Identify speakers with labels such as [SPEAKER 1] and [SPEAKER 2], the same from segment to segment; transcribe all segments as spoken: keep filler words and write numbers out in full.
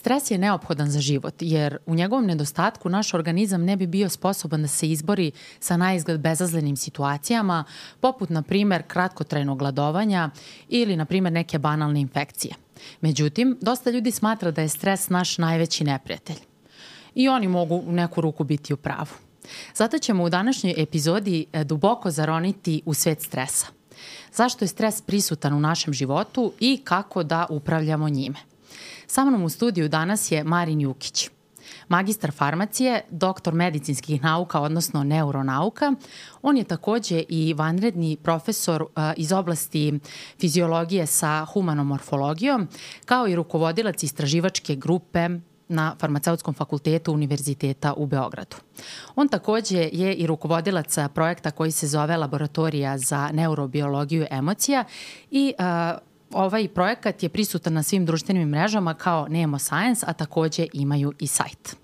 [SPEAKER 1] Stres je neophodan za život, jer u njegovom nedostatku naš organizam ne bi bio sposoban da se izbori sa naizgled bezazlenim situacijama, poput, na primer, kratkotrajnog gladovanja ili, na primer, neke banalne infekcije. Međutim, dosta ljudi smatra da je stres naš najveći neprijatelj. I oni mogu u neku ruku biti u pravu. Zato ćemo u današnjoj epizodi duboko zaroniti u svet stresa. Zašto je stres prisutan u našem životu i kako da upravljamo njime. Sa mnom u studiju danas je Marin Jukić, magistar farmacije, doktor medicinskih nauka, odnosno neuronauka. On je takođe i vanredni profesor iz oblasti fiziologije sa humanom morfologijom, kao i rukovodilac istraživačke grupe na Farmaceutskom fakultetu Univerziteta u Beogradu. On takođe je i rukovodilac projekta koji se zove Laboratorija za neurobiologiju emocija i uh, ovaj projekat je prisutan na svim društvenim mrežama kao Neuroscience, a takođe imaju i sajt.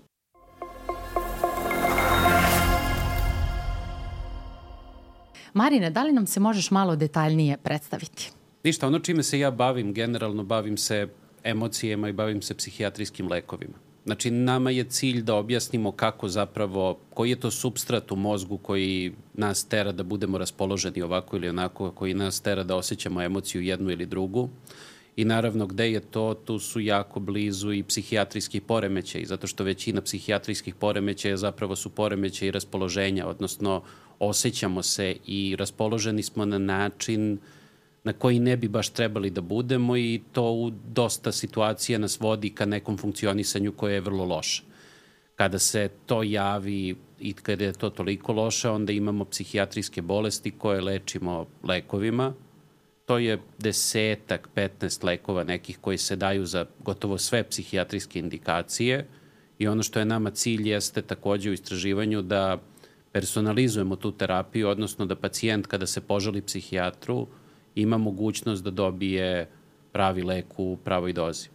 [SPEAKER 1] Marine, da li nam se možeš malo detaljnije predstaviti?
[SPEAKER 2] Ništa, ono čime se ja bavim, generalno bavim se emocijama i bavim se psihijatrijskim lekovima. Znači, nama je cilj da objasnimo kako zapravo, koji je to supstrat u mozgu koji nas tera da budemo raspoloženi ovako ili onako, koji nas tera da osjećamo emociju jednu ili drugu. I naravno, gde je to, tu su jako blizu i psihijatrijski poremećaj, zato što većina psihijatrijskih poremećaja zapravo su poremećaji raspoloženja, odnosno osjećamo se i raspoloženi smo na način na koji ne bi baš trebali da budemo i to u dosta situacija nas vodi ka nekom funkcionisanju koje je vrlo loše. Kada se to javi i kada je to toliko loše, onda imamo psihijatrijske bolesti koje lečimo lekovima. To je desetak, petnaest lekova nekih koji se daju za gotovo sve psihijatrijske indikacije i ono što je nama cilj jeste takođe u istraživanju da personalizujemo tu terapiju, odnosno da pacijent kada se požali psihijatru ima mogućnost da dobije pravi lek u pravoj dozi.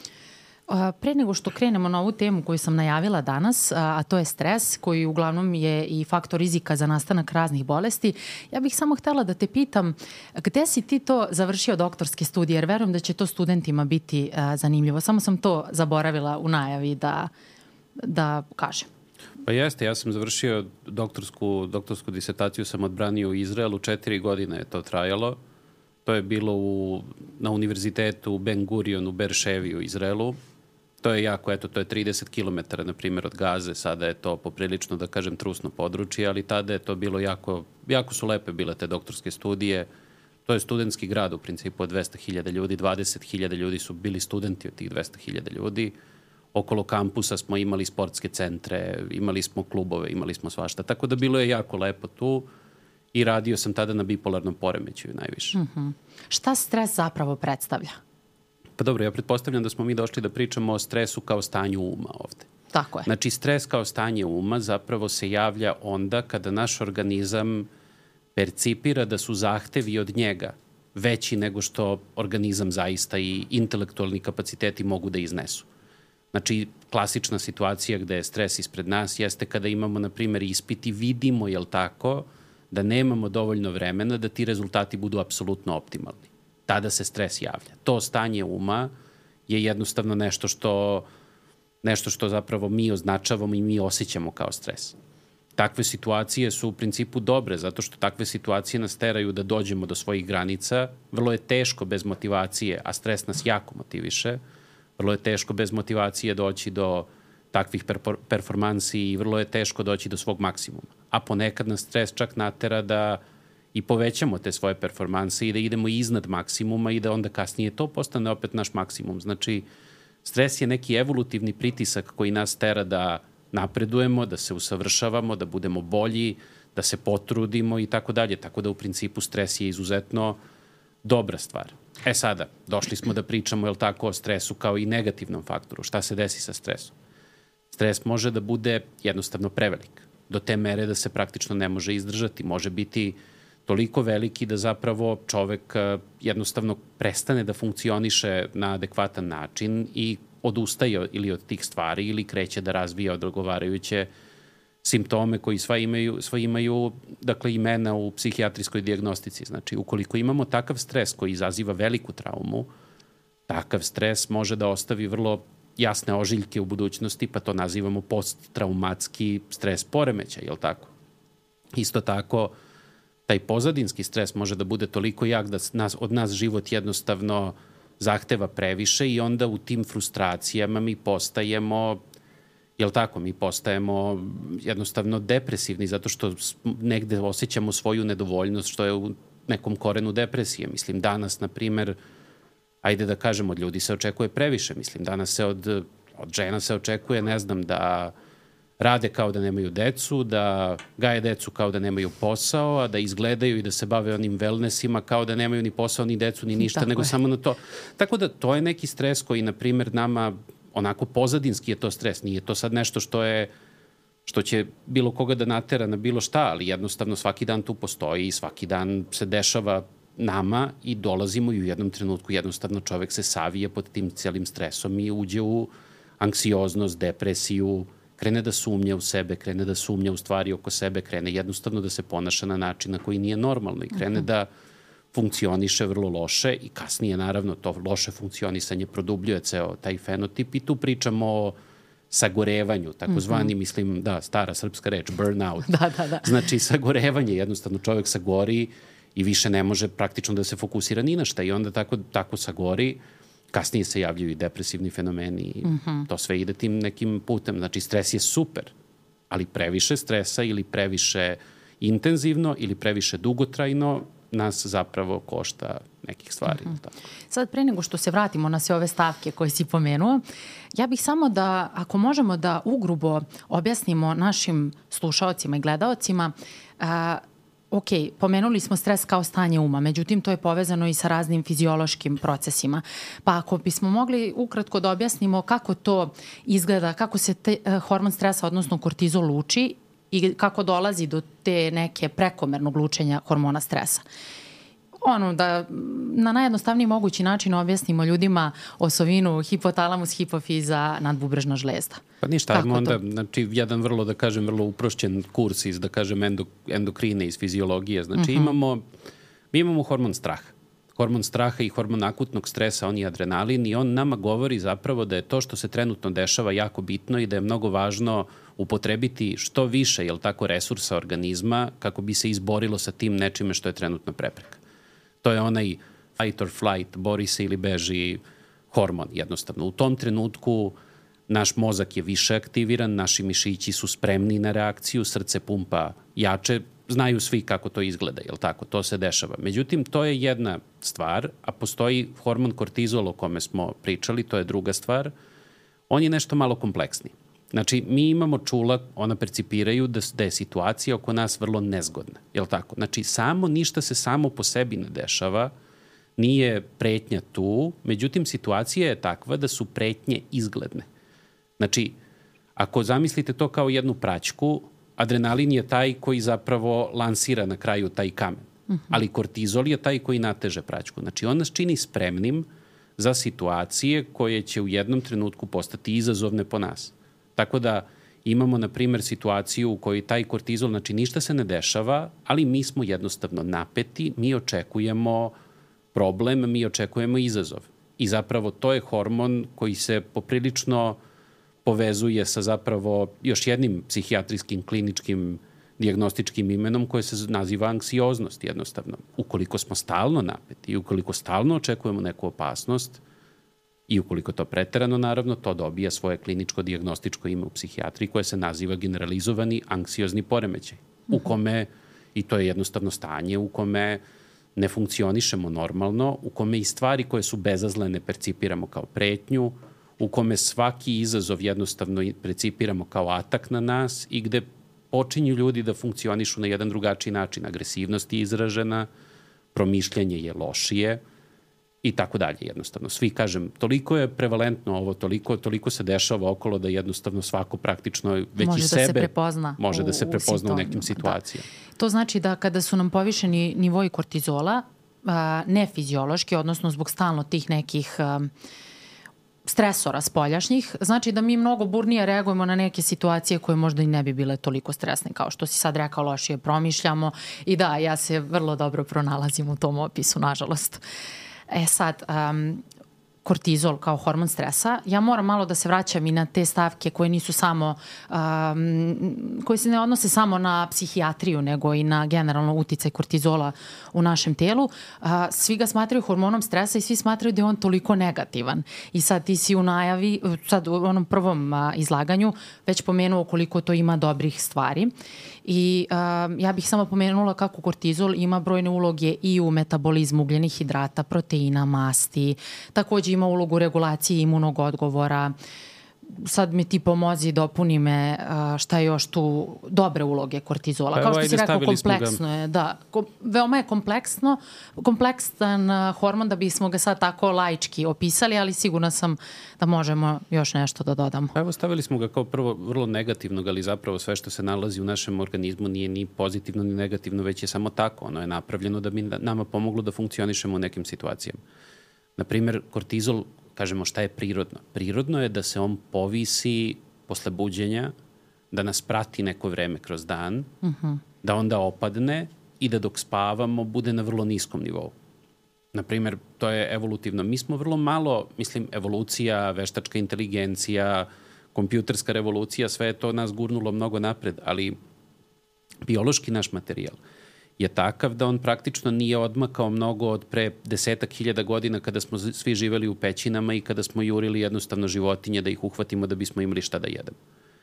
[SPEAKER 1] Pre nego što krenemo na ovu temu koju sam najavila danas, a to je stres, koji uglavnom je i faktor rizika za nastanak raznih bolesti, ja bih samo htela da te pitam gde si ti to završio doktorske studije, jer verujem da će to studentima biti zanimljivo. Samo sam to zaboravila u najavi da, da kažem.
[SPEAKER 2] Pa jeste, ja sam završio doktorsku, doktorsku disertaciju, sam odbranio u Izraelu, četiri godine je to trajalo. To je bilo u, na univerzitetu Ben Gurion u Berševi u Izraelu. To je jako, eto, to je trideset kilometara, na primjer, od Gaze. Sada je to poprilično, da kažem, trusno područje, ali tada je to bilo jako, jako su lepe bile te doktorske studije. To je studentski grad u principu od dvesta hiljada ljudi, dvadeset hiljada ljudi su bili studenti od tih dvesta hiljada ljudi. Okolo kampusa smo imali sportske centre, imali smo klubove, imali smo svašta. Tako da bilo je jako lepo tu. I radio sam tada na bipolarnom poremećaju najviše.
[SPEAKER 1] Mm-hmm. Šta stres zapravo predstavlja?
[SPEAKER 2] Pa dobro, ja pretpostavljam da smo mi došli da pričamo o stresu kao stanju uma ovde.
[SPEAKER 1] Tako je.
[SPEAKER 2] Znači, stres kao stanje uma zapravo se javlja onda kada naš organizam percipira da su zahtevi od njega veći nego što organizam zaista i intelektualni kapaciteti mogu da iznesu. Znači, klasična situacija gde je stres ispred nas jeste kada imamo, na primjer, ispit i vidimo, jel tako, da nemamo dovoljno vremena da ti rezultati budu apsolutno optimalni. Tada se stres javlja. To stanje uma je jednostavno nešto što, nešto što zapravo mi označavamo i mi osjećamo kao stres. Takve situacije su u principu dobre, zato što takve situacije nas teraju da dođemo do svojih granica. Vrlo je teško bez motivacije, a stres nas jako motiviše. Vrlo je teško bez motivacije doći do takvih performansi i vrlo je teško doći do svog maksimuma. A ponekad nas stres čak natera da i povećamo te svoje performanse i da idemo iznad maksimuma i da onda kasnije to postane opet naš maksimum. Znači, stres je neki evolutivni pritisak koji nas tera da napredujemo, da se usavršavamo, da budemo bolji, da se potrudimo i tako dalje. Tako da u principu stres je izuzetno dobra stvar. E sada, došli smo da pričamo, jel tako, o stresu kao i negativnom faktoru. Šta se desi sa stresom? Stres može da bude jednostavno prevelik, do te mere da se praktično ne može izdržati. Može biti toliko veliki da zapravo čovek jednostavno prestane da funkcioniše na adekvatan način i odustaje ili od tih stvari ili kreće da razvija odgovarajuće simptome koji sva imaju, sva imaju dakle, imena u psihijatrijskoj dijagnostici. Znači, ukoliko imamo takav stres koji izaziva veliku traumu, takav stres može da ostavi vrlo jasne ožiljke u budućnosti, pa to nazivamo posttraumatski stres poremećaj, jel tako? Isto tako, taj pozadinski stres može da bude toliko jak da nas, od nas život jednostavno zahteva previše i onda u tim frustracijama mi postajemo, jel tako, mi postajemo jednostavno depresivni zato što negde osjećamo svoju nedovoljnost što je u nekom korenu depresije. Mislim, danas, na primer, ajde da kažem, od ljudi se očekuje previše. Mislim, danas se od, od žena se očekuje, ne znam, da rade kao da nemaju decu, da gaje decu kao da nemaju posao, a da izgledaju i da se bave onim wellnessima kao da nemaju ni posao, ni decu, ni ništa,
[SPEAKER 1] Tako
[SPEAKER 2] nego
[SPEAKER 1] je.
[SPEAKER 2] samo na to. Tako da to je neki stres koji, na primer, nama onako pozadinski je to stres. Nije to sad nešto što je što će bilo koga da natera na bilo šta, ali jednostavno svaki dan tu postoji i svaki dan se dešava nama i dolazimo i u jednom trenutku jednostavno čovek se savije pod tim celim stresom i uđe u anksioznost, depresiju, krene da sumnja u sebe, krene da sumnja u stvari oko sebe, krene jednostavno da se ponaša na način na koji nije normalno i krene uh-huh. da funkcioniše vrlo loše i kasnije naravno to loše funkcionisanje produbljuje ceo taj fenotip i tu pričamo o sagorevanju, takozvani, mm-hmm. mislim, da, stara srpska reč, burnout.
[SPEAKER 1] Da, da, da.
[SPEAKER 2] Znači, sagorevanje, jednostavno čovjek sagori i više ne može praktično da se fokusira ni na šta i onda tako, tako sagori, kasnije se javljaju i depresivni fenomeni i mm-hmm. to sve ide tim nekim putem. Znači, stres je super, ali previše stresa ili previše intenzivno ili previše dugotrajno nas zapravo košta nekih stvari. Mm-hmm. Tako.
[SPEAKER 1] Sad, pre nego što se vratimo na sve ove stavke koje si pomenuo, ja bih samo da, ako možemo da ugrubo objasnimo našim slušaocima i gledaocima, a, ok, pomenuli smo stres kao stanje uma, međutim to je povezano i sa raznim fiziološkim procesima. Pa ako bismo mogli ukratko da objasnimo kako to izgleda, kako se te, uh, hormon stresa, odnosno kortizol luči i kako dolazi do te neke prekomernog lučenja hormona stresa. Ono, da na najjednostavniji mogući način objasnimo ljudima osovinu hipotalamus, hipofiza, nadbubrežna žlezda.
[SPEAKER 2] Pa ništa, ajmo onda, znači, jedan vrlo, da kažem, vrlo uprošćen kurs iz, da kažem, endok, endokrine, iz fiziologije. Znači, uh-huh. imamo, mi imamo hormon straha. Hormon straha i hormon akutnog stresa, on je adrenalin i on nama govori zapravo da je to što se trenutno dešava jako bitno i da je mnogo važno upotrebiti što više, jel tako, resursa organizma kako bi se izborilo sa tim nečime što je trenutno prepreka. To je onaj fight or flight, bori se ili beži hormon jednostavno. U tom trenutku naš mozak je više aktiviran, naši mišići su spremni na reakciju, srce pumpa jače, znaju svi kako to izgleda, jel tako? To se dešava. Međutim, to je jedna stvar, a postoji hormon kortizol o kome smo pričali, to je druga stvar. On je nešto malo kompleksniji. Znači, mi imamo čula, ona percipiraju da, da je situacija oko nas vrlo nezgodna, jel tako? Znači, samo, ništa se samo po sebi ne dešava, nije pretnja tu, međutim, situacija je takva da su pretnje izgledne. Znači, ako zamislite to kao jednu praćku, adrenalin je taj koji zapravo lansira na kraju taj kamen, uh-huh. ali kortizol je taj koji nateže praćku. Znači, on nas čini spremnim za situacije koje će u jednom trenutku postati izazovne po nas. Tako da imamo, na primer, situaciju u kojoj taj kortizol, znači ništa se ne dešava, ali mi smo jednostavno napeti, mi očekujemo problem, mi očekujemo izazov. I zapravo to je hormon koji se poprilično povezuje sa zapravo još jednim psihijatrijskim, kliničkim, dijagnostičkim imenom koje se naziva anksioznost jednostavno. Ukoliko smo stalno napeti i ukoliko stalno očekujemo neku opasnost, i ukoliko to preterano, naravno, to dobija svoje kliničko dijagnostičko ime u psihijatriji koje se naziva generalizovani anksiozni poremećaj, u kome, i to je jednostavno stanje, u kome ne funkcionišemo normalno, u kome i stvari koje su bezazlene percipiramo kao pretnju, u kome svaki izazov jednostavno percipiramo kao atak na nas i gde počinju ljudi da funkcionišu na jedan drugačiji način. Agresivnost je izražena, promišljanje je lošije, i tako dalje jednostavno. Svi, kažem, toliko je prevalentno ovo, toliko, toliko se dešava okolo da jednostavno svako praktično već
[SPEAKER 1] može
[SPEAKER 2] i
[SPEAKER 1] da
[SPEAKER 2] sebe
[SPEAKER 1] se prepozna
[SPEAKER 2] može
[SPEAKER 1] u,
[SPEAKER 2] da se prepozna u, u nekim
[SPEAKER 1] da.
[SPEAKER 2] situacijama.
[SPEAKER 1] To znači da kada su nam povišeni nivoji kortizola, a, nefiziološki, odnosno zbog stalno tih nekih a, stresora spoljašnjih, znači da mi mnogo burnije reagujemo na neke situacije koje možda i ne bi bile toliko stresne, kao što si sad rekao, lošije promišljamo i da, ja se vrlo dobro pronalazim u tom opisu, nažalost. E sad, um, kortizol kao hormon stresa, ja moram malo da se vraćam i na te stavke koje nisu samo, um, koje se ne odnose samo na psihijatriju, nego i na generalno uticaj kortizola u našem telu. Uh, svi ga smatraju hormonom stresa i svi smatraju da je on toliko negativan. I sad ti si u najavi, sad u onom prvom uh, izlaganju već pomenuo koliko to ima dobrih stvari. I uh, ja bih samo pomenula kako kortizol ima brojne uloge i u metabolizmu ugljenih hidrata, proteina, masti, takođe ima ulogu regulacije imunog odgovora. Sad mi ti pomozi, dopuni me uh, šta je još tu dobre uloge kortizola.
[SPEAKER 2] Pa
[SPEAKER 1] kao
[SPEAKER 2] evo,
[SPEAKER 1] što si rekao, kompleksno
[SPEAKER 2] ga...
[SPEAKER 1] je. Da, ko, veoma je kompleksno, kompleksan uh, hormon da bismo ga sad tako laički opisali, ali sigurna sam da možemo još nešto da dodamo.
[SPEAKER 2] Pa evo, stavili smo ga kao prvo vrlo negativnog, ali zapravo sve što se nalazi u našem organizmu nije ni pozitivno ni negativno, već je samo tako. Ono je napravljeno da bi nama pomoglo da funkcionišemo u nekim situacijama. Naprimer, kortizol, kažemo šta je prirodno. Prirodno je da se on povisi posle buđenja, da nas prati neko vreme kroz dan, uh-huh. da onda opadne i da dok spavamo bude na vrlo niskom nivou. Naprimer, to je evolutivno. Mi smo vrlo malo, mislim, evolucija, veštačka inteligencija, kompjuterska revolucija, sve je to nas gurnulo mnogo napred, ali biološki naš materijal je takav da on praktično nije odmakao mnogo od pre desetak hiljada godina kada smo svi živeli u pećinama i kada smo jurili jednostavno životinje da ih uhvatimo da bismo imali šta da jedemo.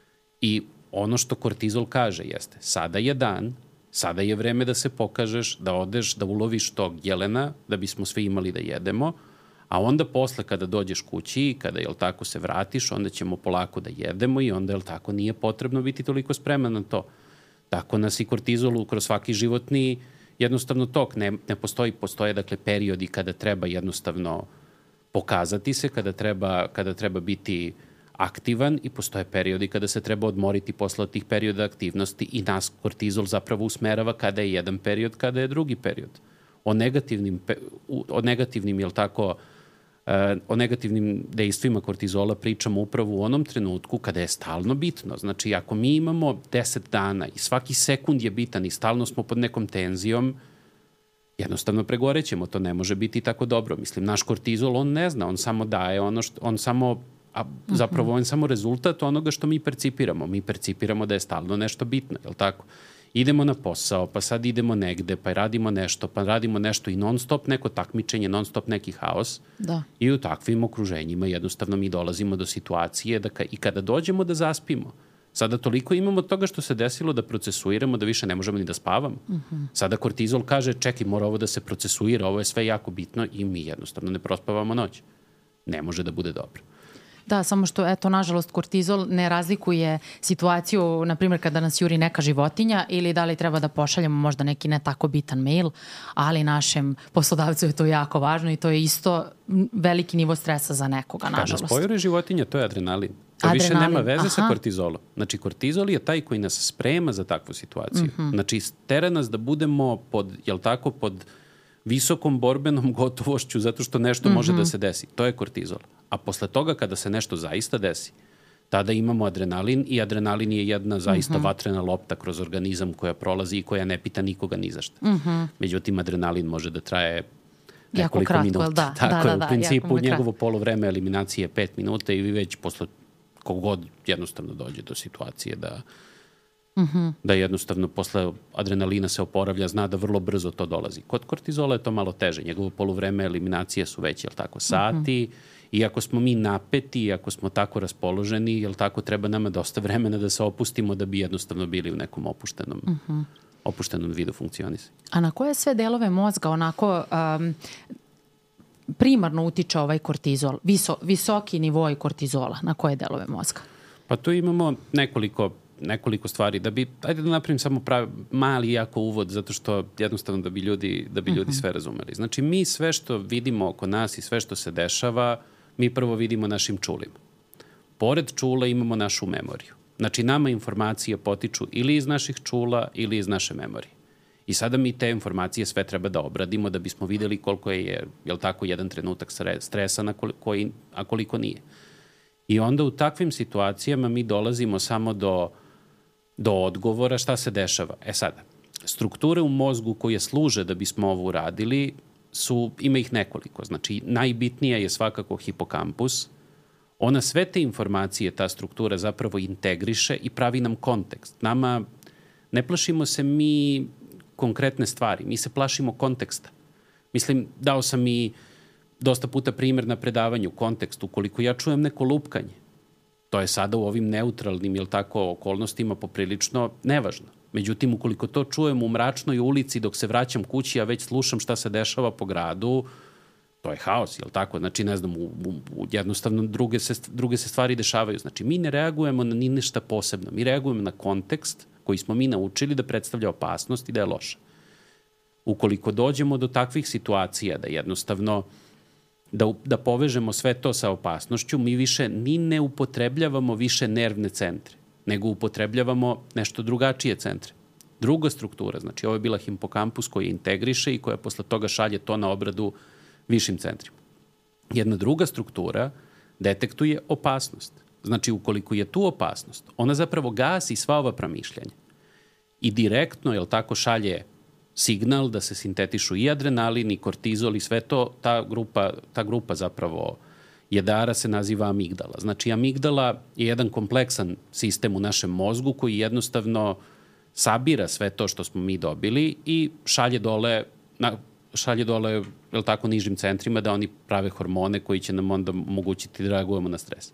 [SPEAKER 2] I ono što kortizol kaže jeste, sada je dan, sada je vreme da se pokažeš, da odeš, da uloviš tog jelena, da bismo svi imali da jedemo, a onda posle kada dođeš kući, kada, jel tako, se vratiš, onda ćemo polako da jedemo i onda, jel tako, nije potrebno biti toliko spreman na to. Tako nas i kortizol kroz svaki životni jednostavno tok. Ne, ne postoji, postoje dakle periodi kada treba jednostavno pokazati se, kada treba, kada treba biti aktivan i postoje periodi kada se treba odmoriti posle tih perioda aktivnosti i nas kortizol zapravo usmerava kada je jedan period, kada je drugi period. O negativnim, o negativnim, jel tako, o negativnim dejstvima kortizola pričamo upravo u onom trenutku kada je stalno bitno. Znači, ako mi imamo deset dana i svaki sekund je bitan i stalno smo pod nekom tenzijom, jednostavno pregorećemo. To ne može biti tako dobro. Mislim, naš kortizol, on ne zna, on samo daje ono što, on samo, a zapravo on je samo rezultat onoga što mi percipiramo. Mi percipiramo da je stalno nešto bitno, je li tako? Idemo na posao, pa sad idemo negde, pa radimo nešto, pa radimo nešto i non stop neko takmičenje, non stop neki haos.
[SPEAKER 1] Da.
[SPEAKER 2] I u takvim okruženjima jednostavno mi dolazimo do situacije da ka, i kada dođemo da zaspimo, sada toliko imamo toga što se desilo da procesuiramo da više ne možemo ni da spavamo. Uh-huh. Sada kortizol kaže, čekaj, mora ovo da se procesuira, ovo je sve jako bitno i mi jednostavno ne prospavamo noć. Ne može da bude dobro.
[SPEAKER 1] Da, samo što, eto, nažalost, kortizol ne razlikuje situaciju, na primjer, kada nas juri neka životinja ili da li treba da pošaljemo možda neki ne tako bitan mail, ali našem poslodavcu je to jako važno i to je isto veliki nivo stresa za nekoga, nažalost.
[SPEAKER 2] Kada nas pojure životinja, to je adrenalin. To adrenalin. Više nema veze Aha. sa kortizolom. Znači, kortizol je taj koji nas sprema za takvu situaciju. Mm-hmm. Znači, tera nas da budemo pod, jel tako, pod visokom borbenom gotovošću zato što nešto mm-hmm. može da se desi. To je kortizol. A posle toga kada se nešto zaista desi, tada imamo adrenalin i adrenalin je jedna zaista mm-hmm. vatrena lopta kroz organizam koja prolazi i koja ne pita nikoga ni za šta. Mm-hmm. Međutim, adrenalin može da traje nekoliko
[SPEAKER 1] kratko,
[SPEAKER 2] minuta.
[SPEAKER 1] Da,
[SPEAKER 2] Tako
[SPEAKER 1] da,
[SPEAKER 2] je,
[SPEAKER 1] da,
[SPEAKER 2] u principu
[SPEAKER 1] da,
[SPEAKER 2] njegovo polovreme eliminacije je pet minuta i vi već posle kogod jednostavno dođe do situacije da Mm-hmm. da jednostavno posle adrenalina se oporavlja, zna da vrlo brzo to dolazi. Kod kortizola je to malo teže. Njegovo poluvreme eliminacije su već, jel tako, sati. Mm-hmm. I ako smo mi napeti, ako smo tako raspoloženi, jel tako, treba nama dosta vremena da se opustimo da bi jednostavno bili u nekom opuštenom, mm-hmm. opuštenom vidu funkcionisanja.
[SPEAKER 1] A na koje sve delove mozga onako um, primarno utiče ovaj kortizol? Viso, visoki nivoi kortizola, na koje delove mozga?
[SPEAKER 2] Pa tu imamo nekoliko nekoliko stvari, da bi, ajde da napravim samo pravi, mali jako uvod, zato što jednostavno da bi ljudi, da bi ljudi sve razumeli. Znači, mi sve što vidimo oko nas i sve što se dešava, mi prvo vidimo našim čulima. Pored čula imamo našu memoriju. Znači, nama informacije potiču ili iz naših čula ili iz naše memorije. I sada mi te informacije sve treba da obradimo da bismo videli koliko je, jel tako, jedan trenutak stresa, na koliko, a koliko nije. I onda u takvim situacijama mi dolazimo samo do do odgovora šta se dešava. E sada, strukture u mozgu koje služe da bismo ovo uradili su, ima ih nekoliko. Znači, najbitnija je svakako hipokampus. Ona sve te informacije, ta struktura zapravo integriše i pravi nam kontekst. Nama ne plašimo se mi konkretne stvari, mi se plašimo konteksta. Mislim, dao sam i dosta puta primjer na predavanju, kontekstu. Koliko ja čujem neko lupkanje, to je sada u ovim neutralnim, jel tako, okolnostima poprilično nevažno. Međutim, ukoliko to čujem u mračnoj ulici dok se vraćam kući, ja već slušam šta se dešava po gradu, to je haos, jel tako? Znači, ne znam, u, u, u jednostavno druge se, druge se stvari dešavaju. Znači, mi ne reagujemo na ni ništa posebno. Mi reagujemo na kontekst koji smo mi naučili da predstavlja opasnost i da je loša. Ukoliko dođemo do takvih situacija da jednostavno da, da povežemo sve to sa opasnošću, mi više ni ne upotrebljavamo više nervne centre, nego upotrebljavamo nešto drugačije centre. Druga struktura, znači ovo je bila hipokampus koji integriše i koja posle toga šalje to na obradu višim centrima. Jedna druga struktura detektuje opasnost. Znači, ukoliko je tu opasnost, ona zapravo gasi sva ova promišljanja i direktno, jel tako, šalje signal da se sintetišu i adrenalin i kortizol i sve to, ta grupa, ta grupa zapravo jedara se naziva amigdala. Znači, amigdala je jedan kompleksan sistem u našem mozgu koji jednostavno sabira sve to što smo mi dobili i šalje dole, na, šalje dole, jel tako, nižim centrima da oni prave hormone koji će nam onda omogućiti da reagujemo na stres.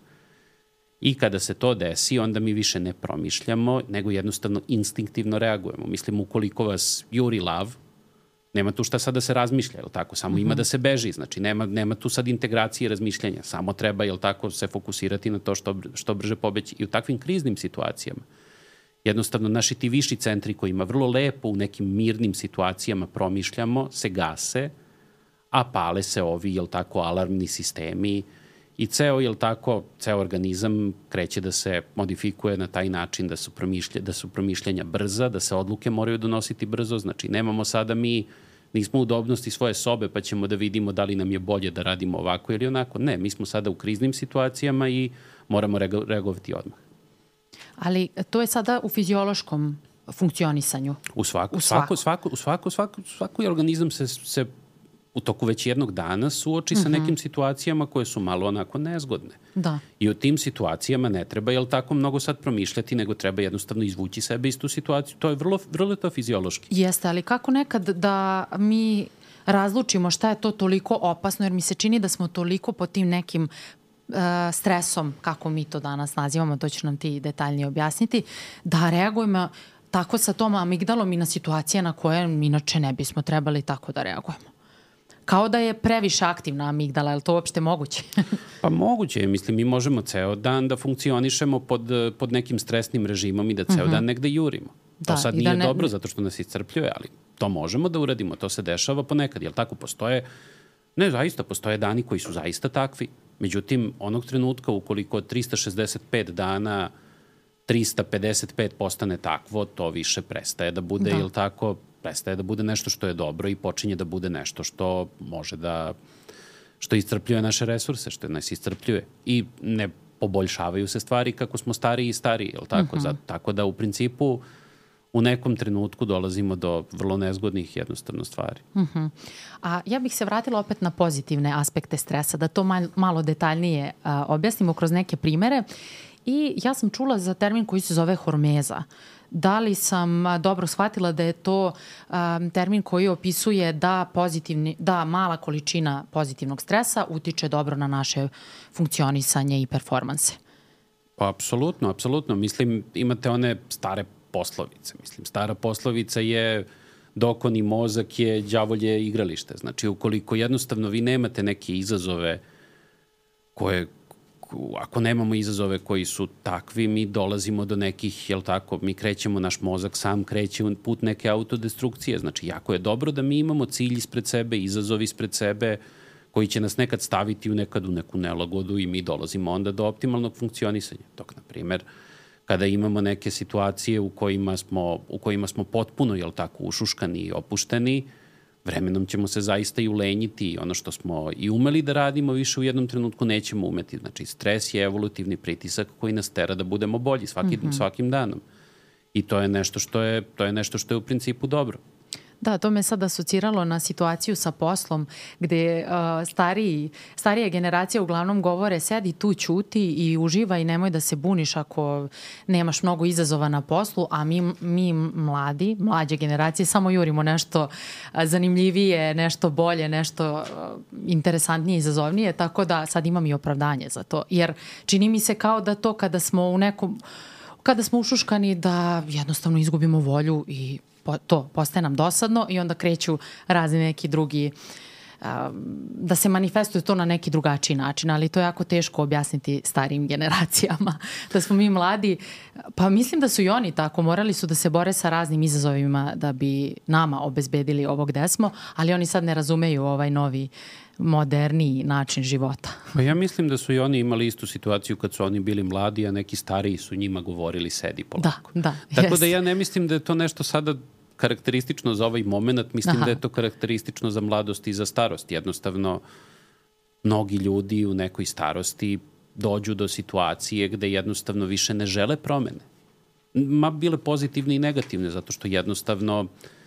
[SPEAKER 2] I kada se to desi, onda mi više ne promišljamo, nego jednostavno instinktivno reagujemo. Mislim, ukoliko vas juri lav, nema tu šta sad da se razmišlja, jel tako? Samo mm-hmm. ima da se beži, znači nema, nema tu sad integracije i razmišljanja. Samo treba, jel tako, se fokusirati na to što, što brže pobeći. I u takvim kriznim situacijama, jednostavno naši ti viši centri kojima vrlo lepo u nekim mirnim situacijama promišljamo, se gase, a pale se ovi, jel tako, alarmni sistemi i ceo, jel tako, ceo organizam kreće da se modifikuje na taj način da su, promišlja, da su promišljanja brza, da se odluke moraju donositi brzo, znači nemamo sada mi, nismo u udobnosti svoje sobe pa ćemo da vidimo da li nam je bolje da radimo ovako ili onako. Ne, mi smo sada u kriznim situacijama i moramo reagovati odmah.
[SPEAKER 1] Ali to je sada u fiziološkom funkcionisanju.
[SPEAKER 2] U svaku, u svako, svako, u svako, svako, svako organizam se, se u toku već jednog dana suoči mm-hmm. sa nekim situacijama koje su malo onako nezgodne.
[SPEAKER 1] Da.
[SPEAKER 2] I u tim situacijama ne treba, jel tako, mnogo sad promišljati, nego treba jednostavno izvući sebe iz tu situaciju. To je vrlo, vrlo to fiziološki.
[SPEAKER 1] Jeste, ali kako nekad da mi razlučimo šta je to toliko opasno, jer mi se čini da smo toliko pod tim nekim uh, stresom, kako mi to danas nazivamo, to će nam ti detaljnije objasniti, da reagujemo tako sa tom amigdalom i na situacije na koje inače ne bismo trebali tako da reagujemo. Kao da je previše aktivna amigdala, je li to uopšte moguće?
[SPEAKER 2] Pa moguće je, mislim, mi možemo ceo dan da funkcionišemo pod, pod nekim stresnim režimom i da ceo mm-hmm. dan negde jurimo. To da, sad nije da ne... dobro zato što nas iscrpljuje, ali to možemo da uradimo, to se dešava ponekad, jel tako postoje, ne zaista, postoje dani koji su zaista takvi. Međutim, onog trenutka ukoliko od trista šezdeset pet dana trista pedeset pet postane takvo, to više prestaje da bude, da. jel tako, prestaje da bude nešto što je dobro i počinje da bude nešto što može da, što iscrpljuje naše resurse, što nas iscrpljuje. I ne poboljšavaju se stvari kako smo stariji i stariji, jel tako? Uh-huh. Zato, tako da u principu u nekom trenutku dolazimo do vrlo nezgodnih jednostavno stvari.
[SPEAKER 1] Uh-huh. A ja bih se vratila opet na pozitivne aspekte stresa, da to mal, malo detaljnije a, objasnimo kroz neke primere. I ja sam čula za termin koji se zove hormeza. Da li sam dobro shvatila da je to um, termin koji opisuje da, pozitivni, da mala količina pozitivnog stresa utiče dobro na naše funkcionisanje i performanse?
[SPEAKER 2] Pa apsolutno, apsolutno. Mislim, imate one stare poslovice. Mislim, stara poslovica je dokoni mozak je đavolje igralište. Znači, ukoliko jednostavno vi nemate neke izazove koje ako nemamo izazove koji su takvi, mi dolazimo do nekih, jel tako, mi krećemo, naš mozak sam kreće put neke autodestrukcije. Znači, jako je dobro da mi imamo cilj ispred sebe, izazov ispred sebe, koji će nas nekad staviti u nekad u neku nelagodu i mi dolazimo onda do optimalnog funkcionisanja. Dok, na primjer, kada imamo neke situacije u kojima smo, u kojima smo potpuno, jel tako, ušuškani i opušteni, vremenom ćemo se zaista i ulenjiti i ono što smo i umeli da radimo više u jednom trenutku nećemo umeti. Znači, stres je evolutivni pritisak koji nas tera da budemo bolji svaki, mm-hmm. svakim danom. I to je nešto što je, to je nešto što je u principu dobro.
[SPEAKER 1] Da, to me sad asociralo na situaciju sa poslom gde uh, stariji, starija generacija uglavnom govore sedi tu, ćuti i uživaj i nemoj da se buniš ako nemaš mnogo izazova na poslu, a mi, mi mladi, mlađe generacije samo jurimo nešto zanimljivije, nešto bolje, nešto uh, interesantnije, izazovnije, tako da sad imam i opravdanje za to. Jer čini mi se kao da to kada smo u nekom, kada smo ušuškani da jednostavno izgubimo volju i to postaje nam dosadno i onda kreću razni neki drugi, da se manifestuje to na neki drugačiji način, ali to je jako teško objasniti starijim generacijama. Da smo mi mladi, pa mislim da su i oni tako, morali su da se bore sa raznim izazovima da bi nama obezbedili ovo gde smo, ali oni sad ne razumeju ovaj novi moderniji način života.
[SPEAKER 2] Pa ja mislim da su i oni imali istu situaciju kad su oni bili mladi, a neki stariji su njima govorili sedi polako.
[SPEAKER 1] Da, da.
[SPEAKER 2] Tako
[SPEAKER 1] jest.
[SPEAKER 2] da ja ne mislim da je to nešto sada karakteristično za ovaj moment, mislim Aha. da je to karakteristično za mladost i za starost. Jednostavno, mnogi ljudi u nekoj starosti dođu do situacije gde jednostavno više ne žele promene. Ma bile pozitivne i negativne, zato što jednostavno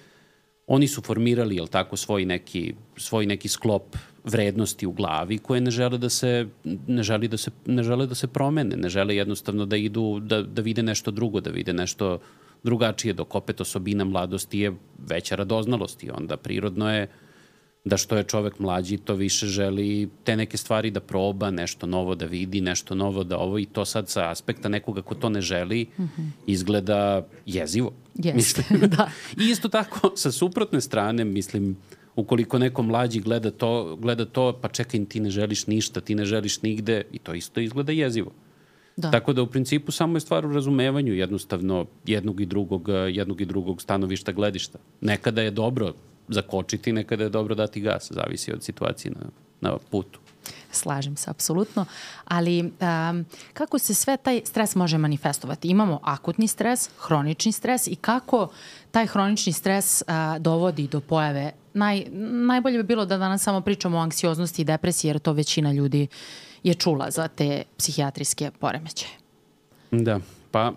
[SPEAKER 2] oni su formirali, jel tako, svoj neki, svoj neki sklop vrednosti u glavi koje ne žele da se, ne žele da se, ne žele da se promene, ne žele jednostavno da idu, da, da vide nešto drugo, da vide nešto drugačije, dok opet osobina mladosti je veća radoznalost i onda prirodno je da što je čovek mlađi, to više želi te neke stvari da proba, nešto novo da vidi, nešto novo da ovo, i to sad sa aspekta nekoga ko to ne želi mm-hmm. izgleda jezivo.
[SPEAKER 1] Jeste, da.
[SPEAKER 2] I isto tako sa suprotne strane, mislim, ukoliko neko mlađi gleda to, gleda to, pa čekaj, ti ne želiš ništa, ti ne želiš nigde, i to isto izgleda jezivo. Da. Tako da u principu samo je stvar u razumevanju jednostavno jednog i drugog, jednog i drugog stanovišta, gledišta. Nekada je dobro zakočiti, nekada je dobro dati gas, zavisi od situacije na, na putu.
[SPEAKER 1] Slažem se, apsolutno. Ali um, kako se sve taj stres može manifestovati? Imamo akutni stres, hronični stres i kako taj hronični stres uh, dovodi do pojave. Naj, najbolje bi bilo da danas samo pričamo o anksioznosti i depresiji, jer to većina ljudi je čula za te psihijatrijske poremećaje.
[SPEAKER 2] Da, pa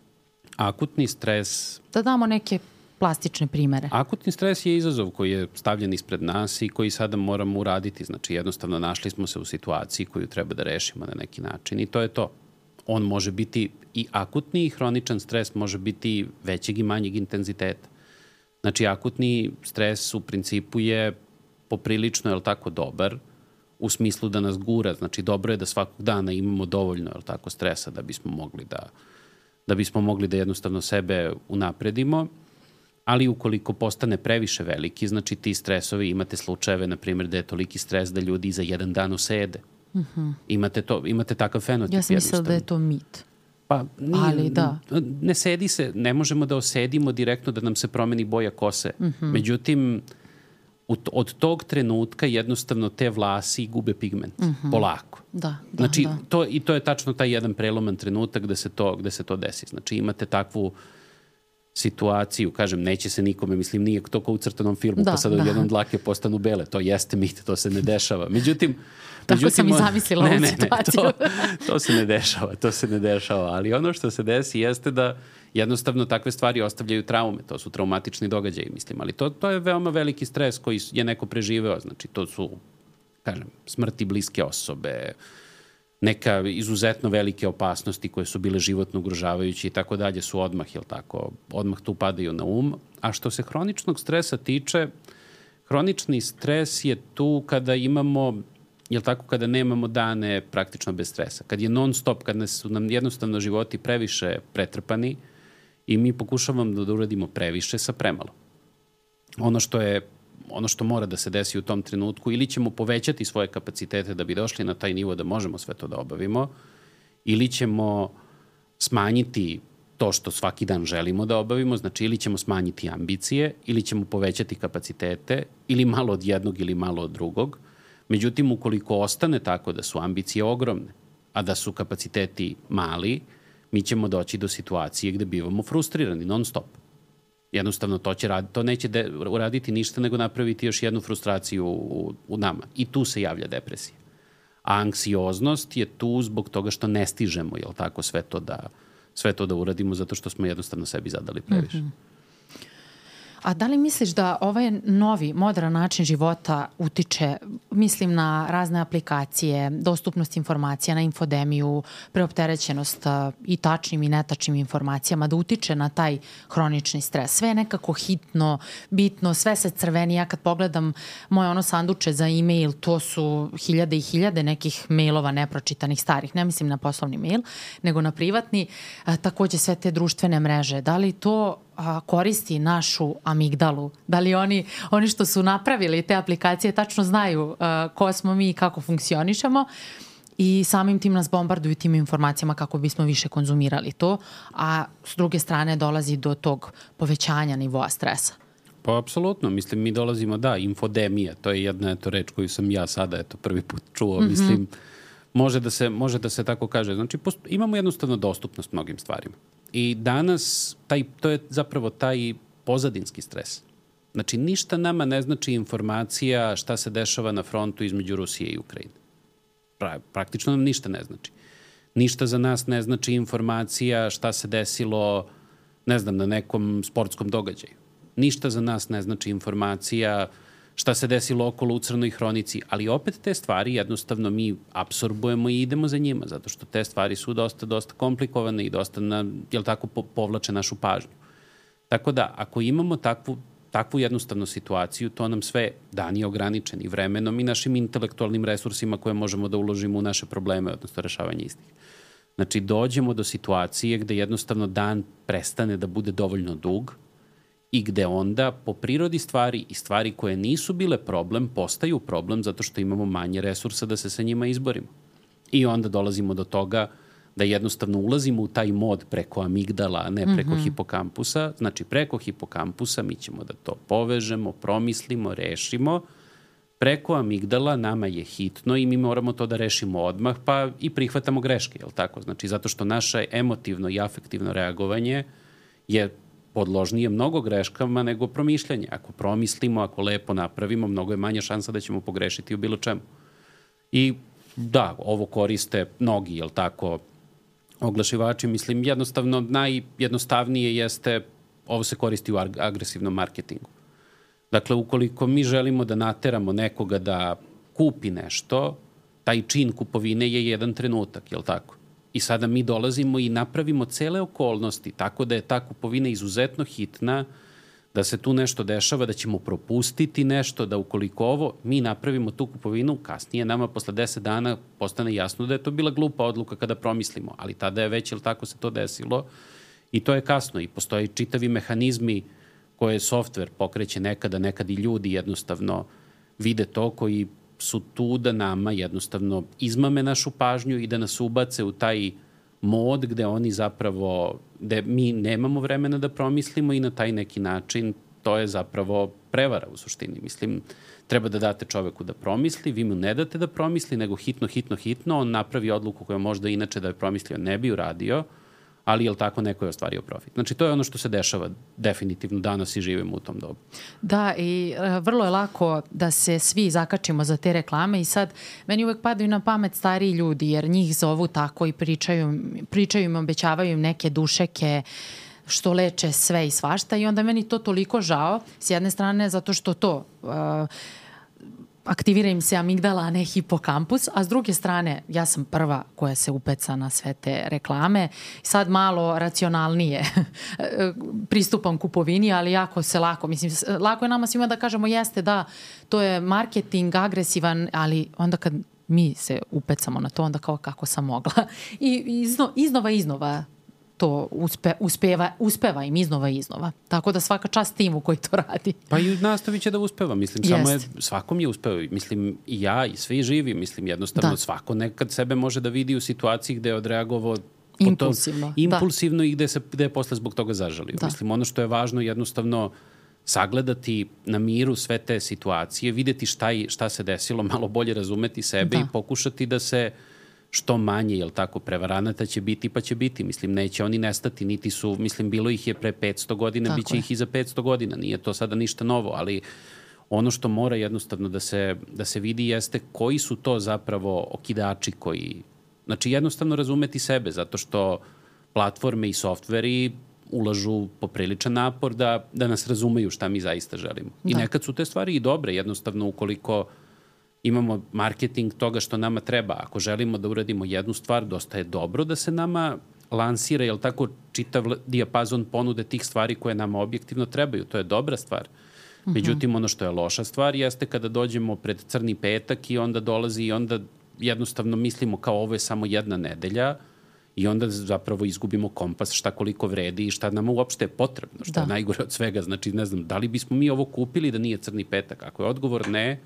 [SPEAKER 2] akutni stres...
[SPEAKER 1] Da damo neke plastične primere.
[SPEAKER 2] Akutni stres je izazov koji je stavljen ispred nas i koji sada moramo uraditi. Znači, jednostavno našli smo se u situaciji koju treba da rešimo na neki način i to je to. On može biti i akutni i hroničan stres može biti većeg i manjeg intenziteta. Znači, akutni stres u principu je poprilično, je li tako, dobar, u smislu da nas gura. Znači, dobro je da svakog dana imamo dovoljno, je li tako, stresa da bismo mogli da, da bismo mogli da jednostavno sebe unapredimo. Ali ukoliko postane previše veliki, znači ti stresovi, imate slučajeve, na primjer, da je toliki stres da ljudi za jedan dan usede. Mm-hmm. Imate, to, imate takav fenotip.
[SPEAKER 1] Ja sam mislila da je to mit.
[SPEAKER 2] Pa nije,
[SPEAKER 1] ali da.
[SPEAKER 2] Ne sedi se, ne možemo da osedimo direktno da nam se promeni boja kose. Mm-hmm. Međutim, od tog trenutka jednostavno te vlasi gube pigment. Mm-hmm. Polako.
[SPEAKER 1] Da, da,
[SPEAKER 2] znači,
[SPEAKER 1] da.
[SPEAKER 2] To, i to je tačno taj jedan preloman trenutak gde se to, gde se to desi. Znači, imate takvu situaciju, kažem, neće se nikome, mislim, nije to kao u crtanom filmu, da, pa sad odjednom dlake postanu bele. To jeste mit, to se ne dešava. Međutim,
[SPEAKER 1] tako
[SPEAKER 2] međutim,
[SPEAKER 1] sam i zamislila
[SPEAKER 2] ne,
[SPEAKER 1] ovu
[SPEAKER 2] ne,
[SPEAKER 1] situaciju.
[SPEAKER 2] Ne, to, to se ne dešava, to se ne dešava. Ali ono što se desi jeste da jednostavno takve stvari ostavljaju traume. To su traumatični događaji, mislim. Ali to, to je veoma veliki stres koji je neko preživeo. Znači, to su, kažem, smrti bliske osobe, neka izuzetno velike opasnosti koje su bile životno ugrožavajuće i tako dalje su odmah, jel tako, odmah tu padaju na um. A što se hroničnog stresa tiče, hronični stres je tu kada imamo, jel tako, kada nemamo dane praktično bez stresa. Kad je non stop, kad su nam jednostavno životi previše pretrpani i mi pokušavamo da uradimo previše sa premalo. Ono što je ono što mora da se desi u tom trenutku, ili ćemo povećati svoje kapacitete da bi došli na taj nivo da možemo sve to da obavimo, ili ćemo smanjiti to što svaki dan želimo da obavimo, znači ili ćemo smanjiti ambicije, ili ćemo povećati kapacitete, ili malo od jednog ili malo od drugog. Međutim, ukoliko ostane tako da su ambicije ogromne, a da su kapaciteti mali, mi ćemo doći do situacije gde bivamo frustrirani non stop. Jednostavno to će raditi, to neće de, uraditi ništa nego napraviti još jednu frustraciju u, u nama. I tu se javlja depresija. A anksioznost je tu zbog toga što ne stižemo, jel tako, sve to da, sve to da uradimo zato što smo jednostavno sebi zadali previše. Mm-hmm.
[SPEAKER 1] A da li misliš da ovaj novi, modern način života utiče, mislim na razne aplikacije, dostupnost informacija, na infodemiju, preopterećenost i tačnim i netačnim informacijama, da utiče na taj hronični stres? Sve je nekako hitno, bitno, sve se crveni. Ja kad pogledam moje ono sanduče za e-mail, to su hiljade i hiljade nekih mailova nepročitanih starih. Ne mislim na poslovni mail, nego na privatni. A, takođe sve te društvene mreže. Da li to a, koristi našu amigdalu? Da li oni, oni što su napravili te aplikacije tačno znaju a, ko smo mi i kako funkcionišemo i samim tim nas bombarduju tim informacijama kako bismo više konzumirali to, a s druge strane dolazi do tog povećanja nivoa stresa?
[SPEAKER 2] Pa, apsolutno. Mislim, mi dolazimo, da, infodemija. To je jedna eto, reč koju sam ja sada eto, prvi put čuo. Mm-hmm. Mislim, može da, se, može da se tako kaže. Znači, post, imamo jednostavno dostupnost mnogim stvarima. I danas, taj, to je zapravo taj pozadinski stres. Znači, ništa nama ne znači informacija šta se dešava na frontu između Rusije i Ukrajine. Pra, praktično nam ništa ne znači. Ništa za nas ne znači informacija šta se desilo, ne znam, na nekom sportskom događaju. Ništa za nas ne znači informacija šta se desilo okolo u Crnoj hronici, ali opet te stvari jednostavno mi apsorbujemo i idemo za njima, zato što te stvari su dosta, dosta komplikovane i dosta, na, jel tako, povlače našu pažnju. Tako da, ako imamo takvu, takvu jednostavnu situaciju, to nam sve dan je ograničen i vremenom i našim intelektualnim resursima koje možemo da uložimo u naše probleme, odnosno rešavanje istih. Znači, dođemo do situacije gde jednostavno dan prestane da bude dovoljno dug, i gde onda po prirodi stvari i stvari koje nisu bile problem postaju problem zato što imamo manje resursa da se sa njima izborimo. I onda dolazimo do toga da jednostavno ulazimo u taj mod preko amigdala, a ne preko mm-hmm. hipokampusa. Znači preko hipokampusa mi ćemo da to povežemo, promislimo, rešimo. Preko amigdala nama je hitno i mi moramo to da rešimo odmah, pa i prihvatamo greške, je li tako? Znači zato što naše emotivno i afektivno reagovanje je podložnije mnogo greškama nego promišljanje. Ako promislimo, ako lepo napravimo, mnogo je manja šansa da ćemo pogrešiti u bilo čemu. I da, ovo koriste mnogi, jel tako, oglašivači. Mislim, jednostavno, najjednostavnije jeste, ovo se koristi u agresivnom marketingu. Dakle, ukoliko mi želimo da nateramo nekoga da kupi nešto, taj čin kupovine je jedan trenutak, jel tako? I sada mi dolazimo i napravimo cele okolnosti, tako da je ta kupovina izuzetno hitna, da se tu nešto dešava, da ćemo propustiti nešto, da ukoliko ovo, mi napravimo tu kupovinu, kasnije nama posle deset dana postane jasno da je to bila glupa odluka kada promislimo, ali tada je već, jel tako, se to desilo i to je kasno i postoje čitavi mehanizmi koje softver pokreće nekada, nekad i ljudi jednostavno vide to, koji su tu da nama jednostavno izmame našu pažnju i da nas ubace u taj mod gde oni zapravo, gde mi nemamo vremena da promislimo i na taj neki način to je zapravo prevara u suštini. Mislim, treba da date čoveku da promisli, vi mu ne date da promisli, nego hitno, hitno, hitno, on napravi odluku koja možda inače da je promislio ne bi uradio, ali je li tako neko je ostvario profit. Znači, to je ono što se dešava definitivno danas i živimo u tom dobu.
[SPEAKER 1] Da, i e, vrlo je lako da se svi zakačimo za te reklame i sad meni uvek padaju na pamet stariji ljudi, jer njih zovu tako i pričaju, pričaju im, obećavaju im neke dušeke što leče sve i svašta i onda meni to toliko žao, s jedne strane zato što to e, aktivira im se amigdala, a ne hipokampus, a s druge strane, ja sam prva koja se upeca na sve te reklame. Sad malo racionalnije pristupam kupovini, ali jako se lako, mislim, lako je nama svima da kažemo jeste da, to je marketing agresivan, ali onda kad mi se upecamo na to, onda kao kako sam mogla. I izno, iznova, iznova to uspe, uspeva, uspeva im iznova i iznova. Tako da svaka čast timu koji to radi.
[SPEAKER 2] Pa i nastavit će da uspeva. Mislim, samo je, svakom je uspeo. Mislim, i ja i svi živi. Mislim, jednostavno da. Svako nekad sebe može da vidi u situaciji gde je odreagovao
[SPEAKER 1] impulsivno.
[SPEAKER 2] Impulsivno
[SPEAKER 1] da.
[SPEAKER 2] I gde, se, gde je posle zbog toga zažalio. Da. Mislim, ono što je važno jednostavno sagledati na miru sve te situacije, videti šta, i, šta se desilo, malo bolje razumeti sebe da. I pokušati da se što manje, jel tako, prevaranata će biti pa će biti. Mislim, neće oni nestati, niti su, mislim, bilo ih je pre petsto godina, tako bit će je. Ih i za petsto godina. Nije to sada ništa novo, ali ono što mora jednostavno da se, da se vidi jeste koji su to zapravo okidači koji, znači jednostavno razumeti sebe, zato što platforme i softveri ulažu popriličan napor da, da nas razumeju šta mi zaista želimo. Da. I nekad su te stvari i dobre, jednostavno ukoliko imamo marketing toga što nama treba. Ako želimo da uradimo jednu stvar, dosta je dobro da se nama lansira, jel tako, čitav dijapazon ponude tih stvari koje nama objektivno trebaju. To je dobra stvar. Međutim, ono što je loša stvar jeste kada dođemo pred crni petak i onda dolazi i onda jednostavno mislimo kao ovo je samo jedna nedelja i onda zapravo izgubimo kompas šta koliko vredi i šta nam uopšte je potrebno, što da. je najgore od svega. Znači, ne znam, da li bismo mi ovo kupili da nije crni petak? Ako je odgovor ne,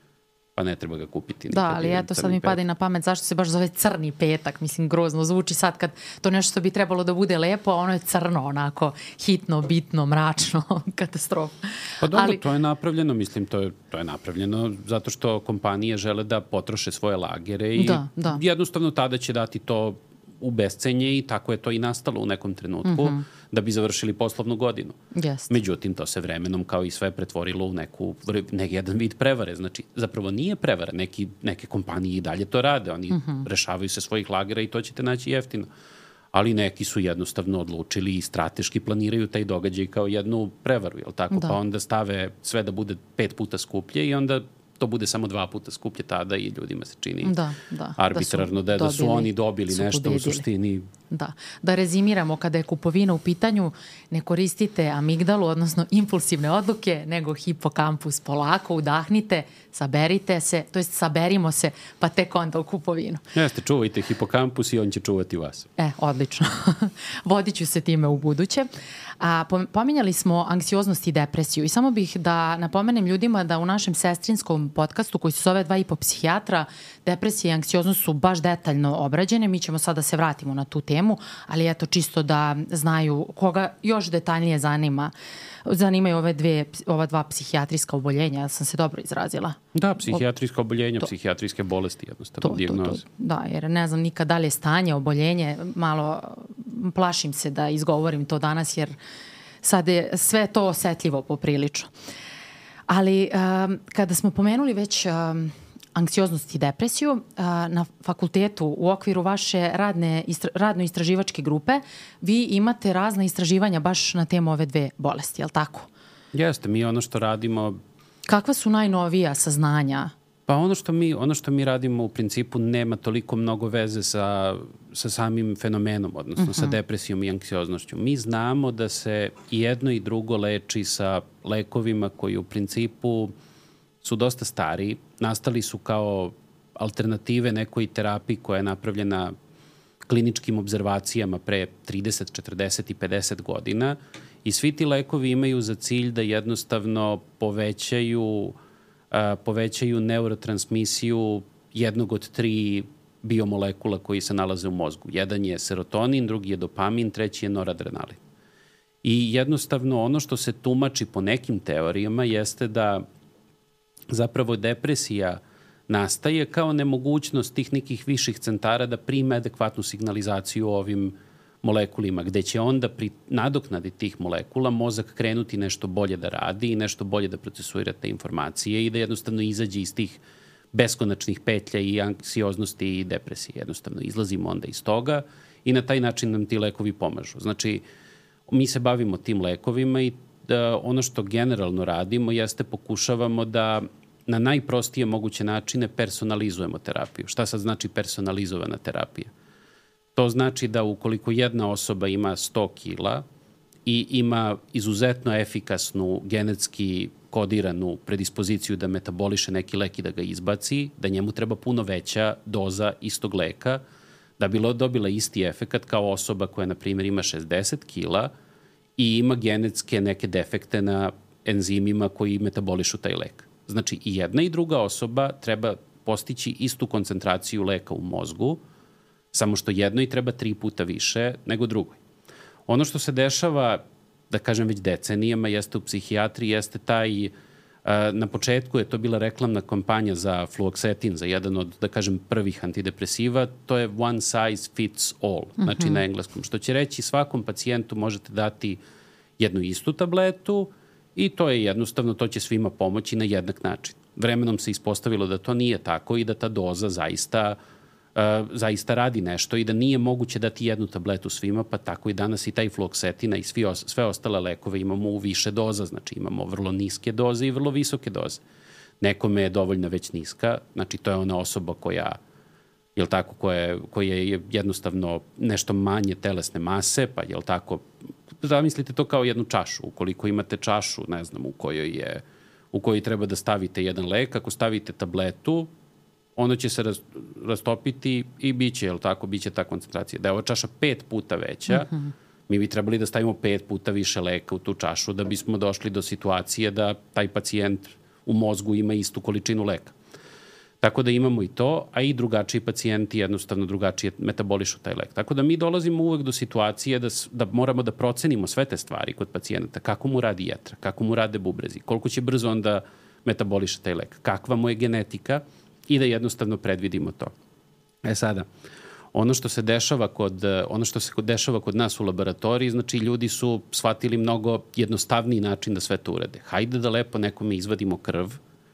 [SPEAKER 2] pa ne treba ga kupiti.
[SPEAKER 1] Da, ali eto sad mi pada i na pamet zašto se baš zove crni petak. Mislim, grozno zvuči sad kad to nešto što bi trebalo da bude lepo, a ono je crno, onako hitno, bitno, mračno, katastrofa.
[SPEAKER 2] Pa dobro,
[SPEAKER 1] ali...
[SPEAKER 2] to je napravljeno, mislim, to je, to je napravljeno zato što kompanije žele da potroše svoje lagere i
[SPEAKER 1] da, da.
[SPEAKER 2] jednostavno tada će dati to u bescenje i tako je to i nastalo u nekom trenutku mm-hmm. da bi završili poslovnu godinu.
[SPEAKER 1] Yes.
[SPEAKER 2] Međutim, to se vremenom kao i sve pretvorilo u neku, neki jedan vid prevare. Znači, zapravo nije prevara. Neki, neke kompanije i dalje to rade. Oni mm-hmm. rešavaju se svojih lagera i to ćete naći jeftino. Ali neki su jednostavno odlučili i strateški planiraju taj događaj kao jednu prevaru, jel tako? Da. Pa onda stave sve da bude pet puta skuplje i onda to bude samo dva puta skuplje tada i ljudima se čini
[SPEAKER 1] da, da,
[SPEAKER 2] arbitrarno da, su, da, da su oni dobili su nešto pobedili. U suštini.
[SPEAKER 1] Da. Da rezimiramo, kada je kupovina u pitanju, ne koristite amigdalu, odnosno impulsivne odluke, nego hipokampus. Polako udahnite, saberite se, to jest saberimo se, pa tek onda u kupovinu.
[SPEAKER 2] Jeste, čuvajte hipokampus i on će čuvati vas.
[SPEAKER 1] E, odlično. Vodit ću se time u buduće. A, pominjali smo anksioznost i depresiju i samo bih da napomenem ljudima da u našem sestrinskom podcastu koji se zove Dva i po psihijatra, depresija i anksioznost su baš detaljno obrađene. Mi ćemo sada da se vratimo na tu temu, ali eto čisto da znaju koga još detaljnije zanima. Zanimaju ove dve, ova dva psihijatrijska oboljenja, ja sam se dobro izrazila.
[SPEAKER 2] Da, psihijatrijska oboljenja, to, psihijatrijske bolesti, jednostavno dijagnoze.
[SPEAKER 1] Da, jer ne znam nikad da li je stanje, oboljenje, malo plašim se da izgovorim to danas, jer sad je sve to osetljivo poprilično. Ali um, kada smo pomenuli već um, anksioznost i depresiju, uh, na fakultetu u okviru vaše radne, istra, radno-istraživačke grupe vi imate razna istraživanja baš na temu ove dve bolesti, je li tako?
[SPEAKER 2] Jeste, mi ono što radimo...
[SPEAKER 1] Kakva su najnovija saznanja?
[SPEAKER 2] Pa ono što mi, ono što mi radimo u principu nema toliko mnogo veze sa, sa samim fenomenom, odnosno uh-huh. sa depresijom i anksioznošću. Mi znamo da se jedno i drugo leči sa lekovima koji u principu su dosta stari, nastali su kao alternative nekoj terapiji koja je napravljena kliničkim obzervacijama pre trideset, četrdeset i pedeset godina i svi ti lekovi imaju za cilj da jednostavno povećaju a, povećaju neurotransmisiju jednog od tri biomolekula koji se nalaze u mozgu. Jedan je serotonin, drugi je dopamin, treći je noradrenalin. I jednostavno ono što se tumači po nekim teorijama jeste da zapravo depresija nastaje kao nemogućnost tih nekih viših centara da prime adekvatnu signalizaciju ovim molekulima, gde će onda pri nadoknadi tih molekula mozak krenuti nešto bolje da radi i nešto bolje da procesuira te informacije i da jednostavno izađe iz tih beskonačnih petlja i anksioznosti i depresije. Jednostavno izlazimo onda iz toga i na taj način nam ti lekovi pomažu. Znači, mi se bavimo tim lekovima i da ono što generalno radimo jeste pokušavamo da na najprostije moguće načine personalizujemo terapiju. Šta sad znači personalizovana terapija? To znači da ukoliko jedna osoba ima sto kila i ima izuzetno efikasnu genetski kodiranu predispoziciju da metaboliše neki lek i da ga izbaci, da njemu treba puno veća doza istog leka da bi dobila isti efekat kao osoba koja, na primjer, ima šezdeset kila i ima genetske neke defekte na enzimima koji metabolišu taj lek. Znači, i jedna i druga osoba treba postići istu koncentraciju leka u mozgu, samo što jednoj treba tri puta više nego drugoj. Ono što se dešava, da kažem već decenijama, jeste u psihijatriji, jeste taj, na početku je to bila reklamna kampanja za fluoksetin, za jedan od, da kažem, prvih antidepresiva, to je one size fits all, znači uh-huh. na engleskom, što će reći svakom pacijentu možete dati jednu istu tabletu i to je jednostavno, to će svima pomoći na jednak način. Vremenom se ispostavilo da to nije tako i da ta doza zaista zaista radi nešto i da nije moguće dati jednu tabletu svima, pa tako i danas i taj fluoksetina i svi os, sve ostale lekove imamo u više doza, znači imamo vrlo niske doze i vrlo visoke doze. Nekome je dovoljna već niska, znači to je ona osoba koja, jel tako, koja, koja je jednostavno nešto manje telesne mase, pa jel tako, zamislite to kao jednu čašu. Ukoliko imate čašu, ne znam, u kojoj je, u kojoj treba da stavite jedan lek, ako stavite tabletu, ono će se raz, rastopiti i bit će, jel tako, bit će ta koncentracija. Da je ova čaša pet puta veća, uh-huh. mi bi trebali da stavimo pet puta više leka u tu čašu da bismo došli do situacije da taj pacijent u mozgu ima istu količinu leka. Tako da imamo i to, a i drugačiji pacijenti jednostavno drugačije metabolišu taj lek. Tako da mi dolazimo uvek do situacije da, da moramo da procenimo sve te stvari kod pacijenta, kako mu radi jetra, kako mu rade bubrezi, koliko će brzo onda metaboliše taj lek, kakva mu je genetika i da jednostavno predvidimo to. E sada, ono što se dešava kod, ono što se dešava kod nas u laboratoriji, znači ljudi su shvatili mnogo jednostavniji način da sve to urade. Hajde da lepo nekome izvadimo krv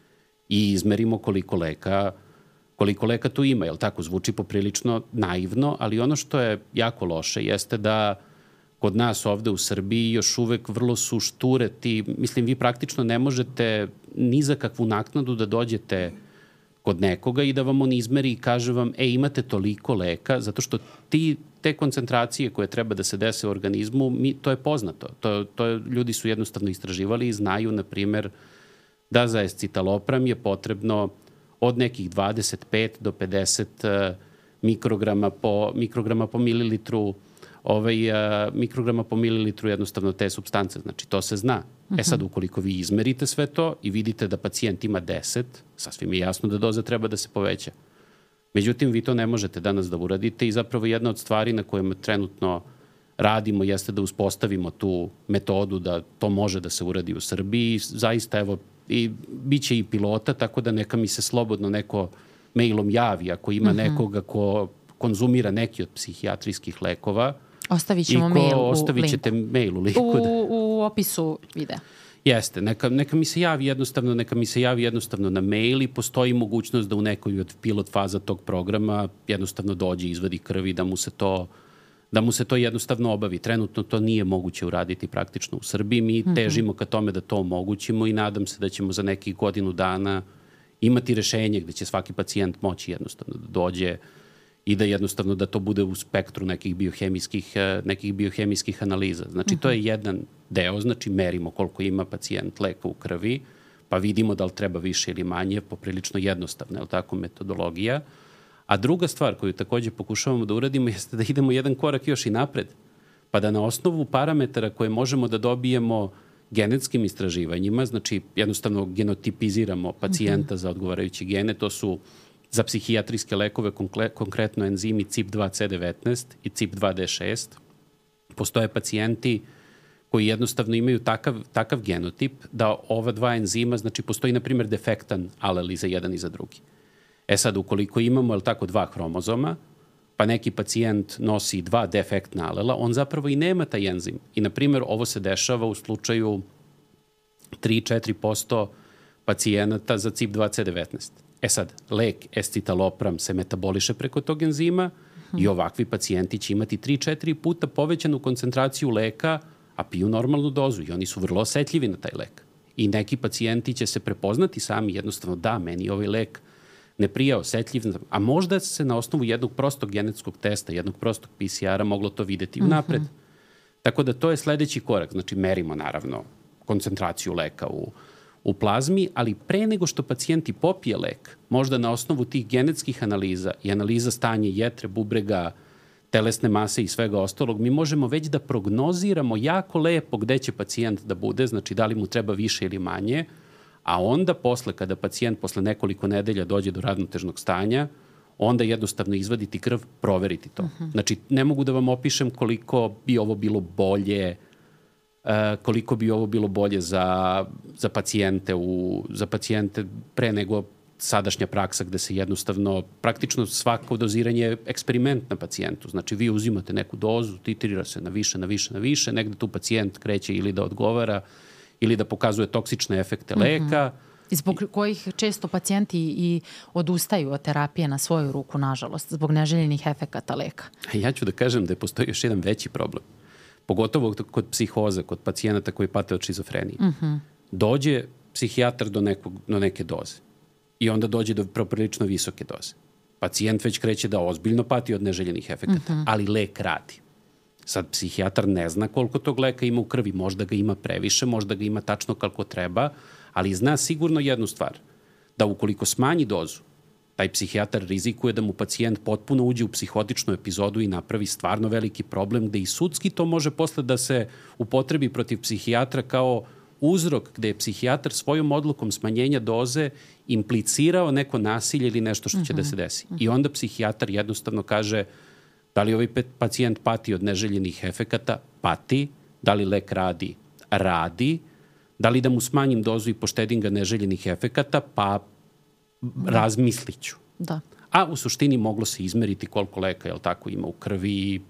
[SPEAKER 2] i izmerimo koliko leka, koliko leka tu ima, jel tako? Zvuči poprilično naivno, ali ono što je jako loše jeste da kod nas ovde u Srbiji još uvek vrlo su šture ti, mislim, vi praktično ne možete ni za kakvu naknadu da dođete kod nekoga i da vam on izmeri i kaže vam, e, imate toliko leka, zato što ti, te koncentracije koje treba da se dese u organizmu, mi, to je poznato. To, to je, ljudi su jednostavno istraživali i znaju, na primer, da za escitalopram je potrebno od nekih dvadeset pet do pedeset uh, mikrograma po, mikrograma po mililitru ovaj, uh, mikrograma po mililitru jednostavno te supstance. Znači, to se zna. Uh-huh. E sad, ukoliko vi izmerite sve to i vidite da pacijent ima deset, sasvim je jasno da doza treba da se poveća. Međutim, vi to ne možete danas da uradite i zapravo jedna od stvari na kojima trenutno radimo jeste da uspostavimo tu metodu da to može da se uradi u Srbiji. Zaista, evo, i bit će i pilota, tako da neka mi se slobodno neko mailom javi ako ima uh-huh. nekoga ko konzumira neki od psihijatrijskih lekova.
[SPEAKER 1] Ostavit ćemo mail u
[SPEAKER 2] ostavit ćete
[SPEAKER 1] linku.
[SPEAKER 2] mail u linku.
[SPEAKER 1] U, u opisu videa.
[SPEAKER 2] Jeste, neka, neka mi se javi jednostavno, neka mi se javi jednostavno na mail i postoji mogućnost da u nekoj od pilot faza tog programa jednostavno dođe, izvadi krvi, da mu se to da mu se to jednostavno obavi. Trenutno to nije moguće uraditi praktično u Srbiji. Mi mm-hmm. težimo ka tome da to omogućimo i nadam se da ćemo za nekih godinu dana imati rešenje gde će svaki pacijent moći jednostavno da dođe i da jednostavno da to bude u spektru nekih biohemijskih, nekih biohemijskih analiza. Znači, mm-hmm. to je jedan deo, znači merimo koliko ima pacijent leka u krvi, pa vidimo da li treba više ili manje, poprilično jednostavna, je li tako, metodologija. A druga stvar koju takođe pokušavamo da uradimo jeste da idemo jedan korak još i napred, pa da na osnovu parametara koje možemo da dobijemo genetskim istraživanjima, znači jednostavno genotipiziramo pacijenta mm-hmm. za odgovarajuće gene, to su za psihijatrijske lekove konkretno enzimi C I P dva C devetnaest i C I P dva D šest. Postoje pacijenti koji jednostavno imaju takav, takav genotip da ova dva enzima, znači postoji na primjer defektan alel i za jedan i za drugi. E sad, ukoliko imamo, je li tako, dva hromozoma, pa neki pacijent nosi dva defektna alela, on zapravo i nema taj enzim. I, na primjer, ovo se dešava u slučaju tri do četiri posto pacijenata za C I P dva C devetnaest. E sad, lek escitalopram se metaboliše preko tog enzima hmm. i ovakvi pacijenti će imati tri do četiri puta povećanu koncentraciju leka, a piju normalnu dozu i oni su vrlo osetljivi na taj lek. I neki pacijenti će se prepoznati sami jednostavno, da, meni ovaj lek ne prija, osetljiv, a možda se na osnovu jednog prostog genetskog testa, jednog prostog P C R-a moglo to videti unapred. Mm-hmm. Tako da to je sledeći korak. Znači, merimo naravno koncentraciju leka u, u plazmi, ali pre nego što pacijenti popije lek, možda na osnovu tih genetskih analiza i analiza stanja jetre, bubrega, telesne mase i svega ostalog, mi možemo već da prognoziramo jako lepo gde će pacijent da bude, znači da li mu treba više ili manje, a onda posle, kada pacijent posle nekoliko nedelja dođe do ravnotežnog stanja, onda jednostavno izvaditi krv, proveriti to. Uh-huh. Znači, ne mogu da vam opišem koliko bi ovo bilo bolje, uh, koliko bi ovo bilo bolje za, za pacijente, u, za pacijente pre nego sadašnja praksa gde se jednostavno, praktično svako doziranje je eksperiment na pacijentu. Znači, vi uzimate neku dozu, titrira se na više, na više, na više, negde tu pacijent kreće ili da odgovara, ili da pokazuje toksične efekte leka, mm-hmm.
[SPEAKER 1] I zbog kojih često pacijenti i odustaju od terapije na svoju ruku, nažalost, zbog neželjenih efekata leka.
[SPEAKER 2] Ja ću da kažem da je postoji još jedan veći problem. Pogotovo kod psihoza, kod pacijenata koji pate od šizofrenije. Uh-huh. Dođe psihijatar do, nekog, do neke doze i onda dođe do poprilično visoke doze. Pacijent već kreće da ozbiljno pati od neželjenih efekata, uh-huh. ali lek radi. Sad psihijatar ne zna koliko tog leka ima u krvi, možda ga ima previše, možda ga ima tačno kako treba, ali zna sigurno jednu stvar, da ukoliko smanji dozu, taj psihijatar rizikuje da mu pacijent potpuno uđe u psihotičnu epizodu i napravi stvarno veliki problem, gde i sudski to može posle da se upotrebi protiv psihijatra kao uzrok gde je psihijatar svojom odlukom smanjenja doze implicirao neko nasilje ili nešto što će uh-huh. da se desi. I onda psihijatar jednostavno kaže da li ovaj pacijent pati od neželjenih efekata? Pati. Da li lek radi? Radi. Da li da mu smanjim dozu i poštedim ga neželjenih efekata? Pa da. razmislit ću.
[SPEAKER 1] Da.
[SPEAKER 2] A u suštini moglo se izmeriti koliko leka, jel tako, ima u krvi i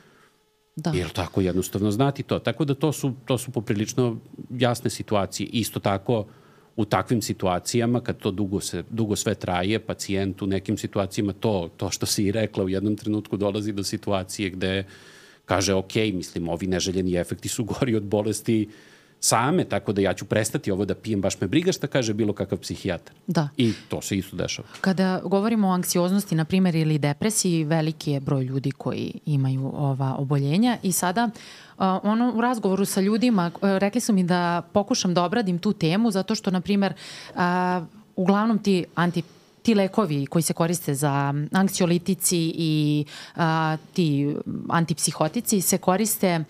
[SPEAKER 2] da. Jel tako, jednostavno znati to. Tako da to su, to su poprilično jasne situacije. Isto tako, u takvim situacijama, kad to dugo, se, dugo sve traje, pacijent u nekim situacijama to, to što si i rekla u jednom trenutku dolazi do situacije gde kaže, ok, mislim, ovi neželjeni efekti su gori od bolesti same, tako da ja ću prestati ovo da pijem, baš me briga šta kaže bilo kakav psihijatar.
[SPEAKER 1] Da.
[SPEAKER 2] I to se isto dešava.
[SPEAKER 1] Kada govorimo o anksioznosti, na primjer, ili depresiji, veliki je broj ljudi koji imaju ova oboljenja i sada uh, ono, u razgovoru sa ljudima uh, rekli su mi da pokušam da obradim tu temu zato što, na primjer, uh, uglavnom ti anti ti lekovi koji se koriste za anksiolitici i uh, ti antipsihotici se koriste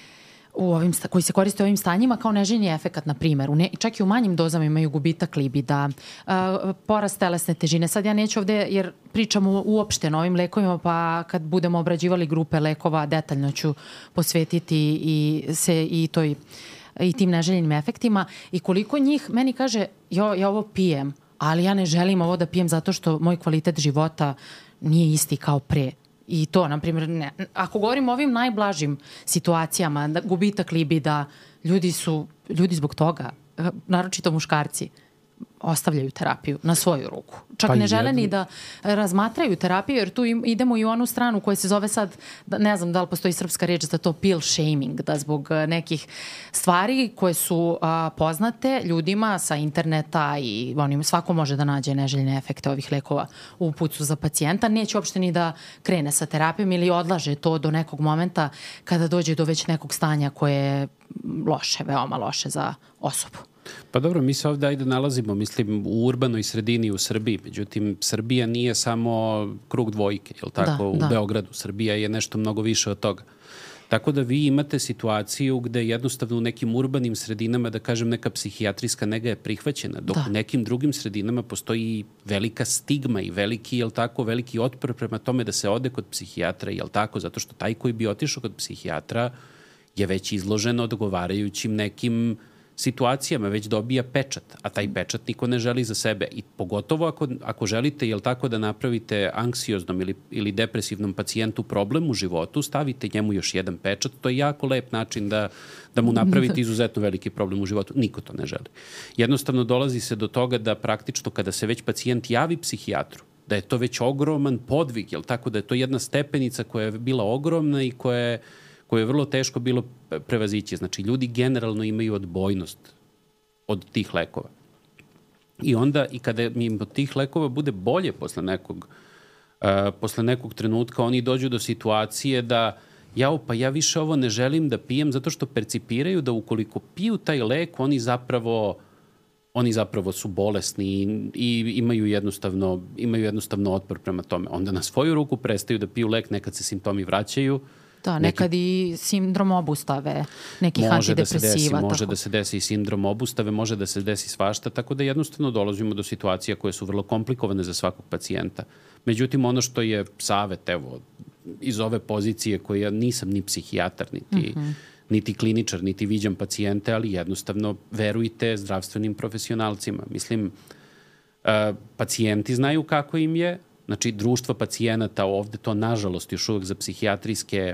[SPEAKER 1] u ovim, koji se koriste u ovim stanjima kao neželjeni efekat, na primjer. Ne, čak i u manjim dozama imaju gubitak libida, uh, porast telesne težine. Sad ja neću ovde, jer pričamo uopšte na ovim lekovima, pa kad budemo obrađivali grupe lekova, detaljno ću posvetiti i se i toj i tim neželjenim efektima. I koliko njih meni kaže, jo, ja ovo pijem, ali ja ne želim ovo da pijem zato što moj kvalitet života nije isti kao pre. I to, na primjer, ne. Ako govorim o ovim najblažim situacijama, da, gubitak libida, ljudi su, ljudi zbog toga, naročito muškarci, ostavljaju terapiju na svoju ruku. Čak pa ne žele ni da razmatraju terapiju, jer tu im, idemo i u onu stranu koja se zove sad, da, ne znam da li postoji srpska reč za to, pill shaming, da zbog nekih stvari koje su a, poznate ljudima sa interneta i onim, svako može da nađe neželjene efekte ovih lekova u uputstvu za pacijenta, neće uopšte ni da krene sa terapijom ili odlaže to do nekog momenta kada dođe do već nekog stanja koje je loše, veoma loše za osobu.
[SPEAKER 2] Pa dobro, mi se ovde ajde nalazimo, mislim, u urbanoj sredini u Srbiji. Međutim, Srbija nije samo krug dvojke, je li tako? Da, u da. Beogradu. Srbija je nešto mnogo više od toga. Tako da vi imate situaciju gde jednostavno u nekim urbanim sredinama, da kažem, neka psihijatrijska nega je prihvaćena, dok da. u nekim drugim sredinama postoji velika stigma i veliki, je li tako, veliki otpor prema tome da se ode kod psihijatra, je li tako? Zato što taj koji bi otišao kod psihijatra je već izložen odgovarajućim nekim situacijama, već dobija pečat, a taj pečat niko ne želi za sebe. I pogotovo ako, ako želite, jel tako, da napravite anksioznom ili, ili depresivnom pacijentu problem u životu, stavite njemu još jedan pečat, to je jako lep način da, da mu napravite izuzetno veliki problem u životu. Niko to ne želi. Jednostavno dolazi se do toga da praktično kada se već pacijent javi psihijatru, da je to već ogroman podvig, jel tako, da je to jedna stepenica koja je bila ogromna i koja je koje je vrlo teško bilo prevazići. Znači, ljudi generalno imaju odbojnost od tih lekova. I onda, i kada mi od tih lekova bude bolje posle nekog, uh, posle nekog trenutka, oni dođu do situacije da jao, pa ja više ovo ne želim da pijem zato što percipiraju da ukoliko piju taj lek, oni zapravo oni zapravo su bolesni i, i imaju jednostavno, imaju jednostavno otpor prema tome. Onda na svoju ruku prestaju da piju lek, nekad se simptomi vraćaju.
[SPEAKER 1] Da, nekad neki, i sindrom obustave, nekih
[SPEAKER 2] može
[SPEAKER 1] antidepresiva.
[SPEAKER 2] Da se desi, može
[SPEAKER 1] tako.
[SPEAKER 2] da se desi i sindrom obustave, može da se desi svašta, tako da jednostavno dolazimo do situacija koje su vrlo komplikovane za svakog pacijenta. Međutim, ono što je savet, evo, iz ove pozicije koje ja nisam ni psihijatar, niti, mm-hmm. niti kliničar, niti viđam pacijente, ali jednostavno verujte zdravstvenim profesionalcima. Mislim, uh, pacijenti znaju kako im je. Znači, društva pacijenata ovde to, nažalost, još uvek za psihijatrijske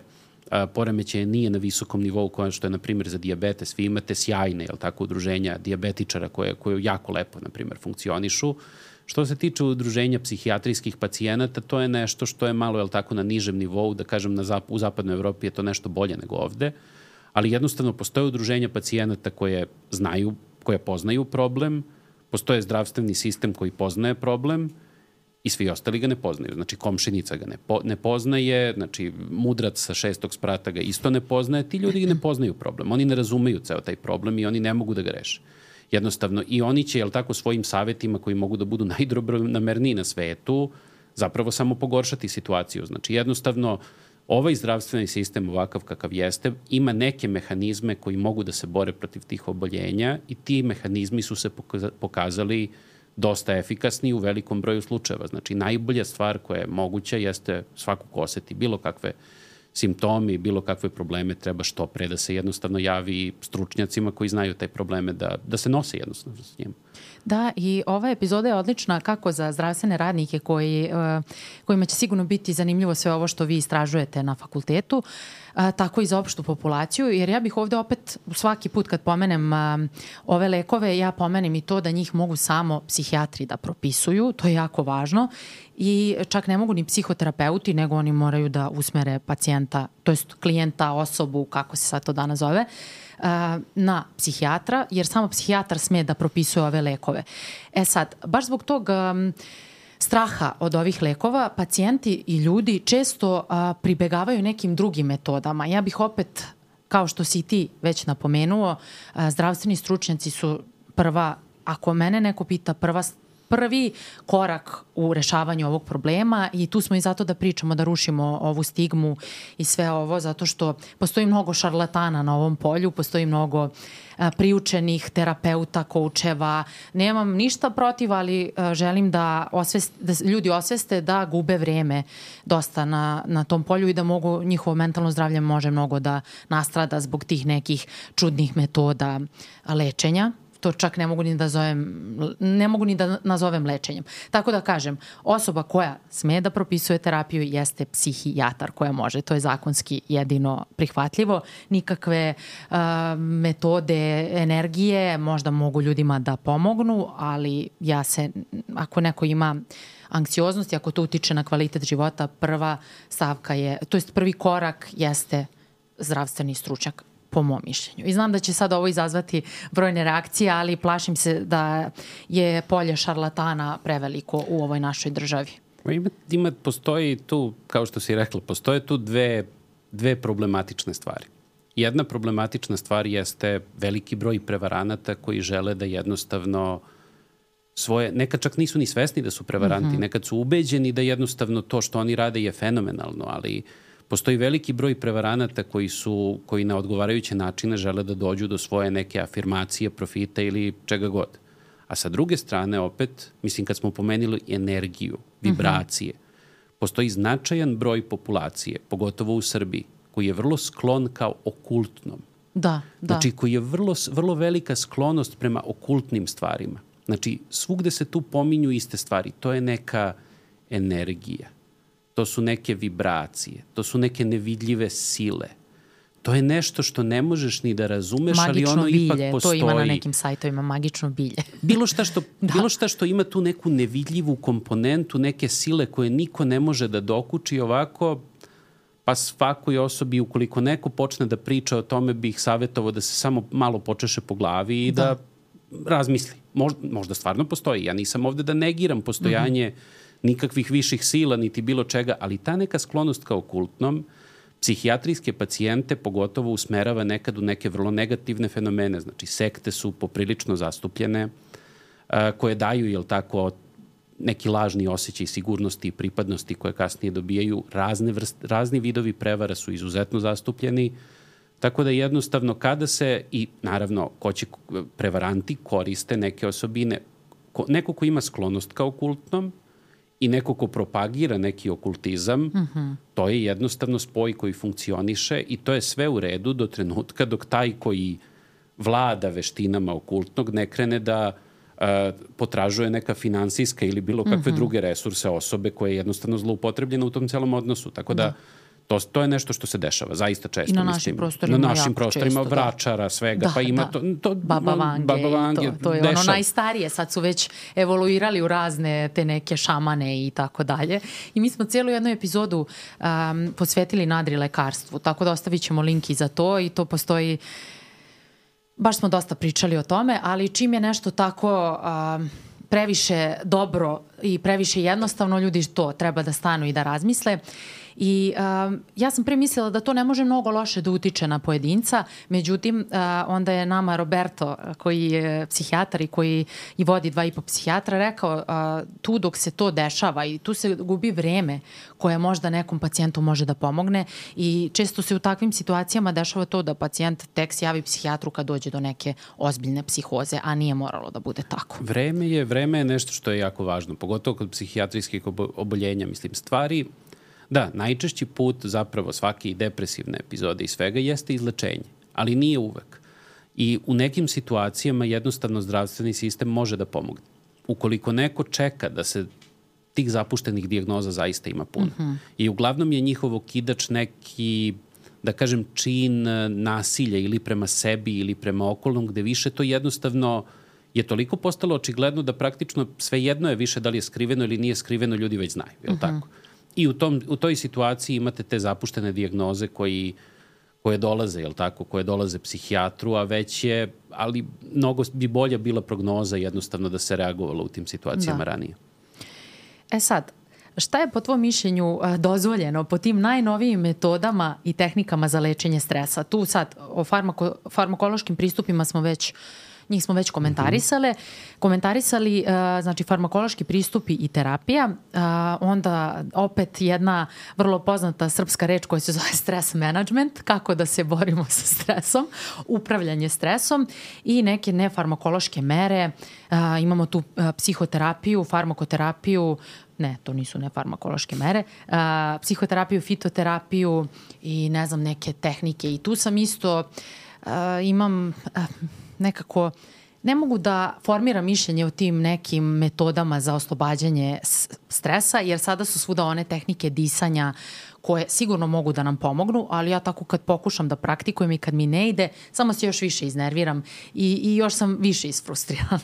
[SPEAKER 2] a, poremećaje nije na visokom nivou kao što je, na primjer, za dijabetes. Vi imate sjajne, jel tako, udruženja dijabetičara koje, koje jako lepo, na primjer, funkcionišu. Što se tiče udruženja psihijatrijskih pacijenata, to je nešto što je malo, jel tako, na nižem nivou, da kažem, na zap u zapadnoj Evropi je to nešto bolje nego ovde, ali jednostavno postoje udruženja pacijenata koje znaju, koje poznaju problem, postoje zdravstveni sistem koji poznaje problem i svi ostali ga ne poznaju. Znači, komšinica ga ne, po, ne poznaje, znači, mudrac sa šestog sprata ga isto ne poznaje, ti ljudi ne poznaju problem. Oni ne razumeju ceo taj problem i oni ne mogu da ga reše. Jednostavno, i oni će, jel tako, svojim savjetima koji mogu da budu najdobronamerniji na svetu, zapravo samo pogoršati situaciju. Znači, jednostavno, ovaj zdravstveni sistem ovakav kakav jeste ima neke mehanizme koji mogu da se bore protiv tih oboljenja i ti mehanizmi su se pokazali dosta efikasni u velikom broju slučajeva. Znači, najbolja stvar koja je moguća jeste svako ko oseti bilo kakve simptomi, bilo kakve probleme, treba što pre da se jednostavno javi stručnjacima koji znaju taj probleme, da, da se nose jednostavno s njim.
[SPEAKER 1] Da, i ova epizoda je odlična kako za zdravstvene radnike koji, kojima će sigurno biti zanimljivo sve ovo što vi istražujete na fakultetu, tako i za opštu populaciju, jer ja bih ovde opet svaki put kad pomenem ove lekove, ja pomenem i to da njih mogu samo psihijatri da propisuju, to je jako važno, i čak ne mogu ni psihoterapeuti, nego oni moraju da usmere pacijenta, to jest klijenta, osobu, kako se sad to danas zove, na psihijatra, jer samo psihijatar sme da propisuje ove lekove. E sad, baš zbog tog um, straha od ovih lekova, pacijenti i ljudi često uh, pribegavaju nekim drugim metodama. Ja bih opet, kao što si ti već napomenuo, uh, zdravstveni stručnjaci su prva, ako mene neko pita, prva prvi korak u rešavanju ovog problema i tu smo i zato da pričamo, da rušimo ovu stigmu i sve ovo, zato što postoji mnogo šarlatana na ovom polju, postoji mnogo a, priučenih terapeuta, koučeva. Nemam ništa protiv, ali a, želim da, osvest, da ljudi osveste da gube vreme dosta na, na tom polju i da mogu, njihovo mentalno zdravlje može mnogo da nastrada zbog tih nekih čudnih metoda lečenja. To čak ne mogu ni da zovem, ne mogu ni da nazovem lečenjem. Tako da kažem, osoba koja sme da propisuje terapiju jeste psihijatar koja može. To je zakonski jedino prihvatljivo. Nikakve uh, metode energije možda mogu ljudima da pomognu, ali ja se, ako neko ima anksioznost i ako to utiče na kvalitet života, prva stavka je, to jest prvi korak jeste zdravstveni stručnjak, po mom mišljenju. I znam da će sad ovo izazvati brojne reakcije, ali plašim se da je polje šarlatana preveliko u ovoj našoj državi.
[SPEAKER 2] Ima, ima, postoji tu, kao što si rekla, postoje tu dve, dve problematične stvari. Jedna problematična stvar jeste veliki broj prevaranata koji žele da jednostavno svoje, nekad čak nisu ni svesni da su prevaranti, mm-hmm. nekad su ubeđeni da jednostavno to što oni rade je fenomenalno, ali postoji veliki broj prevaranata koji su, koji na odgovarajuće načine žele da dođu do svoje neke afirmacije, profita ili čega god. A sa druge strane opet, mislim kad smo pomenuli energiju, vibracije, mm-hmm. postoji značajan broj populacije, pogotovo u Srbiji, koji je vrlo sklon kao okultnom.
[SPEAKER 1] Da, da.
[SPEAKER 2] Znači koji je vrlo, vrlo velika sklonost prema okultnim stvarima. Znači svugde se tu pominju iste stvari. To je neka energija. To su neke vibracije, to su neke nevidljive sile. To je nešto što ne možeš ni da razumeš,
[SPEAKER 1] magično
[SPEAKER 2] ali ono
[SPEAKER 1] bilje,
[SPEAKER 2] ipak postoji.
[SPEAKER 1] To ima na nekim sajtovima, magično bilje.
[SPEAKER 2] Bilo šta što, da. bilo šta što ima tu neku nevidljivu komponentu, neke sile koje niko ne može da dokuči ovako, pa svakoj osobi, ukoliko neko počne da priča o tome, bih savjetovao da se samo malo počeše po glavi i da, da razmisli. Možda, možda stvarno postoji. Ja nisam ovde da negiram postojanje mm-hmm. nikakvih viših sila, niti bilo čega, ali ta neka sklonost ka okultnom psihijatrijske pacijente pogotovo usmerava nekad u neke vrlo negativne fenomene. Znači, sekte su poprilično zastupljene, a, koje daju, jel tako, neki lažni osjećaj sigurnosti i pripadnosti koje kasnije dobijaju. Razne vrst, razni vidovi prevara su izuzetno zastupljeni, tako da jednostavno kada se, i naravno, ko će prevaranti koriste neke osobine, ko, neko ko ima sklonost ka okultnom, i neko ko propagira neki okultizam, mm-hmm. to je jednostavno spoj koji funkcioniše i to je sve u redu do trenutka dok taj koji vlada veštinama okultnog ne krene da uh, potražuje neka finansijska ili bilo kakve mm-hmm. druge resurse osobe koja je jednostavno zloupotrebljena u tom celom odnosu. Tako da, da To, to je nešto što se dešava, zaista često.
[SPEAKER 1] I na našim
[SPEAKER 2] mislim,
[SPEAKER 1] prostorima
[SPEAKER 2] na našim
[SPEAKER 1] jako
[SPEAKER 2] prostorima
[SPEAKER 1] često,
[SPEAKER 2] vračara,
[SPEAKER 1] da.
[SPEAKER 2] svega,
[SPEAKER 1] da,
[SPEAKER 2] pa ima
[SPEAKER 1] da.
[SPEAKER 2] to... to
[SPEAKER 1] Baba Vange,
[SPEAKER 2] Baba Vange
[SPEAKER 1] to, to je
[SPEAKER 2] dešava.
[SPEAKER 1] ono najstarije, sad su već evoluirali u razne te neke šamane i tako dalje. I mi smo cijelu jednu epizodu um, posvetili nadri lekarstvu, tako da ostavit ćemo link i za to i to postoji, baš smo dosta pričali o tome, ali čim je nešto tako... Um, previše dobro i previše jednostavno, ljudi to treba da stanu i da razmisle. I um, ja sam pre mislila da to ne može mnogo loše da utiče na pojedinca, međutim uh, onda je nama Roberto, koji je psihijatar i koji i vodi dva i po psihijatra, rekao uh, tu dok se to dešava i tu se gubi vreme koje možda nekom pacijentu može da pomogne i često se u takvim situacijama dešava to da pacijent tek se javi psihijatru kad dođe do neke ozbiljne psihoze, a nije moralo da bude tako.
[SPEAKER 2] Vreme je, vreme je nešto što je jako važno, pogotovo kod psihijatrijskih oboljenja, mislim, stvari. Da, najčešći put zapravo svake depresivne epizode i svega jeste izlečenje, ali nije uvek. I u nekim situacijama jednostavno zdravstveni sistem može da pomogne. Ukoliko neko čeka da se tih zapuštenih dijagnoza zaista ima puno. Mm-hmm. I uglavnom je njihov okidač neki, da kažem, čin nasilja ili prema sebi ili prema okolnom, gde više to jednostavno je toliko postalo očigledno da praktično svejedno je više da li je skriveno ili nije skriveno, ljudi već znaju, je li mm-hmm. tako? I u, tom, u toj situaciji imate te zapuštene dijagnoze koji, koje dolaze, jel tako, koje dolaze psihijatru, a već je, ali mnogo bi bolja bila prognoza jednostavno da se reagovalo u tim situacijama da. ranije.
[SPEAKER 1] E sad, šta je po tvom mišljenju dozvoljeno po tim najnovijim metodama i tehnikama za lečenje stresa? Tu sad o farmako, farmakološkim pristupima smo već njih smo već komentarisale. Mm-hmm. Komentarisali, uh, znači, farmakološki pristupi i terapija. Uh, onda opet jedna vrlo poznata srpska reč koja se zove stres management, kako da se borimo sa stresom, upravljanje stresom i neke nefarmakološke mere. Uh, imamo tu uh, psihoterapiju, farmakoterapiju, ne, to nisu nefarmakološke mere, uh, psihoterapiju, fitoterapiju i ne znam, neke tehnike. I tu sam isto, uh, imam... Uh, nekako ne mogu da formiram mišljenje o tim nekim metodama za oslobađanje stresa, jer sada su svuda one tehnike disanja koje sigurno mogu da nam pomognu, ali ja tako kad pokušam da praktikujem i kad mi ne ide, samo se još više iznerviram i, i još sam više isfrustrirana.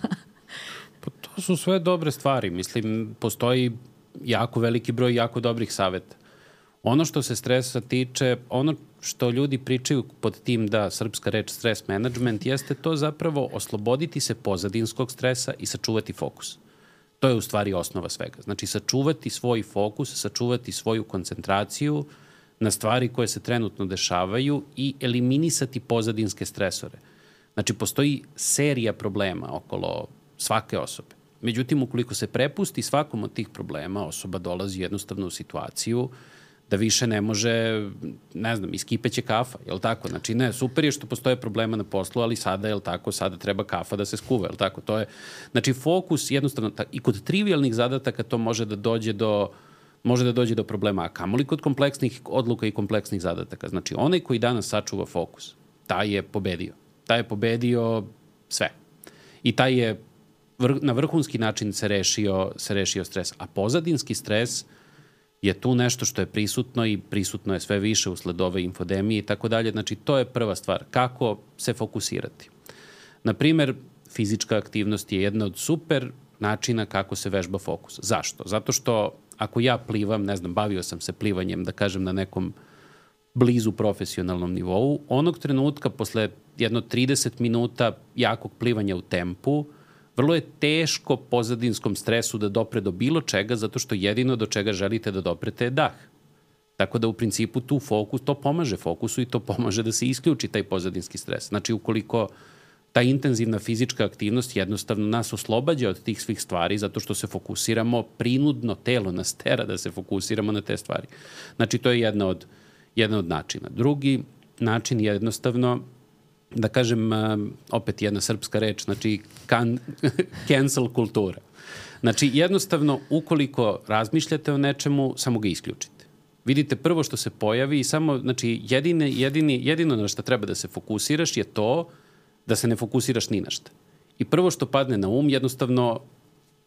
[SPEAKER 2] Pa to su sve dobre stvari. Mislim, postoji jako veliki broj jako dobrih saveta. Ono što se stresa tiče, ono što ljudi pričaju pod tim, da, srpska reč stres management, jeste to zapravo osloboditi se pozadinskog stresa i sačuvati fokus. To je u stvari osnova svega. Znači, sačuvati svoj fokus, sačuvati svoju koncentraciju na stvari koje se trenutno dešavaju i eliminisati pozadinske stresore. Znači, postoji serija problema okolo svake osobe. Međutim, ukoliko se prepusti svakom od tih problema, osoba dolazi jednostavno u situaciju da više ne može, ne znam, iskipeće kafa, je li tako? Znači, ne, super je što postoje problema na poslu, ali sada, je li tako, sada treba kafa da se skuva, je li tako? To je, znači, fokus jednostavno, i kod trivialnih zadataka to može da dođe do, može da dođe do problema, a kamoli kod kompleksnih odluka i kompleksnih zadataka. Znači, onaj koji danas sačuva fokus, taj je pobedio. Taj je pobedio sve. I taj je vr, na vrhunski način se rešio, se rešio stres. A pozadinski stres je tu nešto što je prisutno i prisutno je sve više usled ove infodemije i tako dalje. Znači, to je prva stvar. Kako se fokusirati? Naprimer, fizička aktivnost je jedna od super načina kako se vežba fokus. Zašto? Zato što ako ja plivam, ne znam, bavio sam se plivanjem, da kažem, na nekom blizu profesionalnom nivou, onog trenutka, posle jedno trideset minuta jakog plivanja u tempu, vrlo je teško pozadinskom stresu da dopre do bilo čega, zato što jedino do čega želite da doprete je dah. Tako da u principu tu fokus, to pomaže fokusu i to pomaže da se isključi taj pozadinski stres. Znači, ukoliko ta intenzivna fizička aktivnost jednostavno nas oslobađa od tih svih stvari, zato što se fokusiramo, prinudno telo nas tera da se fokusiramo na te stvari. Znači, to je jedna od, jedna od načina. Drugi način je jednostavno, da kažem, opet jedna srpska reč, znači can, cancel kultura. Znači, jednostavno, ukoliko razmišljate o nečemu, samo ga isključite. Vidite prvo što se pojavi i samo, znači, jedine, jedini, jedino na što treba da se fokusiraš je to da se ne fokusiraš ni na šta. I prvo što padne na um, jednostavno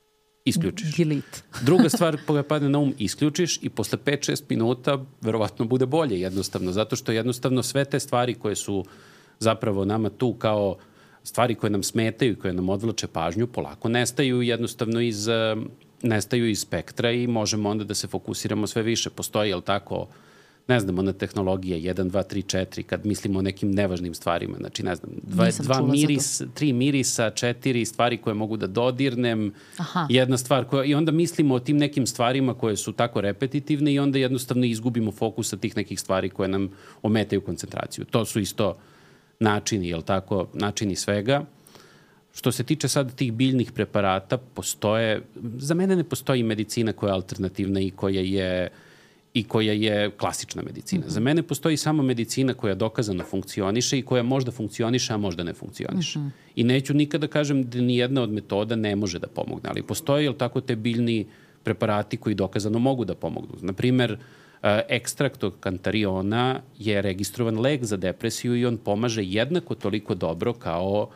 [SPEAKER 2] isključiš.
[SPEAKER 1] Delete.
[SPEAKER 2] Druga stvar koja padne na um, isključiš i posle pet do šest minuta verovatno bude bolje jednostavno, zato što jednostavno sve te stvari koje su zapravo nama tu kao stvari koje nam smetaju i koje nam odvlače pažnju, polako nestaju jednostavno iz, nestaju iz spektra i možemo onda da se fokusiramo sve više. Postoji, jel tako, ne znam, ona tehnologija jedan, dva, tri, četiri, kad mislimo o nekim nevažnim stvarima. Znači, ne znam, dva, dva miris, tri mirisa, četiri stvari koje mogu da dodirnem, Aha. jedna stvar koja, i onda mislimo o tim nekim stvarima koje su tako repetitivne i onda jednostavno izgubimo fokus sa tih nekih stvari koje nam ometaju koncentraciju. To su isto načini, jel tako, načini svega. Što se tiče sad tih biljnih preparata, postoje, za mene ne postoji medicina koja je alternativna i koja je i koja je klasična medicina. Mm-hmm. Za mene postoji samo medicina koja dokazano funkcioniše i koja možda funkcioniše, a možda ne funkcioniše. Mm-hmm. I neću nikada kažem da ni jedna od metoda ne može da pomogne, ali postoje, jel tako, te biljni preparati koji dokazano mogu da pomognu. Naprimer, ekstrakt od kantariona je registrovan lek za depresiju i on pomaže jednako toliko dobro kao,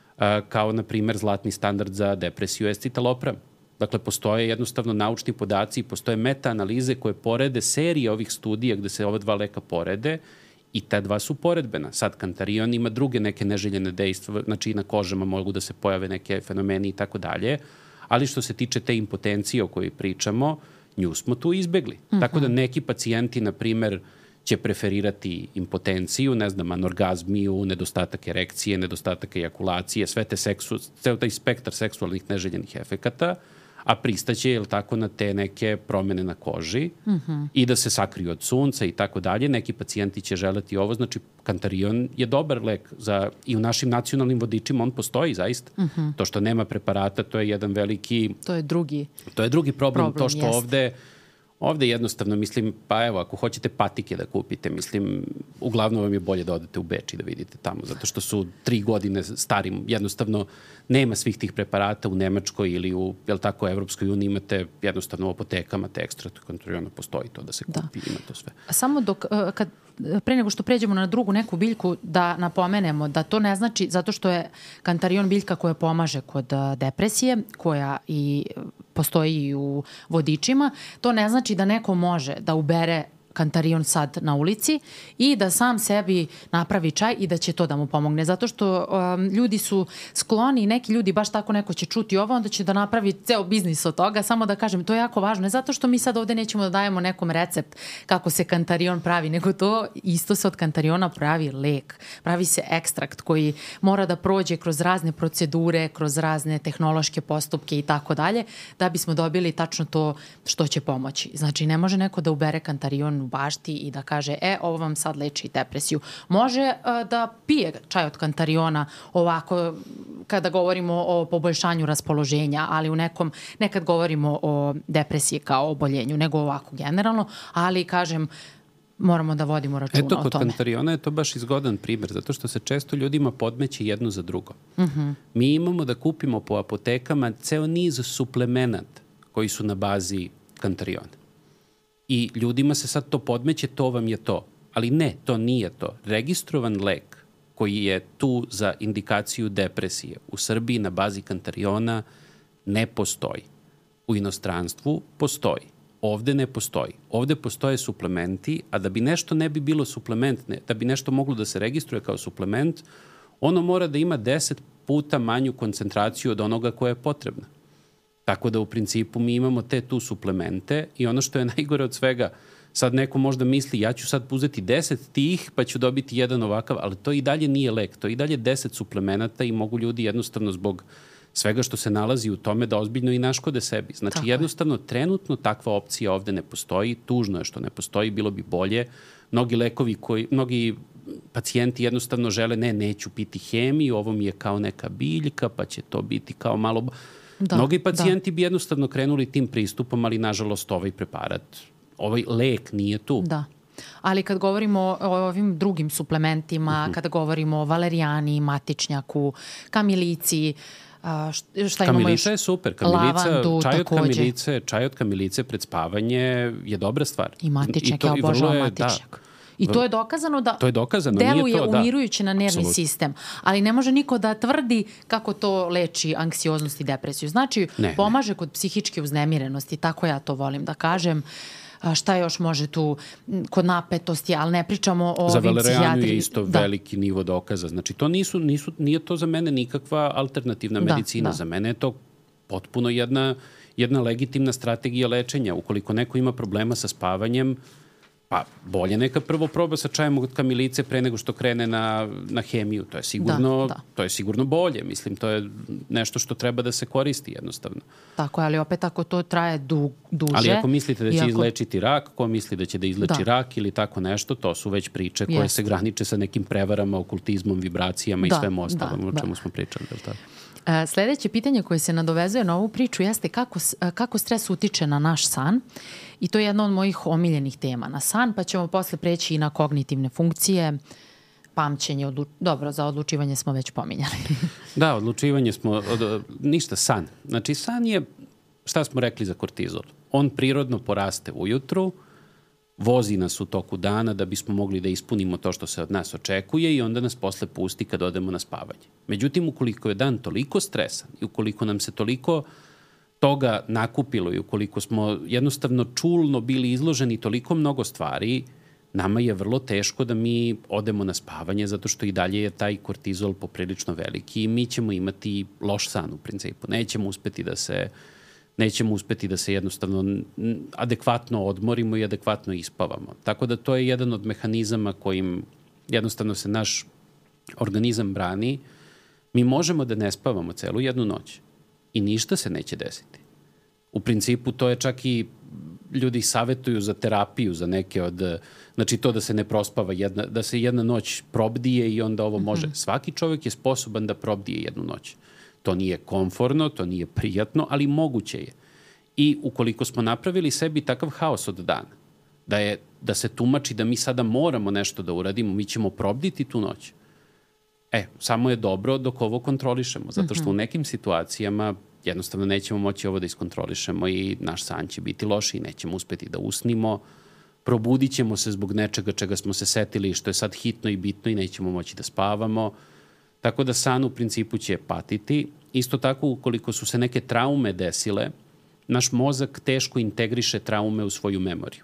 [SPEAKER 2] kao na primer, zlatni standard za depresiju je citalopram. Dakle, postoje jednostavno naučni podaci i postoje meta-analize koje porede serije ovih studija gde se ova dva leka porede i ta dva su poredbena. Sad, kantarion ima druge neke neželjene dejstva, znači na kožama mogu da se pojave neke fenomeni i tako dalje, ali što se tiče te impotencije o kojoj pričamo, nju smo tu izbegli. Mm-hmm. Tako da neki pacijenti, na primer, će preferirati impotenciju, ne znam, anorgazmiju, nedostatak erekcije, nedostatak ejakulacije, sve te seksu, ceo taj spektar seksualnih neželjenih efekata, a pristaće, jel tako, na te neke promene na koži mm-hmm. i da se sakriju od sunca i tako dalje. Neki pacijenti će želeti ovo, znači kantarion je dobar lek za, i u našim nacionalnim vodičima on postoji zaista. Mm-hmm. To što nema preparata, to je jedan veliki...
[SPEAKER 1] To je drugi...
[SPEAKER 2] To je drugi problem,
[SPEAKER 1] problem
[SPEAKER 2] to što jest. ovde... Ovde jednostavno, mislim, pa evo, ako hoćete patike da kupite, mislim, uglavnom vam je bolje da odete u Beč i da vidite tamo, zato što su tri godine starim, jednostavno nema svih tih preparata u Nemačkoj ili u, jel tako, Evropskoj uniji, imate jednostavno u apotekama te ekstrakt kantariona, postoji to da se kupi, da. Ima to sve.
[SPEAKER 1] Samo dok, kad, pre nego što pređemo na drugu neku biljku, da napomenemo da to ne znači, zato što je kantarion biljka koja pomaže kod depresije, koja i postoji i u vodičima, to ne znači da neko može da ubere kantarion sad na ulici i da sam sebi napravi čaj i da će to da mu pomogne. Zato što um, ljudi su skloni, neki ljudi baš tako neko će čuti ovo, onda će da napravi ceo biznis od toga. Samo da kažem, to je jako važno. Ne zato što mi sad ovde nećemo da dajemo nekom recept kako se kantarion pravi, nego to isto se od kantariona pravi lek. Pravi se ekstrakt koji mora da prođe kroz razne procedure, kroz razne tehnološke postupke i tako dalje, da bismo dobili tačno to što će pomoći. Znači, ne može neko da ubere kantarion u bašti i da kaže, e, ovo vam sad leči depresiju. Može uh, da pije čaj od kantariona ovako, kada govorimo o poboljšanju raspoloženja, ali u nekom, nekad govorimo o depresiji kao oboljenju, nego ovako generalno, ali kažem, moramo da vodimo računa o tome.
[SPEAKER 2] Eto, kod kantariona je to baš izgodan primer, zato što se često ljudima podmeće jedno za drugo. Uh-huh. Mi imamo da kupimo po apotekama ceo niz suplemenata koji su na bazi kantariona. I ljudima se sad to podmeće, to vam je to. Ali ne, to nije to. Registrovan lek koji je tu za indikaciju depresije u Srbiji na bazi kantariona ne postoji. U inostranstvu postoji. Ovde ne postoji. Ovde postoje suplementi, a da bi nešto ne bi bilo suplement, ne, da bi nešto moglo da se registruje kao suplement, ono mora da ima deset puta manju koncentraciju od onoga koja je potrebna. Tako da u principu mi imamo te tu suplemente i ono što je najgore od svega, sad neko možda misli ja ću sad uzeti deset tih pa ću dobiti jedan ovakav, ali to i dalje nije lek, to i dalje deset suplemenata i mogu ljudi jednostavno zbog svega što se nalazi u tome da ozbiljno i naškode sebi. Znači tako jednostavno je. Trenutno takva opcija ovde ne postoji, tužno je što ne postoji, bilo bi bolje. Mnogi lekovi koji, mnogi pacijenti jednostavno žele ne, neću piti hemiju, ovo mi je kao neka biljka pa će to biti kao malo... Da, Mnogi pacijenti da. bi jednostavno krenuli tim pristupom, ali nažalost ovaj preparat, ovaj lek nije tu.
[SPEAKER 1] Da. Ali kad govorimo o ovim drugim suplementima, uh-huh. kada govorimo o valerijani, matičnjaku, kamilici, šta imamo
[SPEAKER 2] Kamilica
[SPEAKER 1] još?
[SPEAKER 2] je super. Kamilica,
[SPEAKER 1] lavandu,
[SPEAKER 2] čaj od
[SPEAKER 1] takođe.
[SPEAKER 2] kamilice, čaj od kamilice pred spavanje je dobra stvar.
[SPEAKER 1] I matičnjak, I to, ja obožavam matičnjak. I to je dokazano da
[SPEAKER 2] to je dokazano,
[SPEAKER 1] deluje
[SPEAKER 2] nije to,
[SPEAKER 1] umirujuće
[SPEAKER 2] da.
[SPEAKER 1] na nervni
[SPEAKER 2] Absolutno.
[SPEAKER 1] sistem. Ali ne može niko da tvrdi kako to leči anksioznost i depresiju. Znači,
[SPEAKER 2] ne,
[SPEAKER 1] pomaže
[SPEAKER 2] ne.
[SPEAKER 1] kod psihičke uznemirenosti, tako ja to volim da kažem. A šta još može tu kod napetosti, ali ne pričamo o
[SPEAKER 2] za
[SPEAKER 1] ovim psihijatri.
[SPEAKER 2] Za Valerijanu je isto da. veliki nivo dokaza. Znači, to nisu, nisu, nije to za mene nikakva alternativna
[SPEAKER 1] da,
[SPEAKER 2] medicina.
[SPEAKER 1] Da.
[SPEAKER 2] Za mene je to potpuno jedna, jedna legitimna strategija lečenja. Ukoliko neko ima problema sa spavanjem, pa bolje neka prvo proba sa čajem od kamilice pre nego što krene na, na hemiju. To je sigurno,
[SPEAKER 1] da, da.
[SPEAKER 2] to je sigurno bolje. Mislim, to je nešto što treba da se koristi jednostavno.
[SPEAKER 1] Tako je, ali opet ako to traje du, duže...
[SPEAKER 2] Ali ako mislite da će
[SPEAKER 1] ako...
[SPEAKER 2] izlečiti rak, ko misli da će da izleči da. rak ili tako nešto, to su već priče koje Jest. se graniče sa nekim prevarama, okultizmom, vibracijama da, i svem ostalom, da, o čemu da. smo pričali. Da tako?
[SPEAKER 1] Sledeće pitanje koje se nadovezuje na ovu priču jeste kako, kako stres utiče na naš san i to je jedna od mojih omiljenih tema na san, pa ćemo posle preći i na kognitivne funkcije, pamćenje, odlu... dobro, za odlučivanje smo već pominjali.
[SPEAKER 2] Da, odlučivanje smo, od, ništa, san. Znači san je, šta smo rekli za kortizol? On prirodno poraste ujutru, vozi nas u toku dana da bismo mogli da ispunimo to što se od nas očekuje i onda nas posle pusti kad odemo na spavanje. Međutim, ukoliko je dan toliko stresan i ukoliko nam se toliko toga nakupilo i ukoliko smo jednostavno čulno bili izloženi toliko mnogo stvari, nama je vrlo teško da mi odemo na spavanje zato što i dalje je taj kortizol poprilično veliki i mi ćemo imati loš san u principu. Nećemo uspeti da se nećemo uspeti da se jednostavno adekvatno odmorimo i adekvatno ispavamo. Tako da to je jedan od mehanizama kojim jednostavno se naš organizam brani. Mi možemo da ne spavamo celu jednu noć i ništa se neće desiti. U principu to je čak i ljudi savetuju za terapiju, za neke od, znači to da se ne prospava jedna, da se jedna noć probdije i onda ovo može. Mm-hmm. Svaki čovjek je sposoban da probdije jednu noć. To nije komforno, to nije prijatno, ali moguće je. I ukoliko smo napravili sebi takav haos od dana, da, je, da se tumači da mi sada moramo nešto da uradimo, mi ćemo probditi tu noć. E, samo je dobro dok ovo kontrolišemo, zato što u nekim situacijama jednostavno nećemo moći ovo da iskontrolišemo i naš san će biti loši i nećemo uspeti da usnimo. Probudit ćemo se zbog nečega čega smo se setili što je sad hitno i bitno i nećemo moći da spavamo. Tako da san u principu će patiti. Isto tako, ukoliko su se neke traume desile, naš mozak teško integriše traume u svoju memoriju.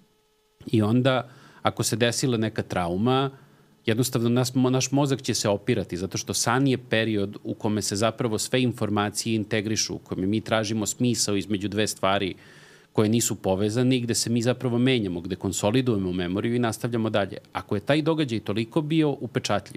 [SPEAKER 2] I onda, ako se desila neka trauma, jednostavno nas, naš mozak će se opirati, zato što san je period u kome se zapravo sve informacije integrišu, u kome mi tražimo smisao između dve stvari koje nisu povezane i gde se mi zapravo menjamo, gde konsolidujemo memoriju i nastavljamo dalje. Ako je taj događaj toliko bio upečatljiv,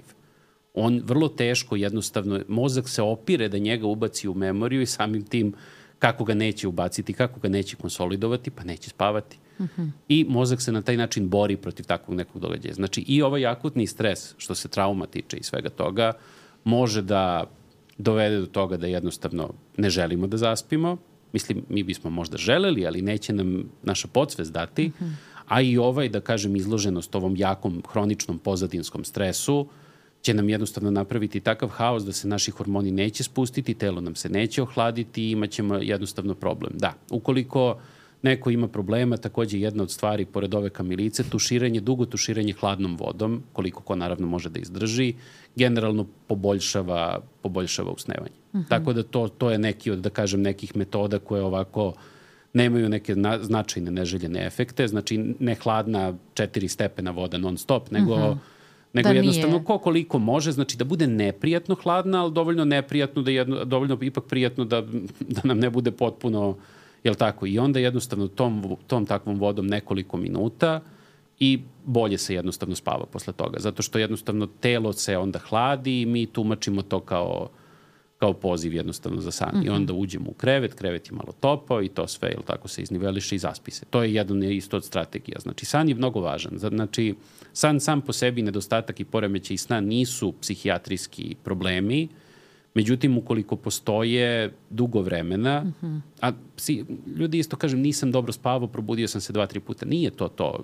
[SPEAKER 2] on vrlo teško jednostavno, mozak se opire da njega ubaci u memoriju i samim tim kako ga neće ubaciti, kako ga neće konsolidovati, pa neće spavati. Uh-huh. I mozak se na taj način bori protiv takvog nekog događaja. Znači i ovaj akutni stres, što se trauma tiče i svega toga, može da dovede do toga da jednostavno ne želimo da zaspimo. Mislim, mi bismo možda želeli, ali neće nam naša podsvest dati. Uh-huh. A i ovaj, da kažem, izloženost ovom jakom, hroničnom pozadinskom stresu će nam jednostavno napraviti takav haos da se naši hormoni neće spustiti, telo nam se neće ohladiti i imat ćemo jednostavno problem. Da, ukoliko neko ima problema, takođe jedna od stvari, pored ove kamilice, tuširanje, dugo tuširanje hladnom vodom, koliko ko naravno može da izdrži, generalno poboljšava, poboljšava usnevanje. Uh-huh. Tako da to, to je neki od, da kažem, nekih metoda koje ovako nemaju neke na, značajne neželjene efekte. Znači, ne hladna četiri stepena voda non stop, nego... Uh-huh. nego da jednostavno ko koliko može, znači da bude neprijatno hladna, ali dovoljno neprijatno da jedno, dovoljno ipak prijatno da, da nam ne bude potpuno, jel tako? I onda jednostavno tom, tom takvom vodom nekoliko minuta i bolje se jednostavno spava posle toga, zato što jednostavno telo se onda hladi i mi tumačimo to kao, kao poziv jednostavno za san. Mm-hmm. I onda uđemo u krevet, krevet je malo topao i to sve, jel tako, se izniveliše i zaspi se. To je jedan isto od strategija. Znači, san je mnogo važan. Znači, san sam po sebi, nedostatak i poremećaj sna nisu psihijatrijski problemi, međutim, ukoliko postoje dugo vremena, mm-hmm. a psi, ljudi isto kažem, nisam dobro spavao, probudio sam se dva, tri puta. Nije to to.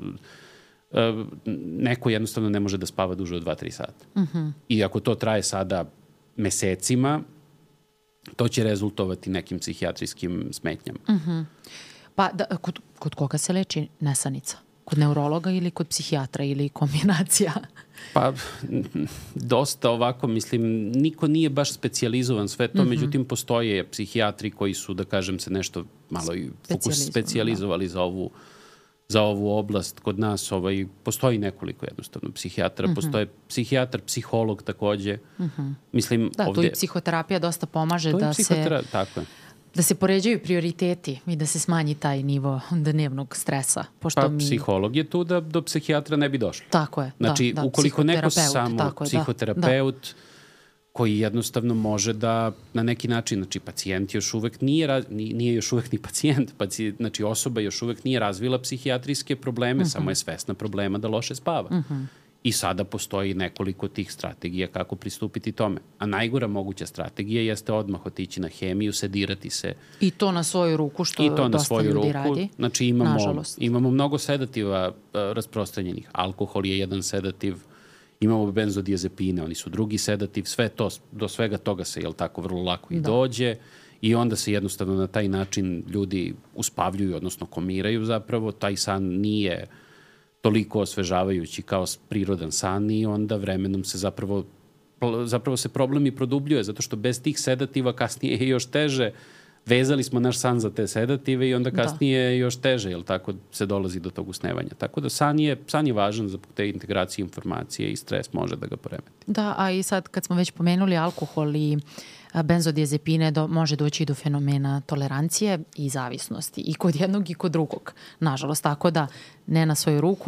[SPEAKER 2] E, neko jednostavno ne može da spava duže od dva, tri sata. Mm-hmm. I ako to traje sada mesecima, to će rezultovati nekim psihijatrijskim smetnjama.
[SPEAKER 1] Mm-hmm. Pa da, kod, kod koga se leči nesanica? Kod neurologa ili kod psihijatra ili kombinacija?
[SPEAKER 2] Pa, dosta ovako, mislim, niko nije baš specijalizovan sve to, mm-hmm. međutim, postoje psihijatri koji su, da kažem se, nešto malo i fokus specijalizovali za ovu za ovu oblast. Kod nas ovaj, postoji nekoliko jednostavno psihijatra, mm-hmm. postoje psihijatar, psiholog takođe.
[SPEAKER 1] Mm-hmm.
[SPEAKER 2] Mislim,
[SPEAKER 1] da,
[SPEAKER 2] ovde...
[SPEAKER 1] tu i psihoterapija dosta pomaže
[SPEAKER 2] to
[SPEAKER 1] da se...
[SPEAKER 2] Tako je.
[SPEAKER 1] Da se poređaju prioriteti i da se smanji taj nivo dnevnog stresa. Pošto
[SPEAKER 2] pa
[SPEAKER 1] mi...
[SPEAKER 2] psiholog je tu da do psihijatra ne bi došlo.
[SPEAKER 1] Tako je,
[SPEAKER 2] znači,
[SPEAKER 1] da. da
[SPEAKER 2] ukoliko neko samo
[SPEAKER 1] tako je,
[SPEAKER 2] psihoterapeut
[SPEAKER 1] da, da.
[SPEAKER 2] koji jednostavno može da na neki način, znači pacijent još uvek nije, nije još uvek ni pacijent, pacijent, znači osoba još uvek nije razvila psihijatrijske probleme, uh-huh. samo je svesna problema da loše spava. Uh-huh. I sada postoji nekoliko tih strategija kako pristupiti tome. A najgora moguća strategija jeste odmah otići na hemiju, sedirati se.
[SPEAKER 1] I to na svoju ruku, što
[SPEAKER 2] I to na
[SPEAKER 1] dosta
[SPEAKER 2] svoju
[SPEAKER 1] ljudi
[SPEAKER 2] ruku.
[SPEAKER 1] radi.
[SPEAKER 2] Znači imamo, imamo mnogo sedativa uh, rasprostranjenih. Alkohol je jedan sedativ, imamo benzodiazepine, oni su drugi sedativ, sve to, do svega toga se, jel tako, vrlo lako i da. dođe i onda se jednostavno na taj način ljudi uspavljuju, odnosno komiraju zapravo, taj san nije toliko osvežavajući kao prirodan san i onda vremenom se zapravo, zapravo se problem i produbljuje, zato što bez tih sedativa kasnije je još teže. Vezali smo naš san za te sedative i onda kasnije je još teže, jel tako, se dolazi do tog usnevanja. Tako da san je, san je važan za te integracije informacije i stres može da ga poremeti.
[SPEAKER 1] Da, a i sad kad smo već pomenuli alkohol i benzodiazepine, do, može doći do fenomena tolerancije i zavisnosti. I kod jednog i kod drugog, nažalost. Tako da, ne na svoju ruku.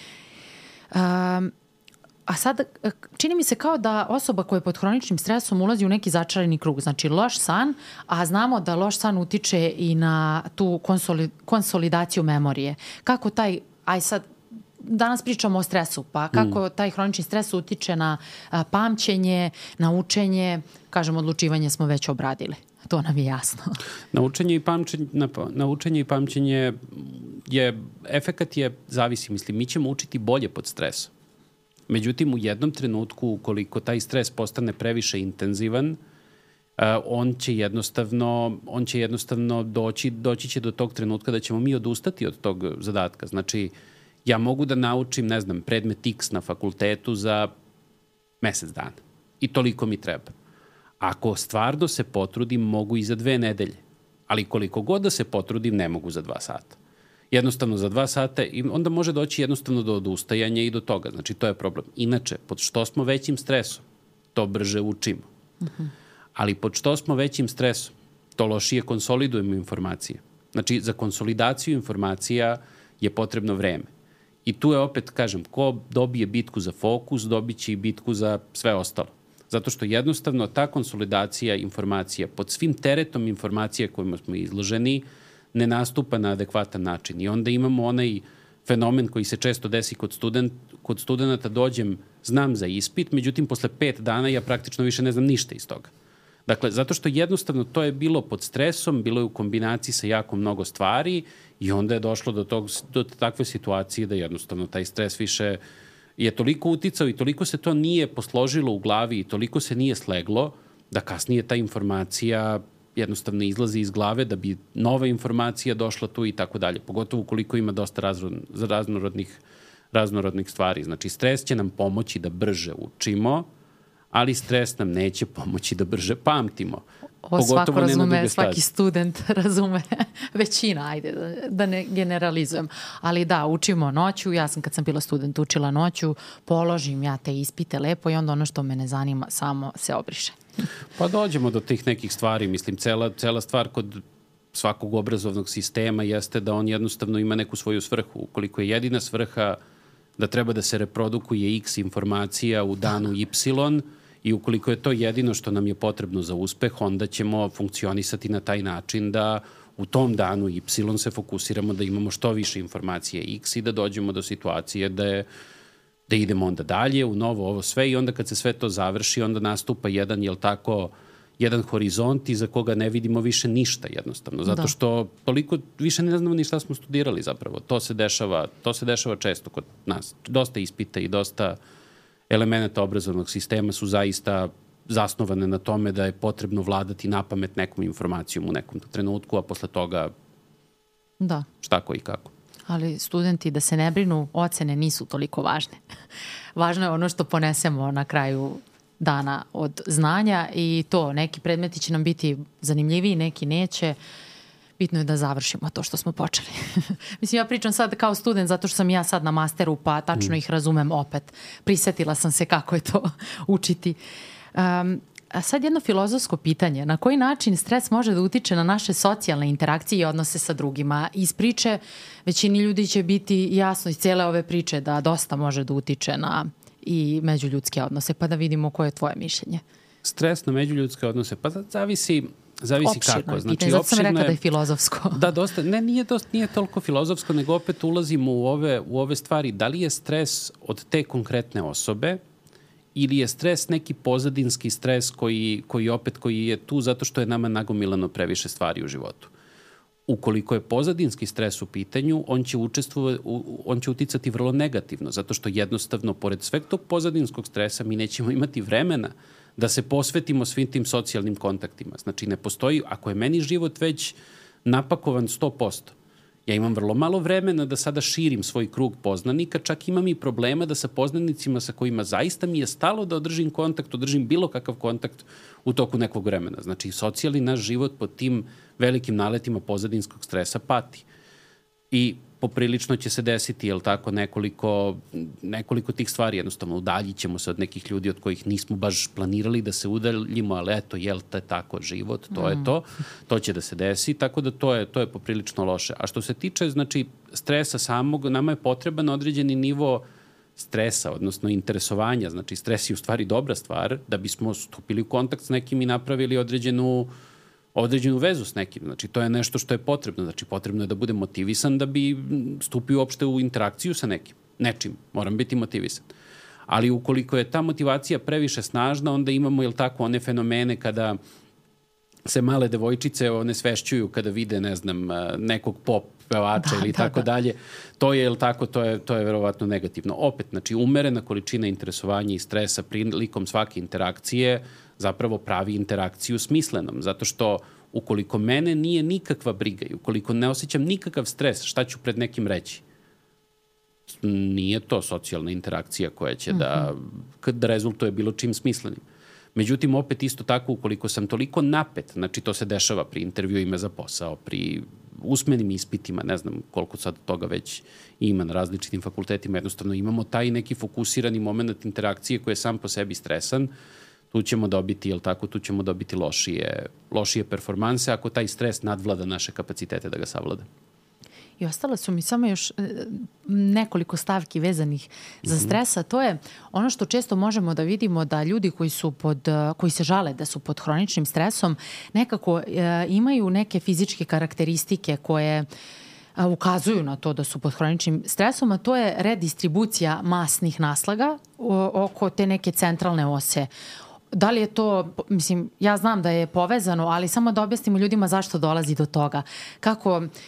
[SPEAKER 1] Um, A sad, čini mi se kao da osoba koja je pod hroničnim stresom ulazi u neki začarani krug. Znači, loš san, a znamo da loš san utiče i na tu konsoli, konsolidaciju memorije. Kako taj, aj sad, danas pričamo o stresu, pa kako mm. taj hronični stres utiče na a, pamćenje, na učenje, kažem, odlučivanje smo već obradili. To nam je jasno.
[SPEAKER 2] Naučenje i pamćenje, naučenje i pamćenje je, efekat je, zavisi, mislim, mi ćemo učiti bolje pod stresom. Međutim, u jednom trenutku, ukoliko taj stres postane previše intenzivan, uh, on će jednostavno, on će jednostavno doći, doći će do tog trenutka da ćemo mi odustati od tog zadatka. Znači, ja mogu da naučim, ne znam, predmet X na fakultetu za mesec dana. I toliko mi treba. Ako stvarno se potrudim, mogu i za dve nedelje. Ali koliko god da se potrudim, ne mogu za dva sata. Jednostavno za dva sata i onda može doći jednostavno do odustajanja i do toga. Znači, to je problem. Inače, pod što smo većim stresom, to brže učimo. Uh-huh. Ali pod što smo većim stresom, to lošije konsolidujemo informacije. Znači, za konsolidaciju informacija je potrebno vreme. I tu je opet, kažem, ko dobije bitku za fokus, dobit će i bitku za sve ostalo. Zato što jednostavno ta konsolidacija informacija pod svim teretom informacije kojima smo izloženi ne nastupa na adekvatan način. I onda imamo onaj fenomen koji se često desi kod, student, kod studenta, dođem, znam za ispit, međutim, posle pet dana ja praktično više ne znam ništa iz toga. Dakle, zato što jednostavno to je bilo pod stresom, bilo je u kombinaciji sa jako mnogo stvari i onda je došlo do, tog, do takve situacije da jednostavno taj stres više je toliko uticao i toliko se to nije posložilo u glavi i toliko se nije sleglo da kasnije ta informacija jednostavno izlazi iz glave da bi nova informacija došla tu i tako dalje. Pogotovo ukoliko ima dosta raznorodnih, raznorodnih stvari. Znači, stres će nam pomoći da brže učimo, ali stres nam neće pomoći da brže pamtimo.
[SPEAKER 1] Ovo svako razume, svaki student razume, većina, ajde, da ne generalizujem. Ali da, učimo noću, ja sam kad sam bila student učila noću, položim ja te ispite lepo i onda ono što me ne zanima samo se obriše.
[SPEAKER 2] Pa dođemo do tih nekih stvari, mislim, cela, cela stvar kod svakog obrazovnog sistema jeste da on jednostavno ima neku svoju svrhu. Ukoliko je jedina svrha da treba da se reprodukuje X informacija u danu Y, i ukoliko je to jedino što nam je potrebno za uspeh, onda ćemo funkcionisati na taj način da u tom danu Y se fokusiramo da imamo što više informacije X i da dođemo do situacije da, je, da idemo onda dalje u novo ovo sve i onda kad se sve to završi, onda nastupa jedan, jel tako, jedan horizont iza koga ne vidimo više ništa jednostavno. Zato da. Što toliko više ne znamo ni šta smo studirali zapravo. To se dešava, to se dešava često kod nas. Dosta ispita i dosta elementa obrazovnog sistema su zaista zasnovane na tome da je potrebno vladati napamet nekom informacijom u nekom trenutku, a posle toga
[SPEAKER 1] da.
[SPEAKER 2] Šta ko i kako.
[SPEAKER 1] Ali studenti, da se ne brinu, ocene nisu toliko važne. Važno je ono što ponesemo na kraju dana od znanja i to, neki predmeti će nam biti zanimljiviji, neki neće. Bitno je da završimo to što smo počeli. Mislim, ja pričam sad kao student zato što sam ja sad na masteru, pa tačno ih razumem opet. Prisetila sam se kako je to učiti. Um, a sad jedno filozofsko pitanje. Na koji način stres može da utiče na naše socijalne interakcije i odnose sa drugima? Iz priče većini ljudi će biti jasno iz cijele ove priče da dosta može da utiče na i međuljudske odnose, pa da vidimo koje je tvoje mišljenje.
[SPEAKER 2] Stres na međuljudske odnose, pa zavisi, zavisi
[SPEAKER 1] opširno
[SPEAKER 2] kako.
[SPEAKER 1] Znači, pitanje, zato sam rekla da je filozofsko.
[SPEAKER 2] Da, dosta, ne, nije, dosta, nije toliko filozofsko, nego opet ulazimo u ove, u ove stvari. Da li je stres od te konkretne osobe ili je stres neki pozadinski stres koji, koji opet koji je tu zato što je nama nagomilano previše stvari u životu. Ukoliko je pozadinski stres u pitanju, on će, on će uticati vrlo negativno, zato što jednostavno, pored sveg tog pozadinskog stresa, mi nećemo imati vremena da se posvetimo svim tim socijalnim kontaktima. Znači, ne postoji, ako je meni život već napakovan sto posto, ja imam vrlo malo vremena da sada širim svoj krug poznanika, čak imam i problema da sa poznanicima sa kojima zaista mi je stalo da održim kontakt, održim bilo kakav kontakt u toku nekog vremena. Znači, socijalni naš život pod tim velikim naletima pozadinskog stresa pati. I poprilično će se desiti, jel tako, nekoliko, nekoliko tih stvari. Jednostavno, udaljit ćemo se od nekih ljudi od kojih nismo baš planirali da se udaljimo, ali eto, jel te tako život, to mm. je to. To će da se desi, tako da to je, to je poprilično loše. A što se tiče, znači, stresa samog, nama je potreban određeni nivo stresa, odnosno interesovanja. Znači, stres je u stvari dobra stvar, da bismo stupili u kontakt s nekim i napravili određenu određenu vezu s nekim. Znači, to je nešto što je potrebno. Znači, potrebno je da budem motivisan da bi stupio uopšte u interakciju sa nekim. Nečim. Moram biti motivisan. Ali ukoliko je ta motivacija previše snažna, onda imamo, jel tako, one fenomene kada se male devojčice one svešćuju kada vide, ne znam, nekog pop pevača da, ili da, tako da. dalje. To je, jel tako, to je, to je verovatno negativno. Opet, znači, umerena količina interesovanja i stresa prilikom svake interakcije zapravo pravi interakciju smislenom, zato što ukoliko mene nije nikakva briga i ukoliko ne osjećam nikakav stres, šta ću pred nekim reći? Nije to socijalna interakcija koja će mm-hmm. da, da rezultuje bilo čim smislenim. Međutim, opet isto tako, ukoliko sam toliko napet, znači to se dešava pri intervjuima za posao, pri usmenim ispitima, ne znam koliko sad toga već ima na različitim fakultetima, jednostavno imamo taj neki fokusirani moment interakcije koji je sam po sebi stresan, tu ćemo dobiti, jel tako, tu ćemo dobiti lošije, lošije performanse ako taj stres nadvlada naše kapacitete da ga savlada.
[SPEAKER 1] I ostale su mi samo još nekoliko stavki vezanih za stresa. To je ono što često možemo da vidimo da ljudi koji su pod, koji se žale da su pod hroničnim stresom nekako e, imaju neke fizičke karakteristike koje a, ukazuju na to da su pod hroničnim stresom, a to je redistribucija masnih naslaga o, oko te neke centralne ose. Da li je to, mislim, ja znam da je povezano, ali samo da objasnimo ljudima zašto dolazi do toga. Kako e,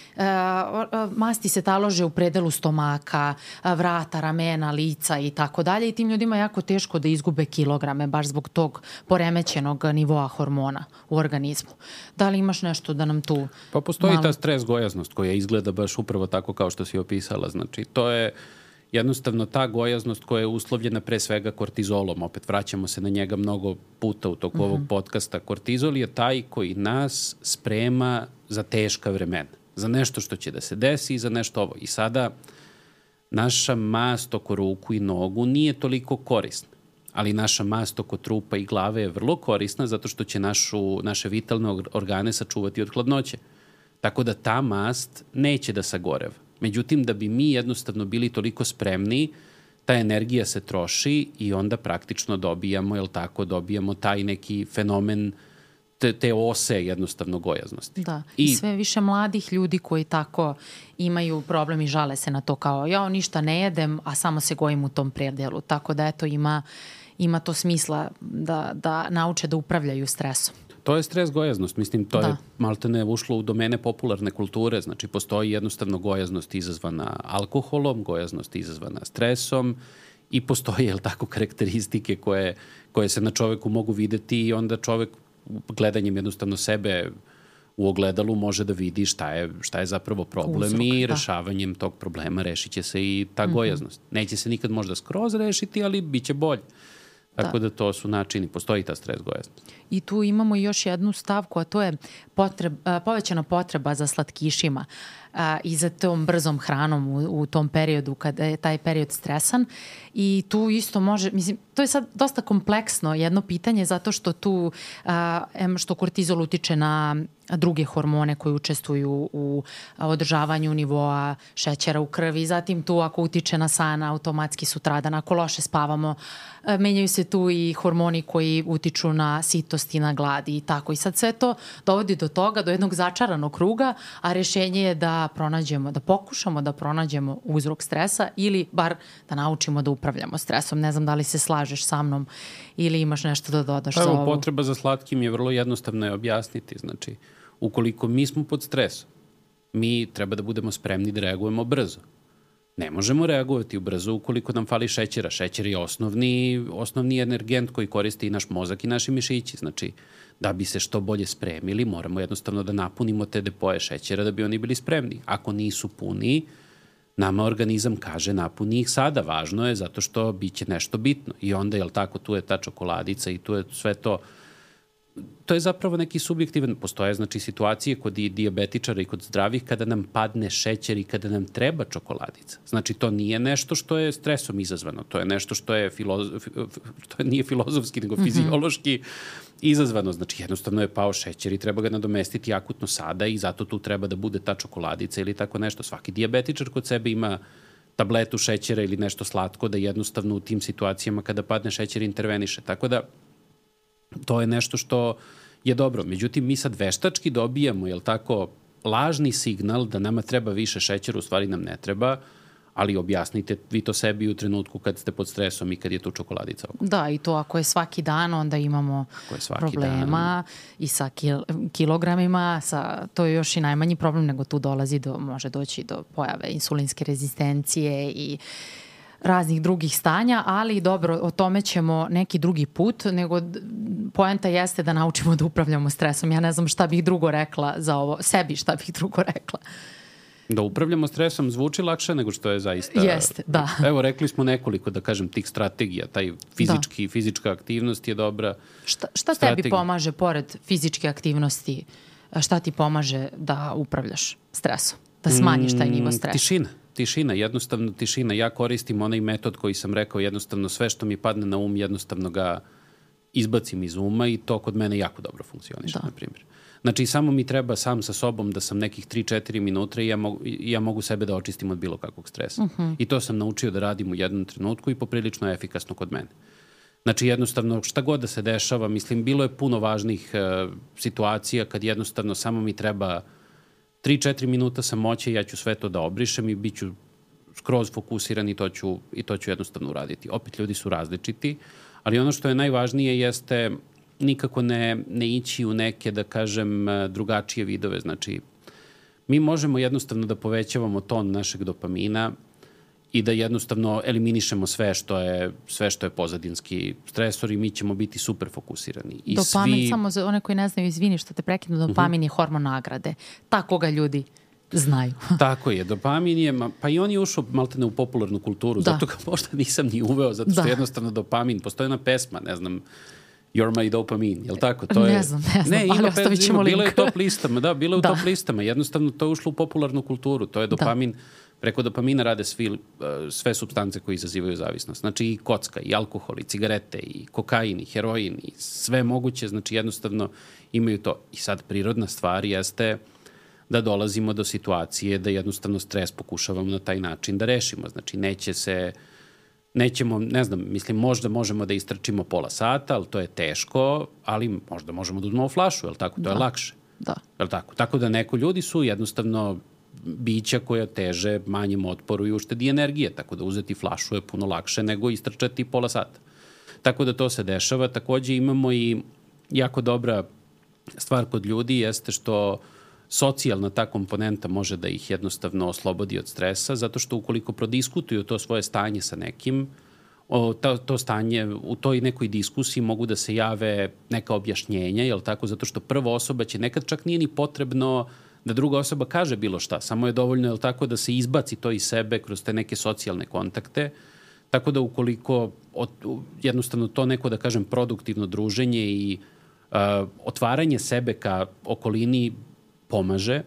[SPEAKER 1] masti se talože u predelu stomaka, vrata, ramena, lica i tako dalje i tim ljudima je jako teško da izgube kilograme baš zbog tog poremećenog nivoa hormona u organizmu. Da li imaš nešto da nam tu...
[SPEAKER 2] Pa postoji
[SPEAKER 1] malo...
[SPEAKER 2] ta stres gojaznost koja izgleda baš upravo tako kao što si opisala. Znači, to je jednostavno ta gojaznost koja je uslovljena pre svega kortizolom. Opet vraćamo se na njega mnogo puta u toku mm-hmm. ovog podcasta. Kortizol je taj koji nas sprema za teška vremena. Za nešto što će da se desi i za nešto ovo. I sada naša mast oko ruku i nogu nije toliko korisna. Ali naša mast oko trupa i glave je vrlo korisna zato što će našu, naše vitalne organe sačuvati od hladnoće. Tako da ta mast neće da sagoreva. Međutim, da bi mi jednostavno bili toliko spremni, ta energija se troši i onda praktično dobijamo, jel tako, dobijamo taj neki fenomen te, te ose jednostavno gojaznosti.
[SPEAKER 1] Da, i, i sve više mladih ljudi koji tako imaju problem i žale se na to kao ja ništa ne jedem, a samo se gojim u tom predelu. Tako da eto ima, ima to smisla da, da nauče da upravljaju stresom.
[SPEAKER 2] To je stres gojaznost, mislim, to
[SPEAKER 1] da.
[SPEAKER 2] je maltene ušlo u domene popularne kulture, znači postoji jednostavno gojaznost izazvana alkoholom, gojaznost izazvana stresom i postoje, jel tako, karakteristike koje, koje se na čoveku mogu videti i onda čovek gledanjem jednostavno sebe u ogledalu može da vidi šta je, šta je zapravo problem Uzrok, i rešavanjem da. tog problema rešit će se i ta gojaznost. Mm-hmm. Neće se nikad možda skroz rešiti, ali bit će bolje. Tako da. da to su načini, postoji ta stres gojaznost.
[SPEAKER 1] I tu imamo još jednu stavku, a to je potreb, povećana potreba za slatkišima a, i za tom brzom hranom u, u tom periodu kada je taj period stresan. I tu isto može, mislim, to je sad dosta kompleksno jedno pitanje zato što tu, a, em što kortizol utiče na druge hormone koji učestvuju u održavanju nivoa šećera u krvi. Zatim tu ako utiče na san, automatski sutradan, ako loše spavamo, menjaju se tu i hormoni koji utiču na sitost i na glad i tako. I sad sve to dovodi do toga, do jednog začaranog kruga, a rešenje je da pronađemo, da pokušamo da pronađemo uzrok stresa ili bar da naučimo da upravljamo stresom. Ne znam da li se slažeš sa mnom ili imaš nešto da dodaš
[SPEAKER 2] pa,
[SPEAKER 1] za
[SPEAKER 2] evo,
[SPEAKER 1] ovo.
[SPEAKER 2] Potreba za slatkim je vrlo jednostavno je objasniti. Znači, ukoliko mi smo pod stresom, mi treba da budemo spremni da reagujemo brzo. Ne možemo reagovati brzo ukoliko nam fali šećera. Šećer je osnovni, osnovni energent koji koristi i naš mozak i naši mišići. Znači, da bi se što bolje spremili, moramo jednostavno da napunimo te depoje šećera da bi oni bili spremni. Ako nisu puni, nama organizam kaže napuni ih sada. Važno je zato što biće nešto bitno. I onda, jel tako, tu je ta čokoladica i tu je sve to. To je zapravo neki subjektivan, postoje znači situacije kod dijabetičara i kod zdravih kada nam padne šećer i kada nam treba čokoladica. Znači to nije nešto što je stresom izazvano, to je nešto što je filozof, to nije filozofski nego fiziološki izazvano. Znači jednostavno je pao šećer i treba ga nadomestiti akutno sada i zato tu treba da bude ta čokoladica ili tako nešto. Svaki dijabetičar kod sebe ima tabletu šećera ili nešto slatko da jednostavno u tim situacijama kada padne šećer interveniše. Tako da to je nešto što je dobro. Međutim, mi sad veštački dobijamo, jel tako, lažni signal da nama treba više šećera, u stvari nam ne treba, ali objasnite vi to sebi u trenutku kad ste pod stresom i kad je tu čokoladica oko.
[SPEAKER 1] Da, i to ako je svaki dan, onda imamo problema dan. I sa kil, kilogramima, sa, to je još i najmanji problem, nego tu dolazi do, može doći do pojave insulinske rezistencije i raznih drugih stanja, ali dobro, o tome ćemo neki drugi put, nego poenta jeste da naučimo da upravljamo stresom. Ja ne znam šta bih drugo rekla za ovo, sebi šta bih drugo rekla.
[SPEAKER 2] Da upravljamo stresom zvuči lakše nego što je zaista.
[SPEAKER 1] Jeste, da.
[SPEAKER 2] Evo, rekli smo nekoliko, da kažem, tih strategija, taj fizički, da. fizička aktivnost je dobra.
[SPEAKER 1] Šta, šta tebi pomaže pored fizičke aktivnosti, šta ti pomaže da upravljaš stresom, da smanjiš taj nivo stresa?
[SPEAKER 2] Tišina. Tišina, jednostavno tišina. Ja koristim onaj metod koji sam rekao, jednostavno sve što mi padne na um, jednostavno ga izbacim iz uma i to kod mene jako dobro funkcioniše, na primjer. Znači, samo mi treba sam sa sobom da sam nekih tri četiri minuta i ja mogu, ja mogu sebe da očistim od bilo kakvog stresa. Uh-huh. I to sam naučio da radim u jednom trenutku i poprilično je efikasno kod mene. Znači, jednostavno, šta god da se dešava, mislim, bilo je puno važnih uh, situacija kad jednostavno samo mi treba tri četiri minuta samoće, ja ću sve to da obrišem i bit ću skroz fokusiran i to ću, i to ću jednostavno uraditi. Opet ljudi su različiti, ali ono što je najvažnije jeste nikako ne, ne ići u neke, da kažem, drugačije vidove. Znači, mi možemo jednostavno da povećavamo ton našeg dopamina i da jednostavno eliminišemo sve što je, sve što je pozadinski stresor i mi ćemo biti super fokusirani. I
[SPEAKER 1] dopamin,
[SPEAKER 2] svi...
[SPEAKER 1] samo za one koji ne znaju, izvini što te prekinu, dopamin uh-huh. je hormon nagrade. Tako ga ljudi znaju.
[SPEAKER 2] Tako je, dopamin je, pa i on je ušao maltene u popularnu kulturu, da. Zato ga možda nisam ni uveo, zato što da. jednostavno dopamin, postoji jedna pesma, ne znam, You're my dopamine, je li tako? To
[SPEAKER 1] ne
[SPEAKER 2] je...
[SPEAKER 1] znam, ne znam,
[SPEAKER 2] ne,
[SPEAKER 1] ali ostavit ćemo link.
[SPEAKER 2] Bilo je u top listama, da, bilo je u da. top listama, jednostavno to je ušlo u popularnu kulturu, to je dopamin, da. Preko dopamina rade svi, sve supstance koje izazivaju zavisnost. Znači i kocka, i alkohol, i cigarete, i kokain, i heroin, i sve moguće, znači jednostavno imaju to. I sad prirodna stvar jeste da dolazimo do situacije da jednostavno stres pokušavamo na taj način da rešimo. Znači neće se, nećemo, ne znam, mislim možda možemo da istrčimo pola sata, ali to je teško, ali možda možemo da uzmemo flašu, je li tako? To da. je lakše.
[SPEAKER 1] Da.
[SPEAKER 2] Je li tako? Tako da neko ljudi su jednostavno bića koja teže manjem otporu i uštedi energije, tako da uzeti flašu je puno lakše nego istrčati pola sata. Tako da to se dešava. Takođe imamo i jako dobra stvar kod ljudi jeste što socijalna ta komponenta može da ih jednostavno oslobodi od stresa, zato što ukoliko prodiskutuju to svoje stanje sa nekim, o, to, to stanje, u toj nekoj diskusiji mogu da se jave neka objašnjenja, jel tako, zato što prva osoba će nekad čak nije ni potrebno da druga osoba kaže bilo šta, samo je dovoljno, jel tako, da se izbaci to iz sebe kroz te neke socijalne kontakte, tako da ukoliko od, jednostavno to neko, da kažem, produktivno druženje i uh, otvaranje sebe ka okolini pomaže.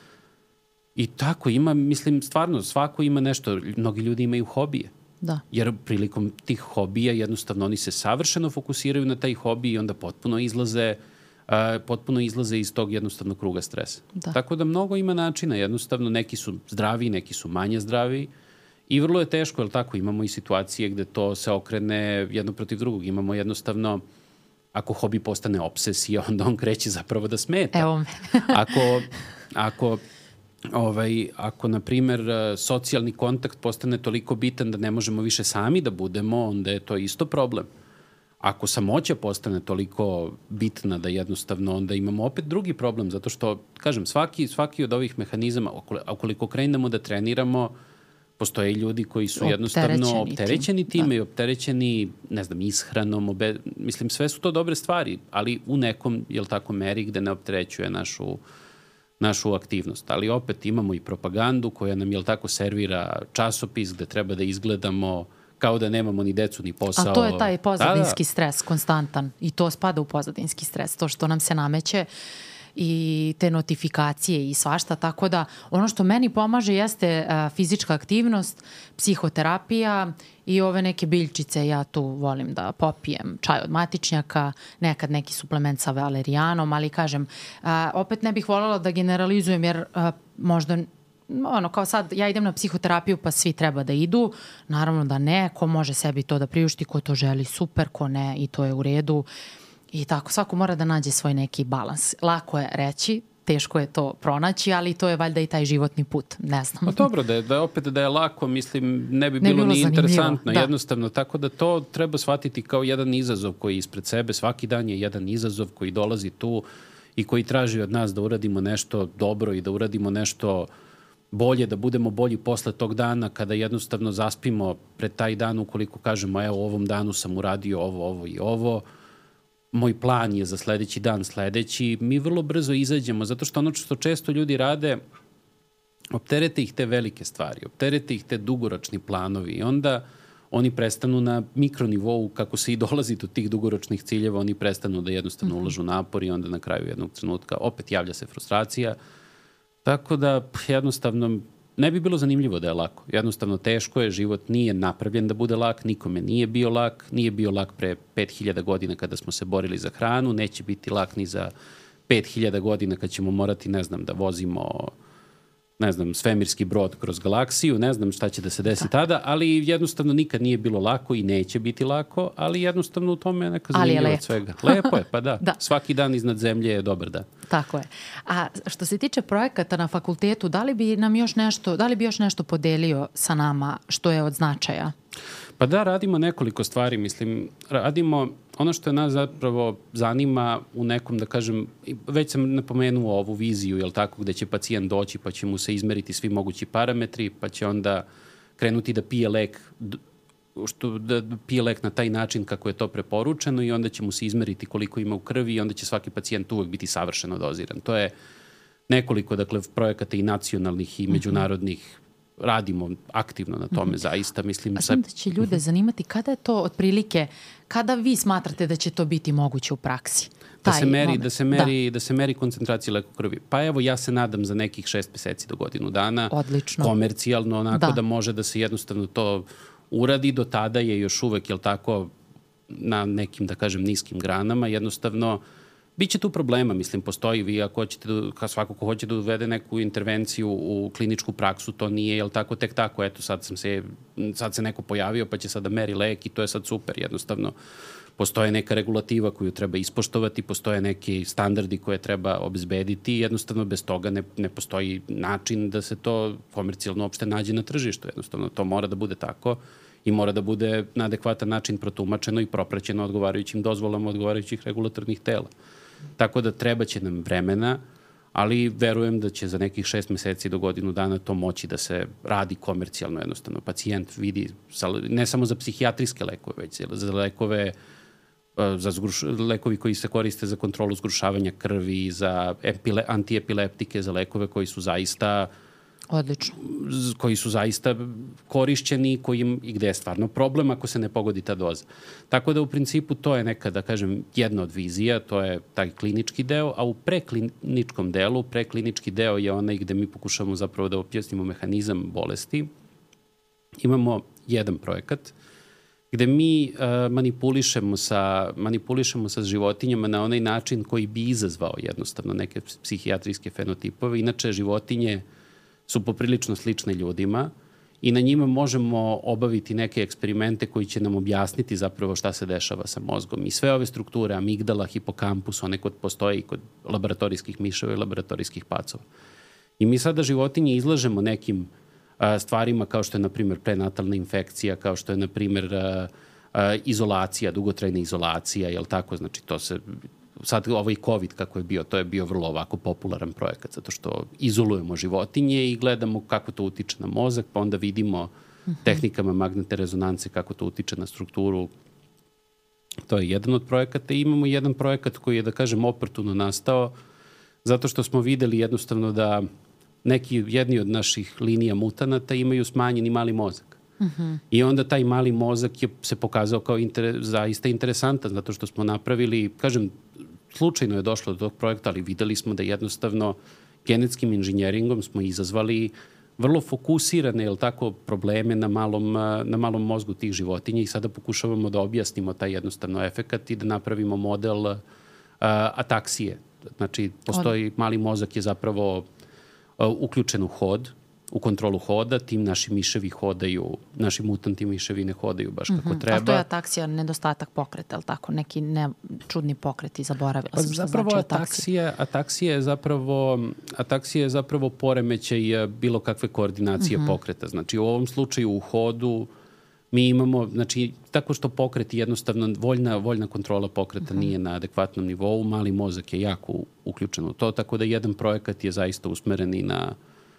[SPEAKER 2] I tako ima, mislim, stvarno, svako ima nešto, mnogi ljudi imaju hobije.
[SPEAKER 1] Da.
[SPEAKER 2] Jer prilikom tih hobija jednostavno oni se savršeno fokusiraju na taj hobi i onda potpuno izlaze, uh, potpuno izlaze iz tog jednostavnog kruga stresa.
[SPEAKER 1] Da.
[SPEAKER 2] Tako da mnogo ima načina, jednostavno neki su zdravi, neki su manje zdravi i vrlo je teško, jel tako, imamo i situacije gde to se okrene jedno protiv drugog. Imamo jednostavno, ako hobi postane obsesija, onda on kreće zapravo da smeta.
[SPEAKER 1] Evo me.
[SPEAKER 2] ako, ako Ovaj, ako, na primer, socijalni kontakt postane toliko bitan da ne možemo više sami da budemo, onda je to isto problem. Ako samoća postane toliko bitna da jednostavno onda imamo opet drugi problem, zato što, kažem, svaki, svaki od ovih mehanizama, ukoliko krenemo da treniramo, postoje ljudi koji su jednostavno opterećeni time da. I opterećeni, ne znam, ishranom, obe, mislim, sve su to dobre stvari, ali u nekom, jel tako, meri gde ne opterećuje našu našu aktivnost. Ali opet imamo i propagandu koja nam, jel tako, servira časopis gde treba da izgledamo kao da nemamo ni decu ni posao.
[SPEAKER 1] A to je taj pozadinski
[SPEAKER 2] da, da.
[SPEAKER 1] stres, konstantan. I to spada u pozadinski stres. To što nam se nameće i te notifikacije i svašta. Tako da ono što meni pomaže jeste a, fizička aktivnost, psihoterapija i ove neke biljčice. Ja tu volim da popijem čaj od matičnjaka, nekad neki suplement sa valerijanom, ali kažem, a, opet ne bih voljela da generalizujem jer a, možda ono, kao sad, ja idem na psihoterapiju pa svi treba da idu. Naravno da ne, ko može sebi to da priušti, ko to želi, super, ko ne, i to je u redu. I tako, svako mora da nađe svoj neki balans. Lako je reći, teško je to pronaći, ali to je valjda i taj životni put, ne znam.
[SPEAKER 2] Pa dobro, da je, da je opet da je lako, mislim, ne bi ne bilo, bilo ni interesantno, da. Jednostavno, tako da to treba shvatiti kao jedan izazov koji ispred sebe, svaki dan je jedan izazov koji dolazi tu i koji traži od nas da uradimo nešto dobro i da uradimo nešto bolje, da budemo bolji posle tog dana kada jednostavno zaspimo pred taj dan ukoliko kažemo, evo, ovom danu sam uradio ovo, ovo i ovo, moj plan je za sledeći dan sledeći, mi vrlo brzo izađemo, zato što ono što često ljudi rade, opterete ih te velike stvari, opterete ih te dugoročni planovi i onda oni prestanu na mikronivou, kako se i dolazi do tih dugoročnih ciljeva, oni prestanu da jednostavno ulažu napor i onda na kraju jednog trenutka opet javlja se frustracija. Tako da jednostavno ne bi bilo zanimljivo da je lako. Jednostavno teško je, život nije napravljen da bude lak, nikome nije bio lak, nije bio lak pre pet hiljada godina kada smo se borili za hranu, neće biti lak ni za pet hiljada godina kad ćemo morati, ne znam, da vozimo, ne znam, svemirski brod kroz galaksiju, ne znam šta će da se desi da. tada, ali jednostavno nikad nije bilo lako i neće biti lako, ali jednostavno u tome je neka zanimljiva od svega. Lepo je, pa da. da. Svaki dan iznad zemlje je dobar dan.
[SPEAKER 1] Tako je. A što se tiče projekata na fakultetu, da li bi nam još nešto, da li bi još nešto podelio sa nama što je od značaja?
[SPEAKER 2] Pa da, radimo nekoliko stvari, mislim, radimo ono što je nas zapravo zanima u nekom, da kažem, već sam napomenuo ovu viziju, jel tako, gde će pacijent doći pa će mu se izmeriti svi mogući parametri, pa će onda krenuti da pije lek, što, da pije lek na taj način kako je to preporučeno i onda će mu se izmeriti koliko ima u krvi i onda će svaki pacijent uvek biti savršeno doziran. To je nekoliko, dakle, projekata i nacionalnih i međunarodnih. Radimo aktivno na tome, mm-hmm. zaista. Mislim,
[SPEAKER 1] A sam da će ljude zanimati kada je to otprilike, kada vi smatrate da će to biti moguće u praksi?
[SPEAKER 2] Da se meri, da se meri, da. da se meri koncentracija leka u krvi. Pa evo, ja se nadam za nekih šest meseci do godinu dana.
[SPEAKER 1] Odlično.
[SPEAKER 2] Komercijalno, onako da. da može da se jednostavno to uradi. Do tada je još uvek, jel tako, na nekim, da kažem, niskim granama. Jednostavno, biće tu problema, mislim, postoji vi ako hoćete, da, svako ko hoće da uvede neku intervenciju u kliničku praksu, to nije, jel tako, tek tako, eto, sad sam se, sad se neko pojavio pa će sad da meri lek i to je sad super, jednostavno. Postoje neka regulativa koju treba ispoštovati, postoje neki standardi koje treba obezbediti i jednostavno bez toga ne, ne postoji način da se to komercijalno uopšte nađe na tržištu, jednostavno to mora da bude tako i mora da bude na adekvatan način protumačeno i propraćeno odgovarajućim dozvolama odgovarajućih regulatornih tela. Tako da treba će nam vremena, ali verujem da će za nekih šest meseci do godinu dana to moći da se radi komercijalno jednostavno. Pacijent vidi, ne samo za psihijatrijske lekove, već za lekove, za zgruš, lekovi koji se koriste za kontrolu zgrušavanja krvi, za epile, antiepileptike, za lekove koji su zaista
[SPEAKER 1] odlično.
[SPEAKER 2] Koji su zaista korišćeni kojim, i gde je stvarno problem ako se ne pogodi ta doza. Tako da u principu to je neka, da kažem, jedna od vizija, to je taj klinički deo, a u prekliničkom delu, preklinički deo je onaj gde mi pokušamo zapravo da objasnimo mehanizam bolesti. Imamo jedan projekat gde mi uh, manipulišemo sa, manipulišemo sa životinjama na onaj način koji bi izazvao jednostavno neke psihijatrijske fenotipove. Inače, životinje su poprilično slične ljudima i na njima možemo obaviti neke eksperimente koji će nam objasniti zapravo šta se dešava sa mozgom. I sve ove strukture, amigdala, hipokampus, one kod postoje i kod laboratorijskih miševa i laboratorijskih pacova. I mi sada životinje izlažemo nekim a, stvarima kao što je, na primjer, prenatalna infekcija, kao što je, na primjer, a, a, izolacija, dugotrajna izolacija, jel tako? Znači, to se... Sad ovaj COVID kako je bio, to je bio vrlo ovako popularan projekat, zato što izolujemo životinje i gledamo kako to utiče na mozak, pa onda vidimo tehnikama magnetne rezonance kako to utiče na strukturu. To je jedan od projekata. I imamo jedan projekat koji je, da kažem, oportuno nastao, zato što smo videli jednostavno da neki, jedni od naših linija mutanata imaju smanjeni mali mozak. Uh-huh. I onda taj mali mozak je se pokazao kao inter, zaista interesantan, zato što smo napravili, kažem, slučajno je došlo do tog projekta, ali videli smo da jednostavno genetskim inženjeringom smo izazvali vrlo fokusirane, jel tako, probleme na malom, na malom mozgu tih životinja i sada pokušavamo da objasnimo taj jednostavno efekat i da napravimo model uh, ataksije. Znači, postoji, mali mozak je zapravo uh, uključen u hod, u kontrolu hoda, tim naši miševi hodaju, naši mutanti miševi ne hodaju baš kako mm-hmm. treba.
[SPEAKER 1] A to je ataksija, nedostatak pokreta, ali tako, neki ne, čudni pokreti, zaboravila sam što
[SPEAKER 2] zapravo
[SPEAKER 1] znači
[SPEAKER 2] ataksija. Ataksija, ataksija je zapravo, ataksija je zapravo poremećaj bilo kakve koordinacije mm-hmm. pokreta. Znači, u ovom slučaju u hodu mi imamo, znači, tako što pokret jednostavno, voljna, voljna kontrola pokreta mm-hmm. nije na adekvatnom nivou, mali mozak je jako uključen u to, tako da jedan projekat je zaista usmeren i na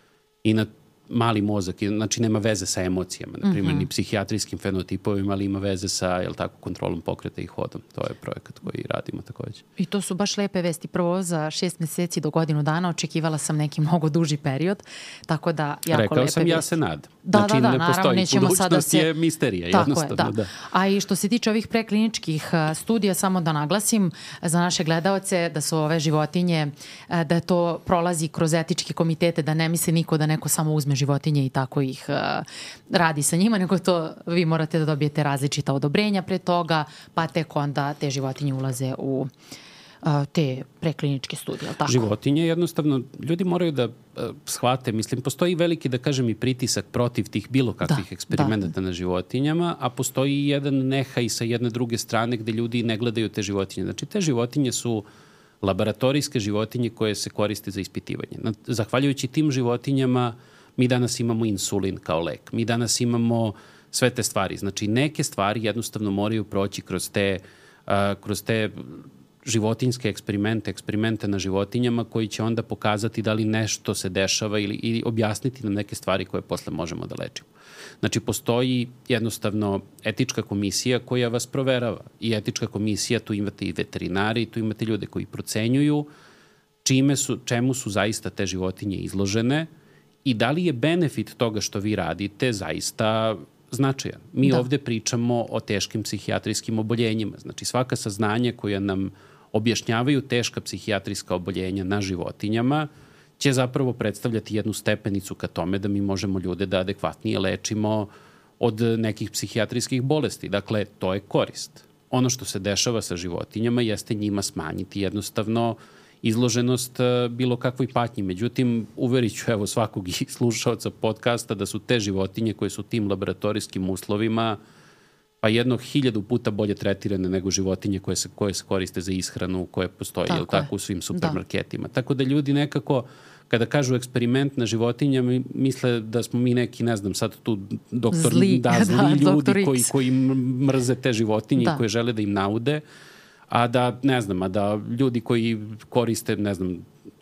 [SPEAKER 2] i na mali mozak, znači nema veze sa emocijama, na primjer, mm-hmm. ni psihijatrijskim fenotipovima, ali ima veze sa, jel tako, kontrolom pokreta i hodom. To je projekat koji radimo takođe.
[SPEAKER 1] I to su baš lepe vesti. Prvo, za šest meseci do godinu dana očekivala sam neki mnogo duži period, tako da jako
[SPEAKER 2] Rekao
[SPEAKER 1] lepe
[SPEAKER 2] sam,
[SPEAKER 1] vesti.
[SPEAKER 2] Ja se nadam.
[SPEAKER 1] Da,
[SPEAKER 2] znači,
[SPEAKER 1] da, da,
[SPEAKER 2] ne
[SPEAKER 1] naravno,
[SPEAKER 2] postoji.
[SPEAKER 1] nećemo sada se...
[SPEAKER 2] je misterija,
[SPEAKER 1] tako
[SPEAKER 2] jednostavno.
[SPEAKER 1] Je, da.
[SPEAKER 2] da.
[SPEAKER 1] A i što se tiče ovih prekliničkih studija, samo da naglasim za naše gledaoce da su ove životinje, da to prolazi kroz etičke komitete, da ne misli niko da neko samo uzme životinje i tako ih uh, radi sa njima, nego to vi morate da dobijete različita odobrenja pre toga, pa tek onda te životinje ulaze u uh, te prekliničke studije, tako?
[SPEAKER 2] Životinje jednostavno, ljudi moraju da uh, shvate, mislim, postoji veliki, da kažem, i pritisak protiv tih bilo kakvih da, eksperimenta da. na životinjama, a postoji i jedan nehaj sa jedne druge strane gde ljudi ne gledaju te životinje. Znači, te životinje su laboratorijske životinje koje se koriste za ispitivanje. Zahvaljujući tim životinjama mi danas imamo insulin kao lek. Mi danas imamo sve te stvari. Znači, neke stvari jednostavno moraju proći kroz te, uh, kroz te životinjske eksperimente, eksperimente na životinjama koji će onda pokazati da li nešto se dešava ili, ili objasniti nam neke stvari koje posle možemo da lečimo. Znači, postoji jednostavno etička komisija koja vas proverava. I etička komisija, tu imate i veterinari, tu imate ljude koji procenjuju čime su, čemu su zaista te životinje izložene i da li je benefit toga što vi radite zaista značajan. Mi da. ovde pričamo o teškim psihijatrijskim oboljenjima. Znači, svaka saznanja koja nam objašnjavaju teška psihijatrijska oboljenja na životinjama će zapravo predstavljati jednu stepenicu ka tome da mi možemo ljude da adekvatnije lečimo od nekih psihijatrijskih bolesti. Dakle, to je korist. Ono što se dešava sa životinjama jeste njima smanjiti jednostavno izloženost bilo kakvoj patnji. Međutim, uverit ću evo svakog slušaoca podcasta da su te životinje koje su u tim laboratorijskim uslovima pa jedno hiljadu puta bolje tretirane nego životinje koje se, koje se koriste za ishranu, koje postoje tako, tako u svim supermarketima. Da. Tako da ljudi nekako, kada kažu eksperiment na životinjama, misle da smo mi neki, ne znam, sad tu doktor, zli, da, zli da, ljudi koji, koji mrze te životinje da. i koje žele da im naude, a da, ne znam, a da ljudi koji koriste, ne znam,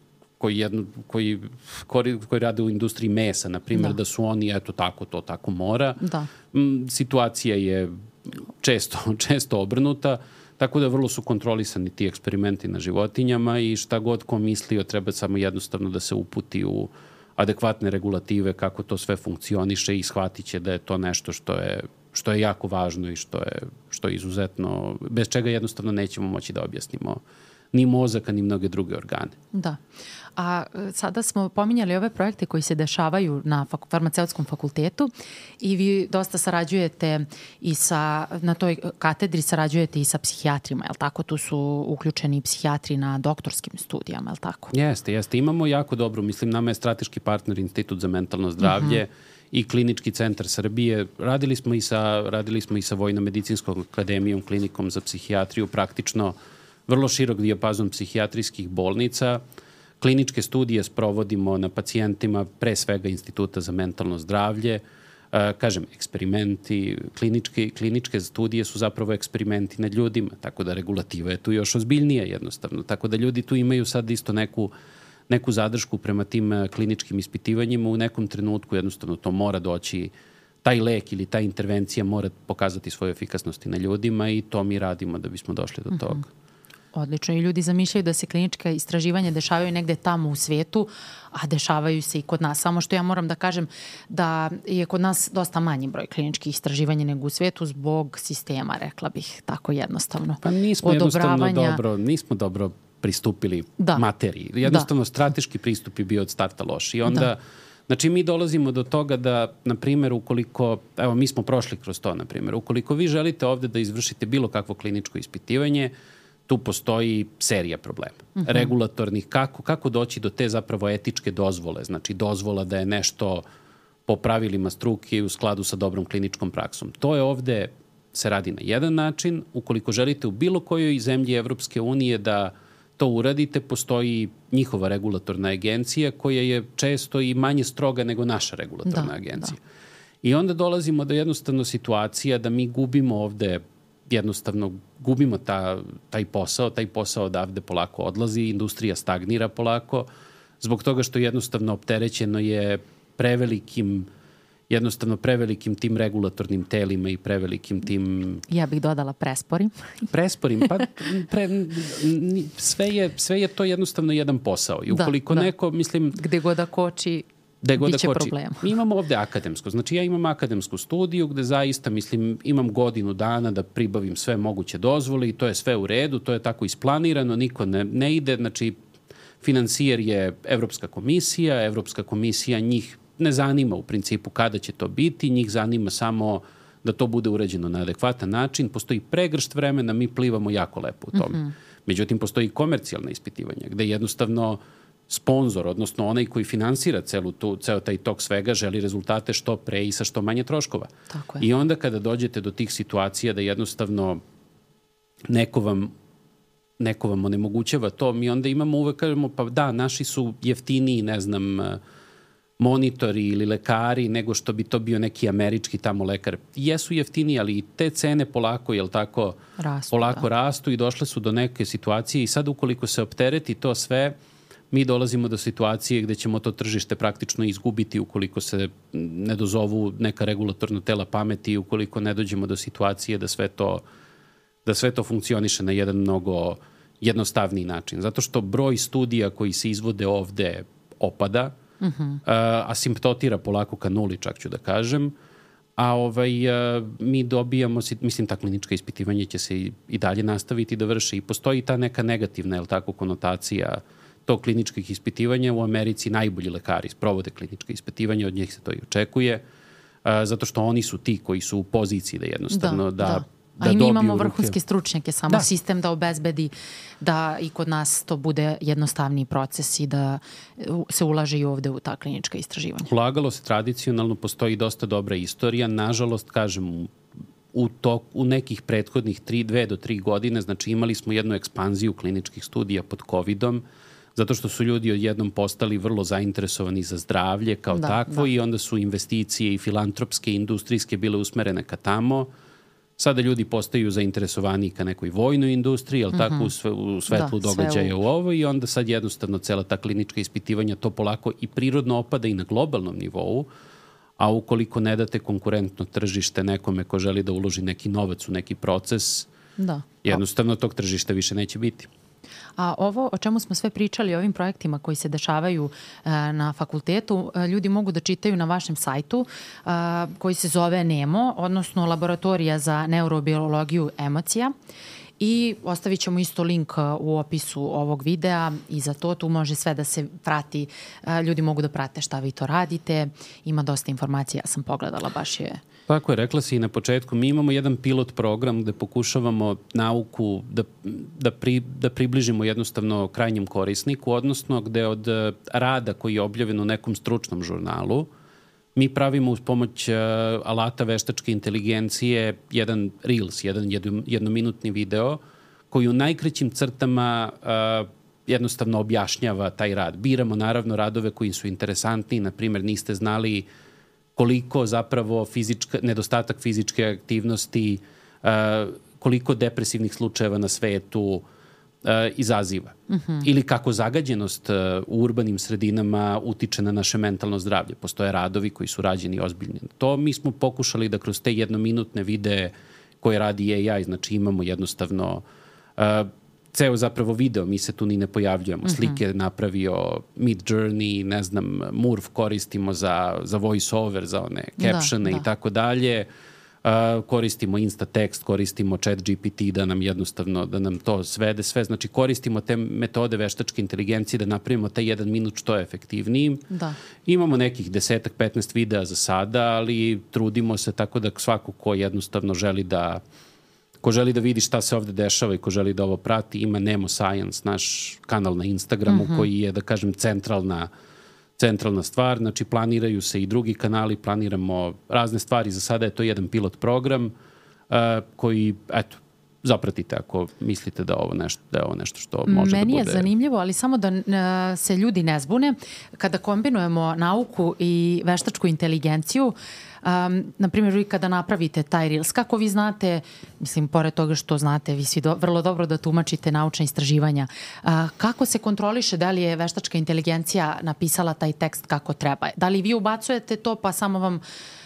[SPEAKER 2] koji, jedno, koji, koji, koji rade u industriji mesa, na primjer, da. da su oni, eto tako, to tako mora.
[SPEAKER 1] Da.
[SPEAKER 2] Situacija je često, često obrnuta, tako da vrlo su kontrolisani ti eksperimenti na životinjama i šta god ko mislio treba samo jednostavno da se uputi u adekvatne regulative kako to sve funkcioniše i shvatit će da je to nešto što je, što je jako važno i što je, što je izuzetno, bez čega jednostavno nećemo moći da objasnimo ni mozak, ni mnoge druge organe.
[SPEAKER 1] Da. A sada smo pominjali ove projekte koji se dešavaju na fak- farmaceutskom fakultetu i vi dosta sarađujete i sa, na toj katedri sarađujete i sa psihijatrima, je li tako? Tu su uključeni i psihijatri na doktorskim studijama, je li tako?
[SPEAKER 2] Jeste, jeste. Imamo jako dobru, mislim, nama je strateški partner Institut za mentalno zdravlje uh-huh. i Klinički centar Srbije. Radili smo i sa, radili smo i sa Vojno-medicinskom akademijom, klinikom za psihijatriju, praktično vrlo širok dijapazon psihijatrijskih bolnica. Kliničke studije sprovodimo na pacijentima, pre svega Instituta za mentalno zdravlje. E, kažem, eksperimenti, kliničke, kliničke studije su zapravo eksperimenti nad ljudima, tako da regulativa je tu još ozbiljnija jednostavno. Tako da ljudi tu imaju sad isto neku, neku zadršku prema tim kliničkim ispitivanjima. U nekom trenutku jednostavno to mora doći, taj lek ili ta intervencija mora pokazati svoju efikasnost na ljudima i to mi radimo da bismo došli do toga. Uh-huh.
[SPEAKER 1] Odlično. I ljudi zamišljaju da se klinička istraživanja dešavaju negde tamo u svetu, a dešavaju se i kod nas. Samo što ja moram da kažem da je kod nas dosta manji broj kliničkih istraživanja nego u svetu zbog sistema, rekla bih, tako jednostavno.
[SPEAKER 2] Pa nismo jednostavno dobro, nismo dobro pristupili da. materiji. Jednostavno da. strateški pristup je bio od starta loš. I onda, da. znači mi dolazimo do toga da, na primjer, ukoliko, evo mi smo prošli kroz to, na primjer, ukoliko vi želite ovde da izvršite bilo kakvo kliničko ispitivanje, tu postoji serija problema. Uh-huh. Regulatornih, kako, kako doći do te zapravo etičke dozvole, znači dozvola da je nešto po pravilima struke u skladu sa dobrom kliničkom praksom. To je ovde, se radi na jedan način. Ukoliko želite u bilo kojoj zemlji Evropske unije da to uradite, postoji njihova regulatorna agencija koja je često i manje stroga nego naša regulatorna da, agencija. Da. I onda dolazimo do jednostavno situacija da mi gubimo ovde jednostavno gubimo ta, taj posao, taj posao odavde polako odlazi, industrija stagnira polako, zbog toga što jednostavno opterećeno je prevelikim, jednostavno prevelikim tim regulatornim telima i prevelikim tim...
[SPEAKER 1] Ja bih dodala presporim.
[SPEAKER 2] Presporim, pa pre, sve, je, sve je to jednostavno jedan posao. I ukoliko da, da. neko, mislim...
[SPEAKER 1] Gde god da koči, biće problema.
[SPEAKER 2] Mi imamo ovde akademsko. Znači ja imam akademsku studiju gde zaista, mislim, imam godinu dana da pribavim sve moguće dozvole i to je sve u redu, to je tako isplanirano, niko ne, ne ide, znači finansijer je Evropska komisija, Evropska komisija njih ne zanima u principu kada će to biti, njih zanima samo da to bude urađeno na adekvatan način, postoji pregršt vremena, mi plivamo jako lepo u tome. Mm-hmm. Međutim, postoji komercijalna ispitivanja gde jednostavno sponzor, odnosno onaj koji finansira celu tu, ceo taj tok svega, želi rezultate što pre i sa što manje troškova.
[SPEAKER 1] Tako je.
[SPEAKER 2] I onda kada dođete do tih situacija da jednostavno neko vam, neko vam onemogućava to, mi onda imamo uvek, kažemo, pa da, naši su jeftiniji, ne znam, monitori ili lekari nego što bi to bio neki američki tamo lekar. Jesu jeftiniji, ali i te cene polako, jel tako,
[SPEAKER 1] rastu,
[SPEAKER 2] polako
[SPEAKER 1] da.
[SPEAKER 2] rastu i došle su do neke situacije i sad ukoliko se optereti to sve, mi dolazimo do situacije gde ćemo to tržište praktično izgubiti ukoliko se ne dozovu neka regulatorna tela pameti i ukoliko ne dođemo do situacije da sve to, da sve to funkcioniše na jedan mnogo jednostavniji način. Zato što broj studija koji se izvode ovde opada, uh-huh. a, asimptotira polako ka nuli, čak ću da kažem, a ovaj, a, mi dobijamo, mislim, ta klinička ispitivanja će se i, i dalje nastaviti da vrše i postoji ta neka negativna, jel tako, konotacija tog kliničkih ispitivanja. U Americi najbolji lekari sprovode kliničke ispitivanja, od njih se to i očekuje, a, zato što oni su ti koji su u poziciji da jednostavno da, da, da, da
[SPEAKER 1] a i mi imamo
[SPEAKER 2] ruke.
[SPEAKER 1] vrhunske stručnjake, samo da. sistem da obezbedi da i kod nas to bude jednostavniji proces i da se ulaže i ovde u ta klinička istraživanja.
[SPEAKER 2] Ulagalo se tradicionalno, postoji dosta dobra istorija. Nažalost, kažem, u, to, u nekih prethodnih tri, dve do tri godine, znači imali smo jednu ekspanziju kliničkih studija pod kovidom, zato što su ljudi odjednom postali vrlo zainteresovani za zdravlje kao da, takvo da. I onda su investicije i filantropske i industrijske bile usmerene ka tamo. Sada ljudi postaju zainteresovani ka nekoj vojnoj industriji, jel tako, mm-hmm. u, sve, u svetlu da, događaja u... u ovo i onda sad jednostavno cela ta klinička ispitivanja to polako i prirodno opada i na globalnom nivou, a ukoliko ne date konkurentno tržište nekome ko želi da uloži neki novac u neki proces, da. jednostavno tog tržišta više neće biti.
[SPEAKER 1] A ovo o čemu smo sve pričali, o ovim projektima koji se dešavaju e, na fakultetu, e, ljudi mogu da čitaju na vašem sajtu e, koji se zove NEMO, odnosno Laboratorija za neurobiologiju emocija. I ostavit ćemo isto link u opisu ovog videa i za to tu može sve da se prati. Ljudi mogu da prate šta vi to radite. Ima dosta informacija, ja sam pogledala, baš je...
[SPEAKER 2] Tako je, rekla si i na početku. Mi imamo jedan pilot program gde pokušavamo nauku da, da, pri, da približimo jednostavno krajnjem korisniku, odnosno gde od rada koji je objavljen u nekom stručnom žurnalu mi pravimo uz pomoć uh, alata veštačke inteligencije jedan Reels, jedan jednominutni video koji u najkraćim crtama uh, jednostavno objašnjava taj rad. Biramo naravno radove koji su interesantni, na primjer niste znali koliko zapravo fizička, nedostatak fizičke aktivnosti, uh, koliko depresivnih slučajeva na svetu Uh, izaziva. Mm-hmm. Ili kako zagađenost uh, u urbanim sredinama utiče na naše mentalno zdravlje. Postoje radovi koji su rađeni ozbiljni. To mi smo pokušali da kroz te jednominutne videe koje radi A I, znači imamo jednostavno uh, ceo zapravo video, mi se tu ni ne pojavljujemo. Mm-hmm. Slike je napravio Mid Journey, ne znam, Murv koristimo za, za voice over, za one captione da, da. i tako dalje. Uh, koristimo Instatext, koristimo ChatGPT da nam jednostavno, da nam to svede sve. Znači koristimo te metode veštačke inteligencije da napravimo taj jedan minut što je efektivniji. Da. Imamo nekih desetak, petnaest videa za sada, ali trudimo se tako da svako ko jednostavno želi da ko želi da vidi šta se ovde dešava i ko želi da ovo prati, ima Nemo Science, naš kanal na Instagramu, mm-hmm. koji je, da kažem, centralna centralna stvar, znači planiraju se i drugi kanali, planiramo razne stvari, za sada je to jedan pilot program uh, koji, eto, zapratite ako mislite da ovo nešto, da je ovo nešto što može
[SPEAKER 1] Meni
[SPEAKER 2] da bude...
[SPEAKER 1] Meni je zanimljivo, ali samo da uh, se ljudi ne zbune, kada kombinujemo nauku i veštačku inteligenciju, Um, na primjer, vi kada napravite taj Reels, kako vi znate, mislim, pored toga što znate, vi svi do, vrlo dobro da tumačite naučna istraživanja, uh, kako se kontroliše da li je veštačka inteligencija napisala taj tekst kako treba? Da li vi ubacujete to pa samo vam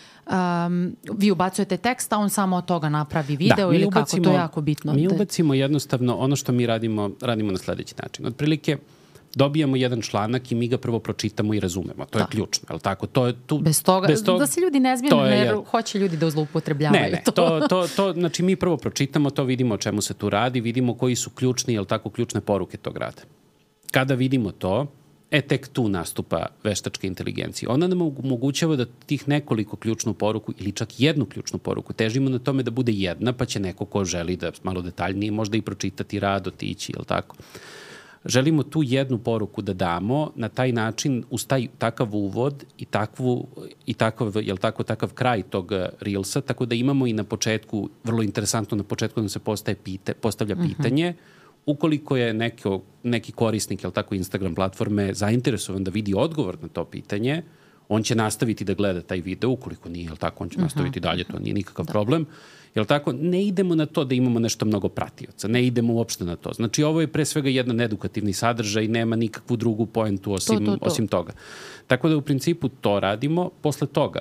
[SPEAKER 1] Um, vi ubacujete tekst, a on samo od toga napravi video da, ili ubacimo, kako? To je jako bitno.
[SPEAKER 2] Mi ubacimo jednostavno ono što mi radimo, radimo na sledeći način. Otprilike, dobijamo jedan članak i mi ga prvo pročitamo i razumemo. To da. je ključno, je li tako? To je tu,
[SPEAKER 1] bez toga, bez toga, da se ljudi ne zbinu, jer hoće ljudi da zloupotrebljavaju
[SPEAKER 2] ne, ne,
[SPEAKER 1] to.
[SPEAKER 2] to, to, to. Znači, mi prvo pročitamo to, vidimo o čemu se tu radi, vidimo koji su ključni, je li tako, ključne poruke tog rada. Kada vidimo to, e, tek tu nastupa veštačka inteligencija. Ona nam omogućava da tih nekoliko ključnu poruku ili čak jednu ključnu poruku težimo na tome da bude jedna, pa će neko ko želi da malo detaljnije možda i pročitati rad, otići, je li tako? Želimo tu jednu poruku da damo, na taj način, uz taj takav uvod i, takvu, i takav, jel tako, takav kraj tog Reelsa, tako da imamo i na početku, vrlo interesantno, na početku nam se postaje pite, postavlja pitanje, uh-huh. ukoliko je neko, neki korisnik, jel tako, Instagram platforme zainteresovan da vidi odgovor na to pitanje, on će nastaviti da gleda taj video, ukoliko nije, jel tako, on će uh-huh. nastaviti dalje, to nije nikakav da. problem. Jel tako? Ne idemo na to da imamo nešto mnogo pratioca, ne idemo uopšte na to. Znači, ovo je pre svega jedan edukativni sadržaj i nema nikakvu drugu poentu osim, to, to, to. osim toga. Tako da u principu to radimo. Posle toga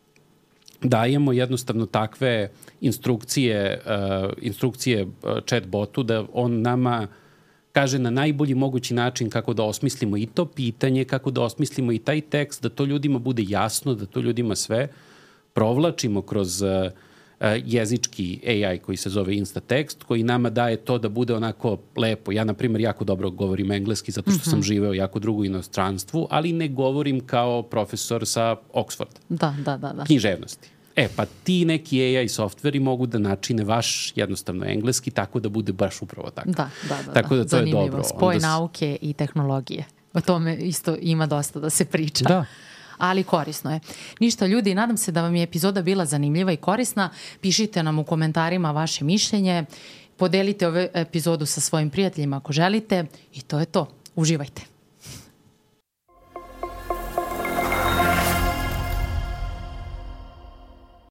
[SPEAKER 2] dajemo jednostavno takve instrukcije, uh, instrukcije uh, chat botu da on nama kaže na najbolji mogući način kako da osmislimo i to pitanje, kako da osmislimo i taj tekst, da to ljudima bude jasno, da to ljudima sve provlačimo kroz... Uh, jezički A I koji se zove Instatext, koji nama daje to da bude onako lepo. Ja, na primjer, jako dobro govorim engleski zato što mm-hmm. sam živeo jako dugo u inostranstvu, ali ne govorim kao profesor sa Oxforda.
[SPEAKER 1] Da, da, da, da.
[SPEAKER 2] Književnosti. E, pa ti neki A I softveri mogu da načine vaš jednostavno engleski tako da bude baš upravo tako.
[SPEAKER 1] Da, da, da.
[SPEAKER 2] Tako da to
[SPEAKER 1] zanimljivo.
[SPEAKER 2] je dobro.
[SPEAKER 1] Spoj Onda... nauke i tehnologije. O tome isto ima dosta da se priča.
[SPEAKER 2] Da.
[SPEAKER 1] Ali korisno je. Ništa, ljudi, nadam se da vam je epizoda bila zanimljiva i korisna. Pišite nam u komentarima vaše mišljenje, podelite ovu epizodu sa svojim prijateljima ako želite i to je to. Uživajte.